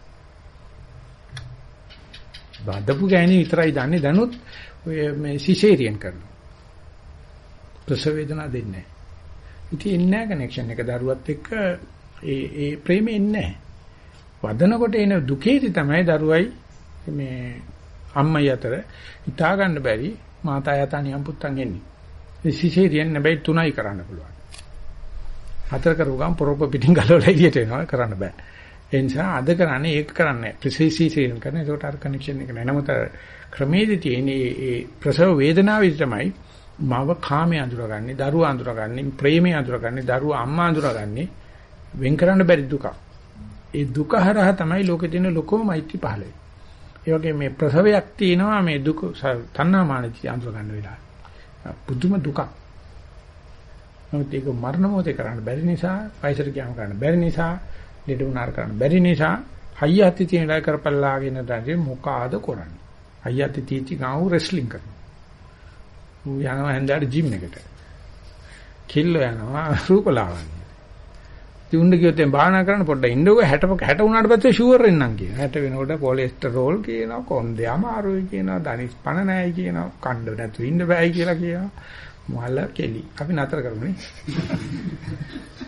බඩපු ගෑණි විතරයි දන්නේ දැනුත් ඔය මේ සිසේරියන් කරනවා. ප්‍රසව වේදනාව දෙන්නේ නැහැ. ඉතින් එන්නේ නැහැ කනෙක්ෂන් එක දරුවත් එක්ක ඒ ප්‍රේමෙ ඉන්නේ නැහැ. වදනකොට එන දුකේදී තමයි දරුවයි මේ අම්මයි අතර හිතා ගන්න බැරි මාතා යතා නියම් පුත්තන් එන්නේ. ඒ සිසේරියන් නැබැයි 3යි කරන්න පුළුවන්. 4 කරුවම් පොරොප්ප පිටින් ගලවලා එළියට එනවා කරන්න බෑ. ඒ නිසා අද කරන්නේ ඒක කරන්නේ ප්‍රිසිසිසියෙන් කරන. ඒකට අර කනෙක්ෂන් එක නැහැ. නමුත් ක්‍රමයේදී තියෙන ඒ ප්‍රසව වේදනාවේදී තමයි මව කාමයේ අඳුරගන්නේ, දරුවා අඳුරගන්නේ, ප්‍රේමයේ අඳුරගන්නේ, දරුවා අම්මා අඳුරගන්නේ වෙන් කරන්න බැරි දුක. ඒ දුක හරහා තමයි ලෝකේ තියෙන ලොකම මෛත්‍රී පහළ වෙන්නේ. ඒ වගේ මේ ප්‍රසවයක් තියෙනවා මේ දුක තණ්හාමානති අඳුර ගන්න වෙලාව. පුදුම දුකක්. නමුත් ඒක මරණ මොහොතේ කරන්න බැරි නිසා, වයසට ගියාම කරන්න බැරි නිසා, ලෙඩ වුණාර කරන්න බැරි නිසා, හයියත් තියෙන ඉලක්ක කරපල්ලාගෙන දැන් මොකಾದ කරන්නේ. හයියත් තීචි ගාව රෙස්ලිං කරනවා. ඌ යනවා හන්දාට ජිම් එකට. කිල්ල යනවා රූපලාවන්‍ය. තුන්ඩ කියොත් දැන් භාවනා කරන්න පොඩ්ඩක් ඉන්නකො 60 වුණාට පස්සේ ෂුවර් වෙන්නම් කියනවා. 60 වෙනකොට කොලෙස්ටරෝල් කියනවා, කොන්දේ අමාරුයි කියනවා, ධනිස් පණ නැයි කියනවා, කණ්ඩ නැතු ඉන්න බෑයි කියලා කියනවා. මල කෙලි. අපි නතර කරමුනේ.